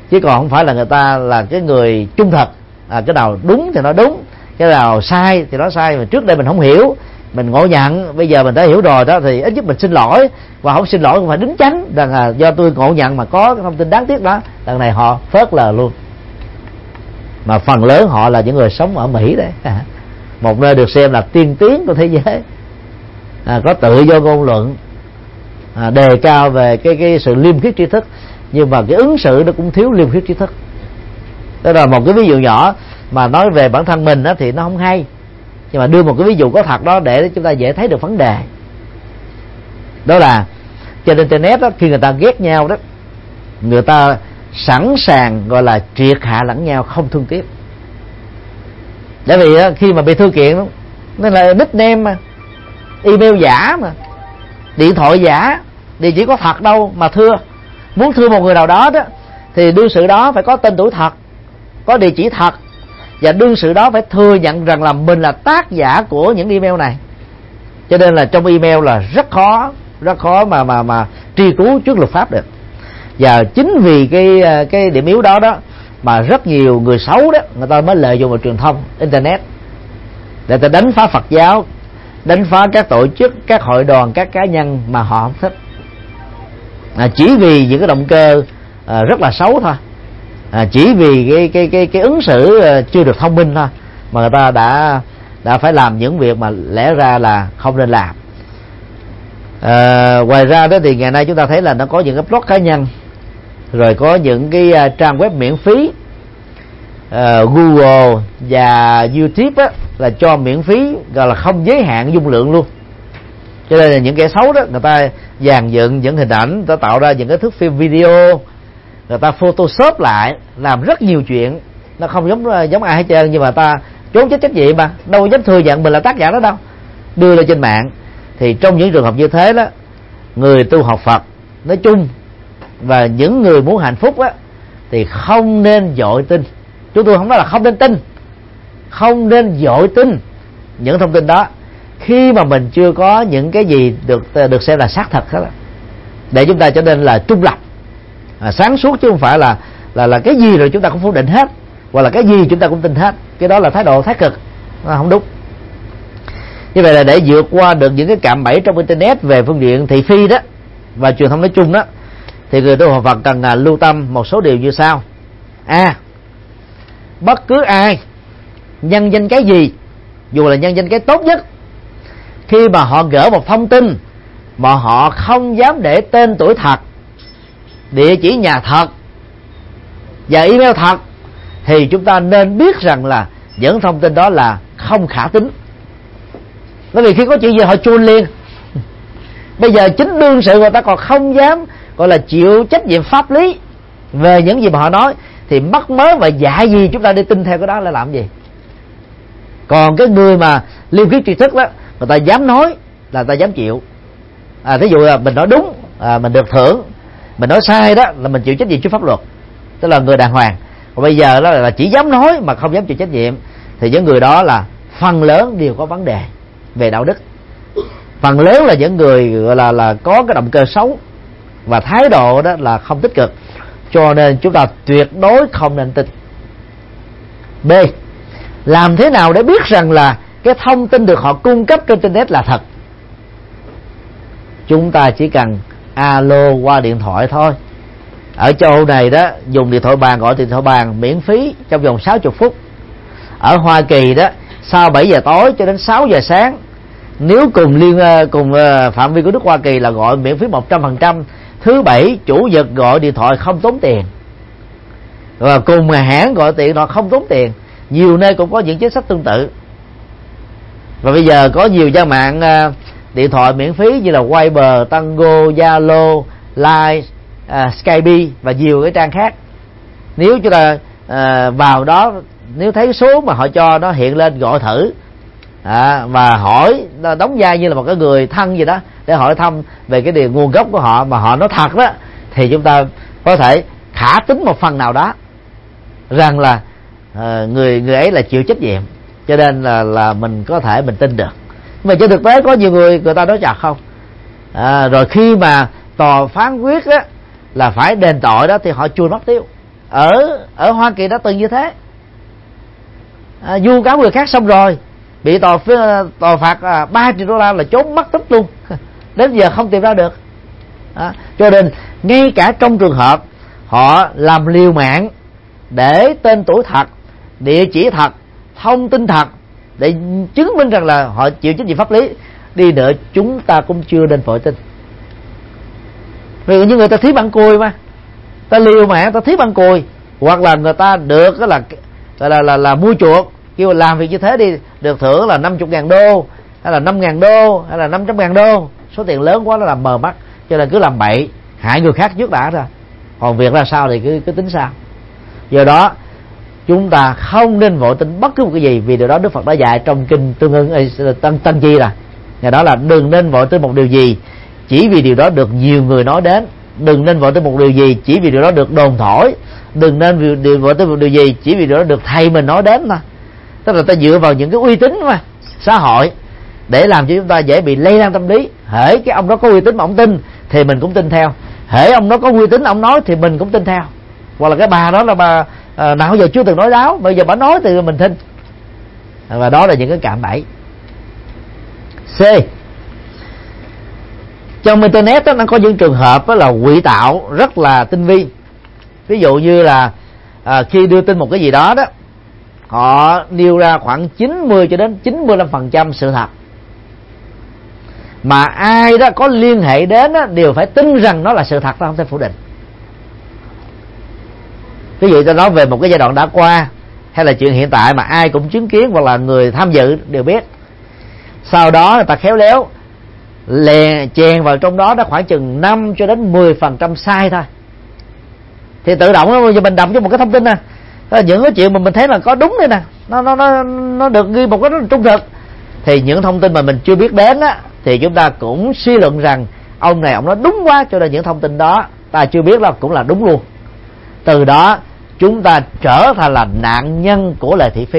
chứ còn không phải là người ta là cái người trung thực. Cái nào đúng thì nói đúng, cái nào sai thì nói sai. Mà trước đây mình không hiểu, mình ngộ nhận, bây giờ mình đã hiểu rồi đó thì ít nhất mình xin lỗi, và không xin lỗi cũng phải đính chánh rằng là do tôi ngộ nhận mà có cái thông tin đáng tiếc đó. Lần này họ phớt lờ luôn. Mà phần lớn họ là những người sống ở Mỹ đấy, một nơi được xem là tiên tiến của thế giới, có tự do ngôn luận, đề cao về cái sự liêm khiết tri thức, nhưng mà cái ứng xử nó cũng thiếu liêm khiết tri thức. Đó là một cái ví dụ nhỏ mà nói về bản thân mình đó thì nó không hay, nhưng mà đưa một cái ví dụ có thật đó để chúng ta dễ thấy được vấn đề. Đó là trên internet đó, khi người ta ghét nhau đó, người ta sẵn sàng gọi là triệt hạ lẫn nhau, không thương tiếc. Bởi vì đó, khi mà bị thư kiện đó, nó là nickname mà, email giả mà, điện thoại giả, địa chỉ có thật đâu mà thưa. Muốn thưa một người nào đó đó thì đương sự đó phải có tên tuổi thật, có địa chỉ thật, và đương sự đó phải thừa nhận rằng là mình là tác giả của những email này. Cho nên là trong email là rất khó mà truy cứu trước luật pháp được. Và chính vì cái điểm yếu đó đó mà rất nhiều người xấu đó, người ta mới lợi dụng vào truyền thông internet để ta đánh phá Phật giáo, đánh phá các tổ chức, các hội đoàn, các cá nhân mà họ không thích, chỉ vì những cái động cơ rất là xấu thôi, chỉ vì cái ứng xử chưa được thông minh thôi mà người ta đã phải làm những việc mà lẽ ra là không nên làm. Ngoài ra đó thì ngày nay chúng ta thấy là nó có những cái blog cá nhân, rồi có những cái trang web miễn phí. Google và YouTube á, là cho miễn phí, gọi là không giới hạn dung lượng luôn. Cho nên là những kẻ xấu đó, người ta dàn dựng những hình ảnh, người ta tạo ra những cái thước phim video, người ta photoshop lại, làm rất nhiều chuyện. Nó không giống ai hết trơn, nhưng mà ta trốn trách nhiệm mà, đâu dám thừa nhận mình là tác giả đó đâu, đưa lên trên mạng. Thì trong những trường hợp như thế đó, người tu học Phật nói chung và những người muốn hạnh phúc á, thì không nên vội tin. Chúng tôi không nói là không nên tin, không nên vội tin những thông tin đó khi mà mình chưa có những cái gì được xem là xác thật hết, để chúng ta trở nên là trung lập, sáng suốt, chứ không phải là cái gì rồi chúng ta cũng phủ định hết, hoặc là cái gì chúng ta cũng tin hết. Cái đó là thái độ thái cực, không đúng. Như vậy là để vượt qua được những cái cạm bẫy trong internet về phương diện thị phi đó và truyền thông nói chung đó, thì người tu học Phật cần lưu tâm một số điều như sau. Bất cứ ai nhân danh cái gì, dù là nhân danh cái tốt nhất, khi mà họ gỡ một thông tin mà họ không dám để tên tuổi thật, địa chỉ nhà thật và email thật, thì chúng ta nên biết rằng là những thông tin đó là không khả tín. Bởi vì khi có chuyện gì họ chôn liền. Bây giờ chính đương sự người ta còn không dám gọi là chịu trách nhiệm pháp lý về những gì mà họ nói, thì mắc mớ và dạy gì chúng ta đi tin theo cái đó là làm gì. Còn cái người mà liêm khiết tri thức đó, người ta dám nói là người ta dám chịu. Thí dụ là mình nói đúng, mình được thưởng, mình nói sai đó là mình chịu trách nhiệm trước pháp luật, tức là người đàng hoàng. Còn bây giờ đó là chỉ dám nói mà không dám chịu trách nhiệm, thì những người đó là phần lớn đều có vấn đề về đạo đức. Phần lớn là những người gọi là có cái động cơ xấu và thái độ đó là không tích cực, cho nên chúng ta tuyệt đối không nên tin. B. Làm thế nào để biết rằng là cái thông tin được họ cung cấp trên internet là thật? Chúng ta chỉ cần alo qua điện thoại thôi. Ở châu Âu này đó, dùng điện thoại bàn, gọi điện thoại bàn miễn phí trong vòng 60 phút. Ở Hoa Kỳ đó, sau 7 giờ tối cho đến 6 giờ sáng, nếu cùng phạm vi của nước Hoa Kỳ là gọi miễn phí 100%. Thứ Bảy, Chủ nhật gọi điện thoại không tốn tiền, và cùng hãng gọi điện thoại không tốn tiền. Nhiều nơi cũng có những chính sách tương tự. Và bây giờ có nhiều trang mạng điện thoại miễn phí như là Viber, Tango, Zalo, Line, Skype và nhiều cái trang khác. Nếu chúng ta vào đó, nếu thấy số mà họ cho nó hiện lên, gọi thử và hỏi, đóng vai như là một cái người thân gì đó để hỏi thăm về cái điều nguồn gốc của họ, mà họ nói thật đó, thì chúng ta có thể khả tín một phần nào đó rằng là người ấy là chịu trách nhiệm, cho nên là mình có thể mình tin được. Nhưng mà trên thực tế có nhiều người ta nói chặt không, rồi khi mà tòa phán quyết á, là phải đền tội đó, thì họ chui mất tiêu. ở Hoa Kỳ đã từng như thế. Vu cáo người khác xong rồi bị tòa phạt 3 triệu đô la là trốn mất tích luôn. Đến giờ không tìm ra được. Cho nên ngay cả trong trường hợp họ làm liều mạng để tên tuổi thật, địa chỉ thật, thông tin thật để chứng minh rằng là họ chịu trách nhiệm pháp lý đi nữa, chúng ta cũng chưa nên vội tin. Vì như người ta thí bằng cùi mà, ta liều mạng ta thí bằng cùi, hoặc là người ta được là mua chuộc, kêu làm việc như thế đi được thưởng là 50.000 đô hay là 5.000 đô hay là 500.000 đô, số tiền lớn quá nó làm mờ mắt, cho nên cứ làm bậy hại người khác trước đã rồi, còn việc ra sao thì cứ tính sao. Do đó chúng ta không nên vội tin bất cứ một cái gì, vì điều đó Đức Phật đã dạy trong kinh Tương Ưng Tăng Chi là ngày đó là đừng nên vội tin một điều gì chỉ vì điều đó được nhiều người nói đến, đừng nên vội tin một điều gì chỉ vì điều đó được đồn thổi, đừng nên vội tin một điều gì chỉ vì điều đó được thầy mình nói đến mà. Tức là ta dựa vào những cái uy tín mà xã hội để làm cho chúng ta dễ bị lây lan tâm lý. Hễ cái ông đó có uy tín mà ông tin thì mình cũng tin theo, hễ ông đó có uy tín ông nói thì mình cũng tin theo. Hoặc là cái bà đó là bà nào giờ chưa từng nói láo, bây giờ bà nói thì mình tin. Và đó là những cái cạm bẫy. C, trong internet đó, nó có những trường hợp đó là ngụy tạo rất là tinh vi. Ví dụ như là khi đưa tin một cái gì đó đó, họ nêu ra khoảng 90 cho đến 95% sự thật, mà ai đó có liên hệ đến đó, đều phải tin rằng nó là sự thật, không thể phủ định. Ví dụ ta nói về một cái giai đoạn đã qua hay là chuyện hiện tại mà ai cũng chứng kiến hoặc là người tham dự đều biết, sau đó người ta khéo léo chèn vào trong đó khoảng chừng 5 cho đến 10% sai thôi, thì tự động mình đọc cho một cái thông tin nè, những cái chuyện mà mình thấy là có đúng đây nè, nó được ghi một cái rất là trung thực, thì những thông tin mà mình chưa biết đến á, thì chúng ta cũng suy luận rằng ông này ông nói đúng quá, cho nên những thông tin đó ta chưa biết là cũng là đúng luôn. Từ đó chúng ta trở thành là nạn nhân của lời thị phi.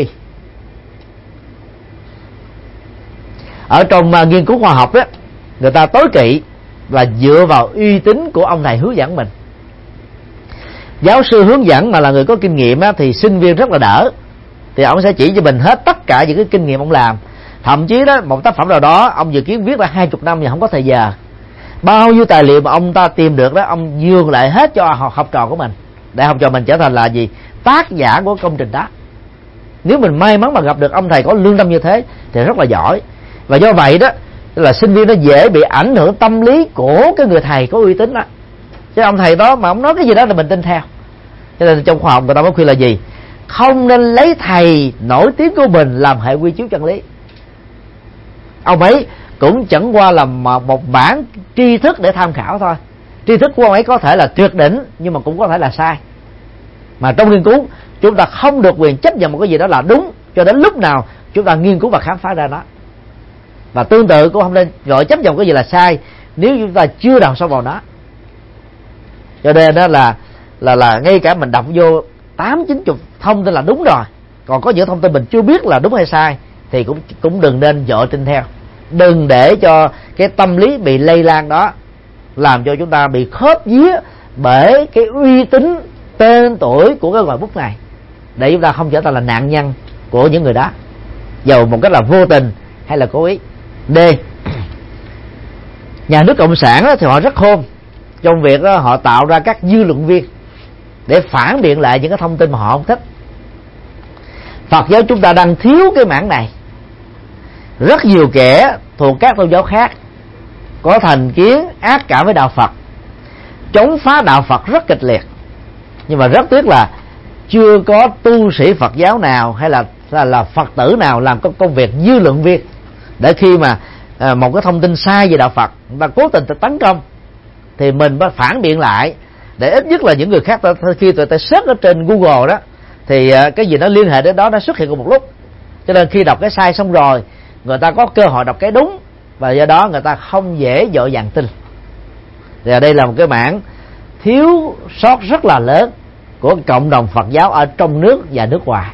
Ở trong nghiên cứu khoa học đó, người ta tối kỵ là dựa vào uy tín của ông thầy hướng dẫn mình. Giáo sư hướng dẫn mà là người có kinh nghiệm á, thì sinh viên rất là đỡ, thì ông sẽ chỉ cho mình hết tất cả những cái kinh nghiệm ông làm. Thậm chí đó một tác phẩm nào đó ông dự kiến viết là 20 năm mà không có thời giờ, bao nhiêu tài liệu mà ông ta tìm được đó ông nhường lại hết cho học trò của mình, để học trò mình trở thành là gì? Tác giả của công trình đó. Nếu mình may mắn mà gặp được ông thầy có lương tâm như thế thì rất là giỏi. Và do vậy đó là sinh viên nó dễ bị ảnh hưởng tâm lý của cái người thầy có uy tín đó. Chứ ông thầy đó mà ông nói cái gì đó thì mình tin theo. Cho nên trong khoa học người ta mới khuyên là gì? Không nên lấy thầy nổi tiếng của mình làm hệ quy chiếu chân lý. Ông ấy cũng chẳng qua là một bản tri thức để tham khảo thôi. Tri thức của ông ấy có thể là tuyệt đỉnh nhưng mà cũng có thể là sai. Mà trong nghiên cứu chúng ta không được quyền chấp nhận một cái gì đó là đúng cho đến lúc nào chúng ta nghiên cứu và khám phá ra nó. Và tương tự cũng không nên gọi chấp nhận cái gì là sai nếu chúng ta chưa đào sâu vào nó. Cho nên đó là ngay cả mình đọc vô 80-90 thông tin là đúng rồi, còn có những thông tin mình chưa biết là đúng hay sai thì cũng đừng nên vội tin theo. Đừng để cho cái tâm lý bị lây lan đó làm cho chúng ta bị khớp vía bởi cái uy tín tên tuổi của cái ngòi bút này, để chúng ta không trở thành là nạn nhân của những người đó, dầu một cách là vô tình hay là cố ý. D, nhà nước cộng sản đó, thì họ rất khôn trong việc đó, họ tạo ra các dư luận viên để phản biện lại những cái thông tin mà họ không thích. Phật giáo chúng ta đang thiếu cái mảng này. Rất nhiều kẻ thuộc các tôn giáo khác có thành kiến ác cảm với đạo Phật, chống phá đạo Phật rất kịch liệt, nhưng mà rất tiếc là chưa có tu sĩ Phật giáo nào hay là Phật tử nào làm công việc dư luận viên, để khi mà một cái thông tin sai về đạo Phật và cố tình tấn công thì mình phải phản biện lại, để ít nhất là những người khác khi tụi ta search ở trên Google đó thì cái gì nó liên hệ đến đó nó xuất hiện cùng một lúc. Cho nên khi đọc cái sai xong rồi, người ta có cơ hội đọc cái đúng, và do đó người ta không dễ dội dàng tin. Thì đây là một cái mảng thiếu sót rất là lớn của cộng đồng Phật giáo ở trong nước và nước ngoài.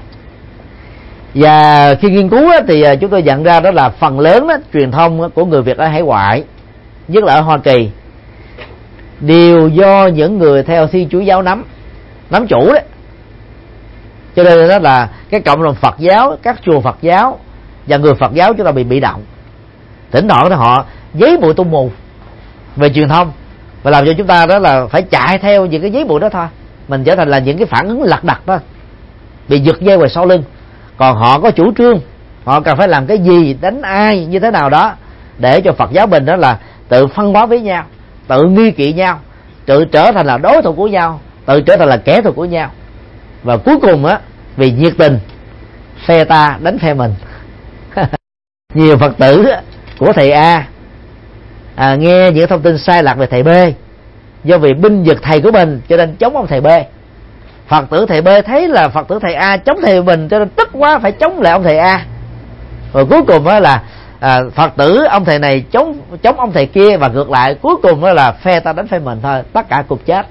Và khi nghiên cứu thì chúng tôi nhận ra đó là phần lớn truyền thông của người Việt ở hải ngoại, nhất là ở Hoa Kỳ, đều do những người theo Thiên Chúa giáo nắm. nắm chủ đấy. Cho nên đó là cái cộng đồng Phật giáo, các chùa Phật giáo và người Phật giáo chúng ta bị động. Thỉnh thoảng thì họ giấy bụi tung mù về truyền thông và làm cho chúng ta đó là phải chạy theo những cái giấy bụi đó thôi. Mình trở thành là những cái phản ứng lặt đặt đó, bị giật dây vào sau lưng. Còn họ có chủ trương, họ cần phải làm cái gì, đánh ai như thế nào đó để cho Phật giáo mình đó là tự phân hóa với nhau, tự nghi kỵ nhau, tự trở thành là đối thủ của nhau, tự trở thành là kẻ thù của nhau. Và cuối cùng á, vì nhiệt tình, phe ta đánh phe mình. Nhiều Phật tử của thầy A nghe những thông tin sai lạc về thầy B, do vì binh vực thầy của mình cho nên chống ông thầy B. Phật tử thầy B thấy là Phật tử thầy A chống thầy mình cho nên tức quá phải chống lại ông thầy A. Rồi cuối cùng đó là Phật tử ông thầy này chống ông thầy kia, và ngược lại, cuối cùng đó là phe ta đánh phe mình thôi, tất cả cùng chết.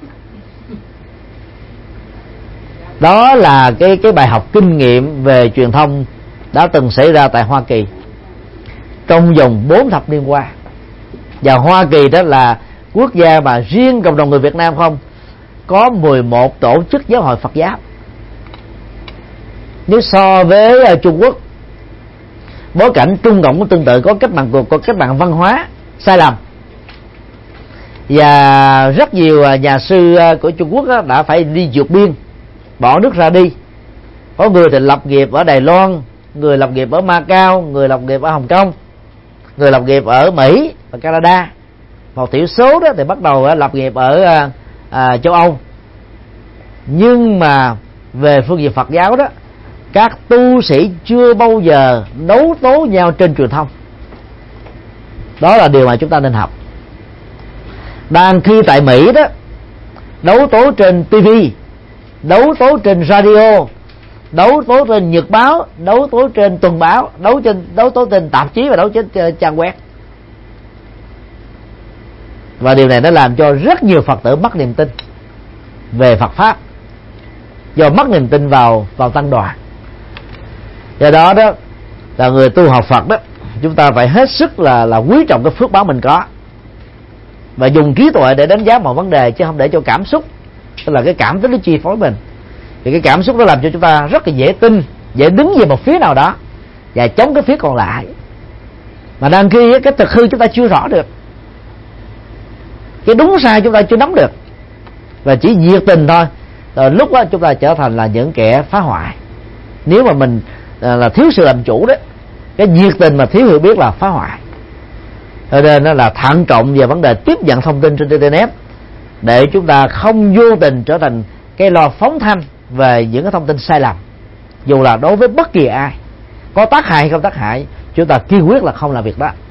Đó là cái bài học kinh nghiệm về truyền thông đã từng xảy ra tại Hoa Kỳ trong vòng 4 thập niên qua. Và Hoa Kỳ đó là quốc gia mà riêng cộng đồng người Việt Nam không có 11 tổ chức giáo hội Phật giáo. Nếu so với Trung Quốc, bối cảnh Trung Cộng cũng tương tự, có cách mạng văn hóa sai lầm, và rất nhiều nhà sư của Trung Quốc đã phải đi vượt biên, bỏ nước ra đi. Có người thì lập nghiệp ở Đài Loan, người lập nghiệp ở Macau, người lập nghiệp ở Hồng Kông, người lập nghiệp ở Mỹ và Canada. Một thiểu số đó thì bắt đầu lập nghiệp ở châu Âu. Nhưng mà về phương diện Phật giáo đó, các tu sĩ chưa bao giờ đấu tố nhau trên truyền thông. Đó là điều mà chúng ta nên học. Đang khi tại Mỹ đó, đấu tố trên TV, đấu tố trên radio, đấu tố trên nhật báo, đấu tố trên tuần báo, đấu tố trên tạp chí và đấu trên trang web. Và điều này nó làm cho rất nhiều Phật tử mất niềm tin về Phật pháp, do mất niềm tin vào tăng đoàn. Do đó đó là người tu học Phật đó, chúng ta phải hết sức là quý trọng cái phước báo mình có, và dùng trí tuệ để đánh giá mọi vấn đề, chứ không để cho cảm xúc, tức là cái cảm tính nó chi phối mình. Thì cái cảm xúc nó làm cho chúng ta rất là dễ tin, dễ đứng về một phía nào đó và chống cái phía còn lại, mà đang khi cái thực hư chúng ta chưa rõ được, cái đúng sai chúng ta chưa nắm được, và chỉ nhiệt tình thôi, rồi lúc đó chúng ta trở thành là những kẻ phá hoại. Nếu mà mình là thiếu sự làm chủ đó, cái nhiệt tình mà thiếu hiểu biết là phá hoại. Cho nên nó là thận trọng về vấn đề tiếp nhận thông tin trên internet, để chúng ta không vô tình trở thành cái loa phóng thanh về những cái thông tin sai lầm, dù là đối với bất kỳ ai, có tác hại hay không tác hại, chúng ta kiên quyết là không làm việc đó.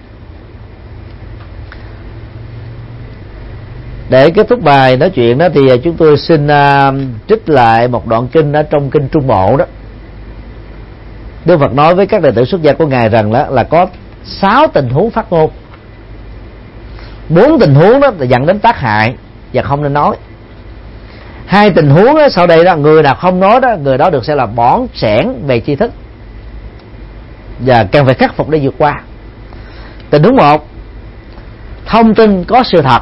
Để kết thúc bài nói chuyện đó thì chúng tôi xin trích lại một đoạn kinh ở trong kinh Trung Bộ đó. Đức Phật nói với các đệ tử xuất gia của Ngài rằng đó là có 6 tình huống phát ngôn. 4 tình huống đó là dẫn đến tác hại và không nên nói. 2 tình huống đó, sau đây đó, người nào không nói đó, người đó được sẽ là bỏng sẻn về tri thức và cần phải khắc phục để vượt qua. Tình huống 1, thông tin có sự thật.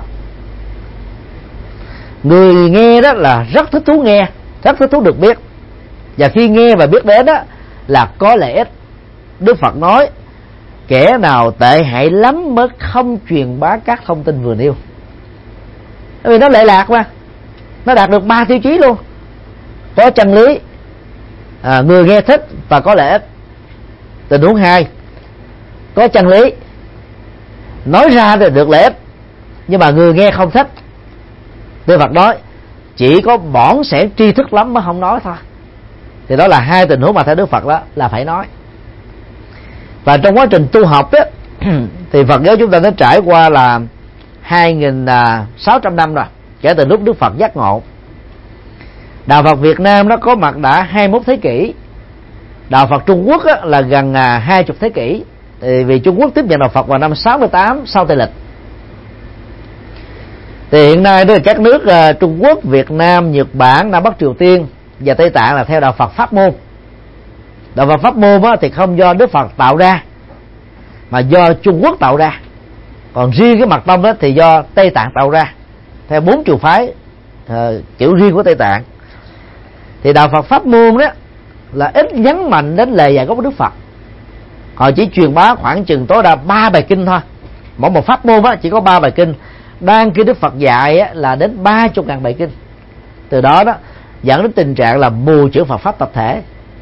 Người nghe đó là rất thích thú nghe, rất thích thú được biết, và khi nghe và biết đến đó là có lợi ích. Đức Phật nói kẻ nào tệ hại lắm mới không truyền bá các thông tin vừa nêu, bởi vì nó lệ lạc mà, nó đạt được 3 tiêu chí luôn: có chân lý, người nghe thích và có lợi ích. Tình huống 2, có chân lý, nói ra thì được lợi ích nhưng mà người nghe không thích. Đức Phật nói chỉ có bỏng sẻn tri thức lắm mới không nói thôi. Thì đó là 2 tình huống mà theo Đức Phật đó là phải nói. Và trong quá trình tu học đó, thì Phật giáo chúng ta đã trải qua là 2.600 năm rồi, kể từ lúc Đức Phật giác ngộ. Đạo Phật Việt Nam nó có mặt đã 21 thế kỷ. Đạo Phật Trung Quốc là gần 20 thế kỷ, vì Trung Quốc tiếp nhận Đạo Phật vào năm 68 sau Tây lịch. Thì hiện nay đó các nước Trung Quốc, Việt Nam, Nhật Bản, Nam Bắc Triều Tiên và Tây Tạng là theo Đạo Phật Pháp môn. Đạo Phật Pháp môn thì không do Đức Phật tạo ra mà do Trung Quốc tạo ra. Còn riêng cái mật tông đó thì do Tây Tạng tạo ra theo 4 trường phái kiểu riêng của Tây Tạng. thì đạo Phật pháp môn đó là ít nhấn mạnh đến lời dạy của Đức Phật. Họ chỉ truyền bá khoảng chừng tối đa 3 bài kinh thôi. Mỗi một pháp môn chỉ có 3 bài kinh. Đang khi Đức Phật dạy là đến 30.000 bài kinh. Từ đó dẫn đến tình trạng là mù chữ Phật pháp tập thể.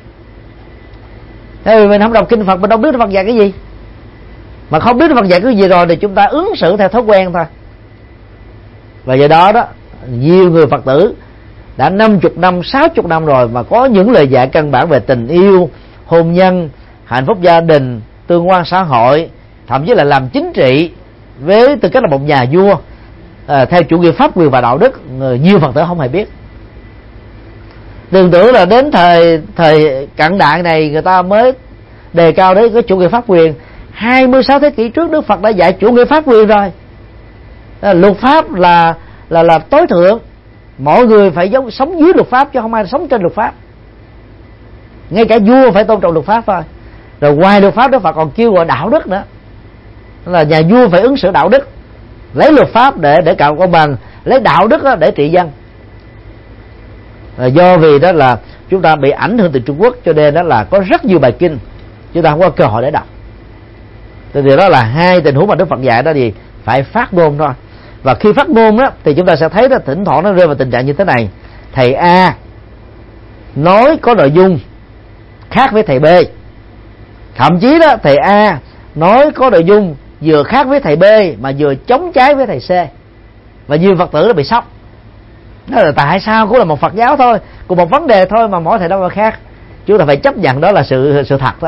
Thế vì mình không đọc kinh Phật, mình đâu biết Đức Phật dạy cái gì. Mà không biết Đức Phật dạy cái gì rồi thì chúng ta ứng xử theo thói quen thôi. Và do đó nhiều người Phật tử đã 50 năm, 60 năm rồi mà có những lời dạy căn bản về tình yêu, hôn nhân, hạnh phúc gia đình, tương quan xã hội, thậm chí là làm chính trị với tư cách là một nhà vua theo chủ nghĩa pháp quyền và đạo đức, nhiều Phật tử không hề biết. Đừng tưởng là đến thời cận đại này người ta mới đề cao đến cái chủ nghĩa pháp quyền. 26 thế kỷ trước Đức Phật đã dạy chủ nghĩa pháp quyền rồi. Luật pháp là tối thượng, mọi người phải sống dưới luật pháp chứ không ai sống trên luật pháp. Ngay cả vua phải tôn trọng luật pháp thôi. Rồi ngoài luật pháp Đức Phật còn kêu gọi đạo đức nữa, là nhà vua phải ứng xử đạo đức, lấy luật pháp để cạo công bằng, lấy đạo đức để trị dân. Do vì đó là chúng ta bị ảnh hưởng từ Trung Quốc, cho nên đó là có rất nhiều bài kinh chúng ta không có cơ hội để đọc. Thì đó là hai tình huống mà Đức Phật dạy đó, thì phải phát ngôn thôi. Và khi phát ngôn đó thì chúng ta sẽ thấy đó, thỉnh thoảng nó rơi vào tình trạng như thế này: thầy A nói có nội dung khác với thầy B, thậm chí đó thầy A nói có nội dung vừa khác với thầy B mà vừa chống trái với thầy C, và nhiều Phật tử nó bị sốc. Đó là tại sao cũng là một Phật giáo thôi, cùng một vấn đề thôi mà mỗi thầy đâu mà khác. Chúng ta phải chấp nhận đó là sự thật thôi.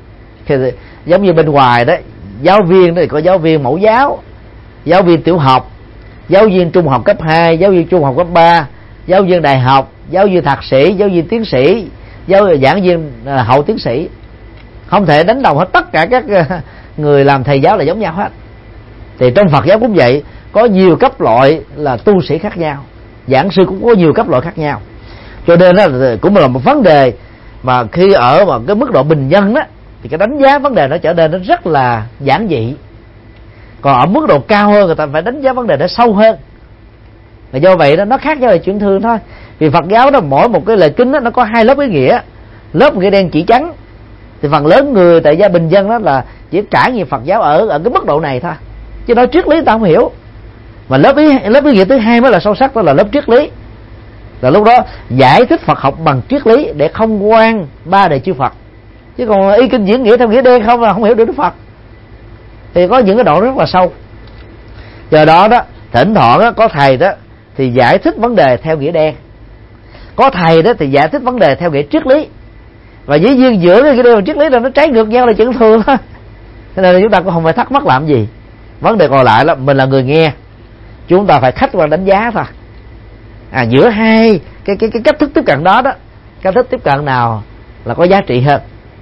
Giống như bên ngoài đó, giáo viên đó thì có giáo viên mẫu giáo, giáo viên tiểu học, giáo viên trung học cấp 2, giáo viên trung học cấp 3, giáo viên đại học, giáo viên thạc sĩ, giáo viên tiến sĩ, giảng viên hậu tiến sĩ. Không thể đánh đồng hết tất cả các người làm thầy giáo là giống nhau hết. Thì trong Phật giáo cũng vậy, có nhiều cấp loại là tu sĩ khác nhau, giảng sư cũng có nhiều cấp loại khác nhau. Cho nên đó cũng là một vấn đề mà khi ở mà cái mức độ bình dân đó, thì cái đánh giá vấn đề nó trở nên nó rất là giản dị. Còn ở mức độ cao hơn, người ta phải đánh giá vấn đề nó sâu hơn. Và do vậy đó, nó khác nhau là chuyện thường thôi. Vì Phật giáo đó, mỗi một cái lời kinh đó, nó có hai lớp ý nghĩa. Lớp nghĩa đen chỉ trắng, thì phần lớn người tại gia bình dân đó là chỉ trải nghiệm Phật giáo ở cái mức độ này thôi, chứ nói triết lý ta không hiểu. Mà lớp ý nghĩa thứ hai mới là sâu sắc, đó là lớp triết lý. Là lúc đó giải thích Phật học bằng triết lý để không quan ba đời chư Phật. Chứ còn ý kinh diễn nghĩa theo nghĩa đen không là không hiểu được Đức Phật. Thì có những cái độ rất là sâu. Do đó thỉnh thoảng đó, có thầy đó thì giải thích vấn đề theo nghĩa đen, có thầy đó thì giải thích vấn đề theo nghĩa triết lý. Và dĩ nhiên giữa cái đen và triết lý là nó trái ngược nhau là chuyện thường thôi. Thế nên là chúng ta cũng không phải thắc mắc làm gì. Vấn đề còn lại là mình là người nghe, chúng ta phải khách quan đánh giá thôi. Giữa hai cái cách thức tiếp cận đó, cách thức tiếp cận nào là có giá trị hơn,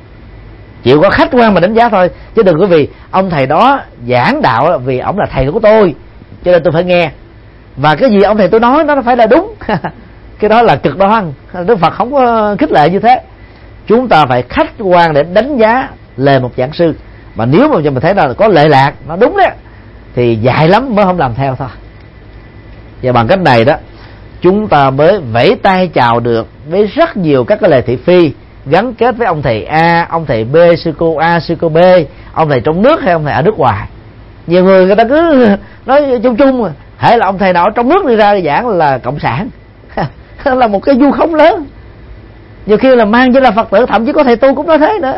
chịu có khách quan mà đánh giá thôi. Chứ đừng có vì ông thầy đó giảng đạo vì ông là thầy của tôi cho nên tôi phải nghe, và cái gì ông thầy tôi nói nó phải là đúng. Cái đó là cực đoan. Đức Phật không có khích lệ như thế. Chúng ta phải khách quan để đánh giá lời một giảng sư. Mà nếu mà mình thấy là có lệ lạc, nó đúng đấy, thì dại lắm mới không làm theo thôi. Và bằng cách này đó, chúng ta mới vẫy tay chào được với rất nhiều các cái lời thị phi gắn kết với ông thầy A, ông thầy B, sư cô A, sư cô B, ông thầy trong nước hay ông thầy ở nước ngoài. Nhiều người ta cứ nói chung chung, hễ là ông thầy nào ở trong nước đi ra giảng là cộng sản. Là một cái vu khống lớn. Nhiều khi là mang với là Phật tử, thậm chí có thầy tu cũng nói thế nữa.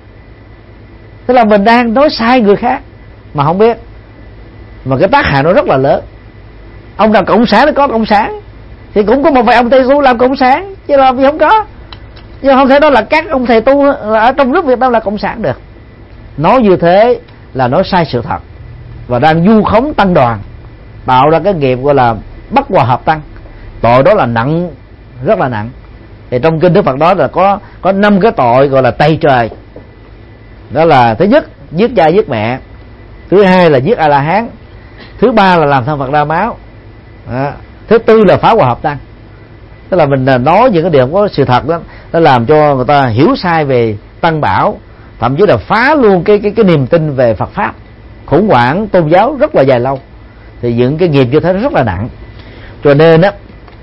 Tức là mình đang nói sai người khác mà không biết, mà cái tác hại nó rất là lớn. Ông nào cộng sản nó có cộng sản, thì cũng có một vài ông thầy tu làm cộng sản, chứ làm gì không có. Nhưng không thể nói là các ông thầy tu ở trong nước Việt Nam là cộng sản được. Nói như thế là nói sai sự thật, và đang vu khống tăng đoàn, tạo ra cái nghiệp gọi là bất hòa hợp tăng. Tội đó là nặng, rất là nặng. Thì trong kinh Đức Phật đó là có 5 cái tội gọi là tày trời. Đó là thứ nhất, giết cha giết mẹ. Thứ hai là giết A La Hán. Thứ ba là làm thân Phật ra máu. Thứ tư là phá hòa hợp tăng. Tức là mình nói những cái điều không có sự thật đó, nó làm cho người ta hiểu sai về tăng bảo, thậm chí là phá luôn cái niềm tin về Phật pháp, khủng hoảng tôn giáo rất là dài lâu. Thì những cái nghiệp như thế nó rất là nặng. Cho nên á,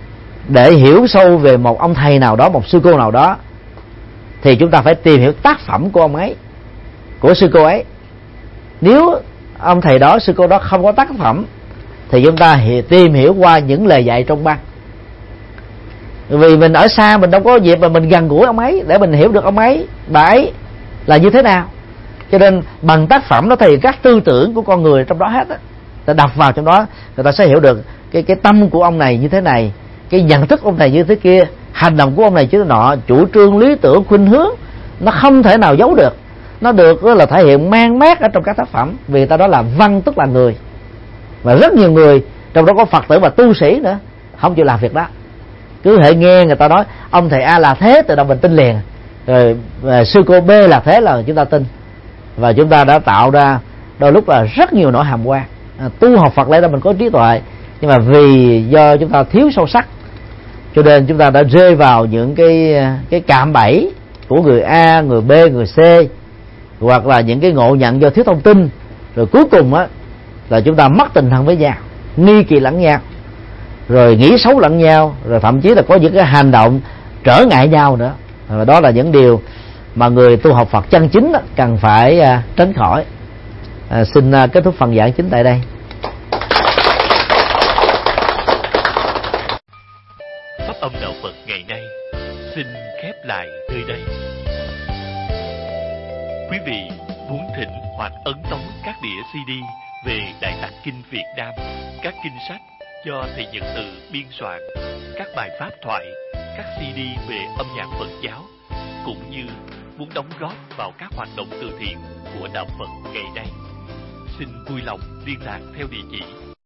để hiểu sâu về một ông thầy nào đó, một sư cô nào đó, thì chúng ta phải tìm hiểu tác phẩm của ông ấy, của sư cô ấy. Nếu ông thầy đó, sư cô đó không có tác phẩm, thì chúng ta tìm hiểu qua những lời dạy trong băng. Vì mình ở xa, mình đâu có dịp mà mình gần gũi ông ấy để mình hiểu được ông ấy, bà ấy là như thế nào. Cho nên bằng tác phẩm nó thể hiện các tư tưởng của con người trong đó hết á. Ta đọc vào trong đó, người ta sẽ hiểu được cái tâm của ông này như thế này, cái nhận thức ông này như thế kia, hành động của ông này chứ nọ, chủ trương, lý tưởng, khuynh hướng, nó không thể nào giấu được. Nó được là thể hiện mang mát ở trong các tác phẩm, vì ta đó là văn tức là người. Và rất nhiều người, trong đó có Phật tử và tu sĩ nữa, không chịu làm việc đó. Cứ hệ nghe người ta nói ông thầy A là thế, từ đầu mình tin liền. Rồi sư cô B là thế là chúng ta tin. Và chúng ta đã tạo ra đôi lúc là rất nhiều nỗi hàm quan. Tu học Phật lẽ ra mình có trí tuệ, nhưng mà vì do chúng ta thiếu sâu sắc, cho nên chúng ta đã rơi vào những cái cạm bẫy của người A, người B, người C, hoặc là những cái ngộ nhận do thiếu thông tin. Rồi cuối cùng á là chúng ta mất tình thân với nhau, nghi kỳ lẫn nhau, rồi nghĩ xấu lẫn nhau, rồi thậm chí là có những cái hành động trở ngại nhau nữa. Và đó là những điều mà người tu học Phật chân chính đó, cần phải tránh khỏi. Xin kết thúc phần giảng chính tại đây. Pháp âm đạo Phật ngày nay xin khép lại nơi đây. Quý vị muốn thỉnh hoặc ấn tống các đĩa CD về Đại Tạng Kinh Việt Nam, các kinh sách do thầy Nhật Từ biên soạn, các bài pháp thoại, các CD về âm nhạc Phật giáo, cũng như muốn đóng góp vào các hoạt động từ thiện của đạo Phật ngày nay, xin vui lòng liên lạc theo địa chỉ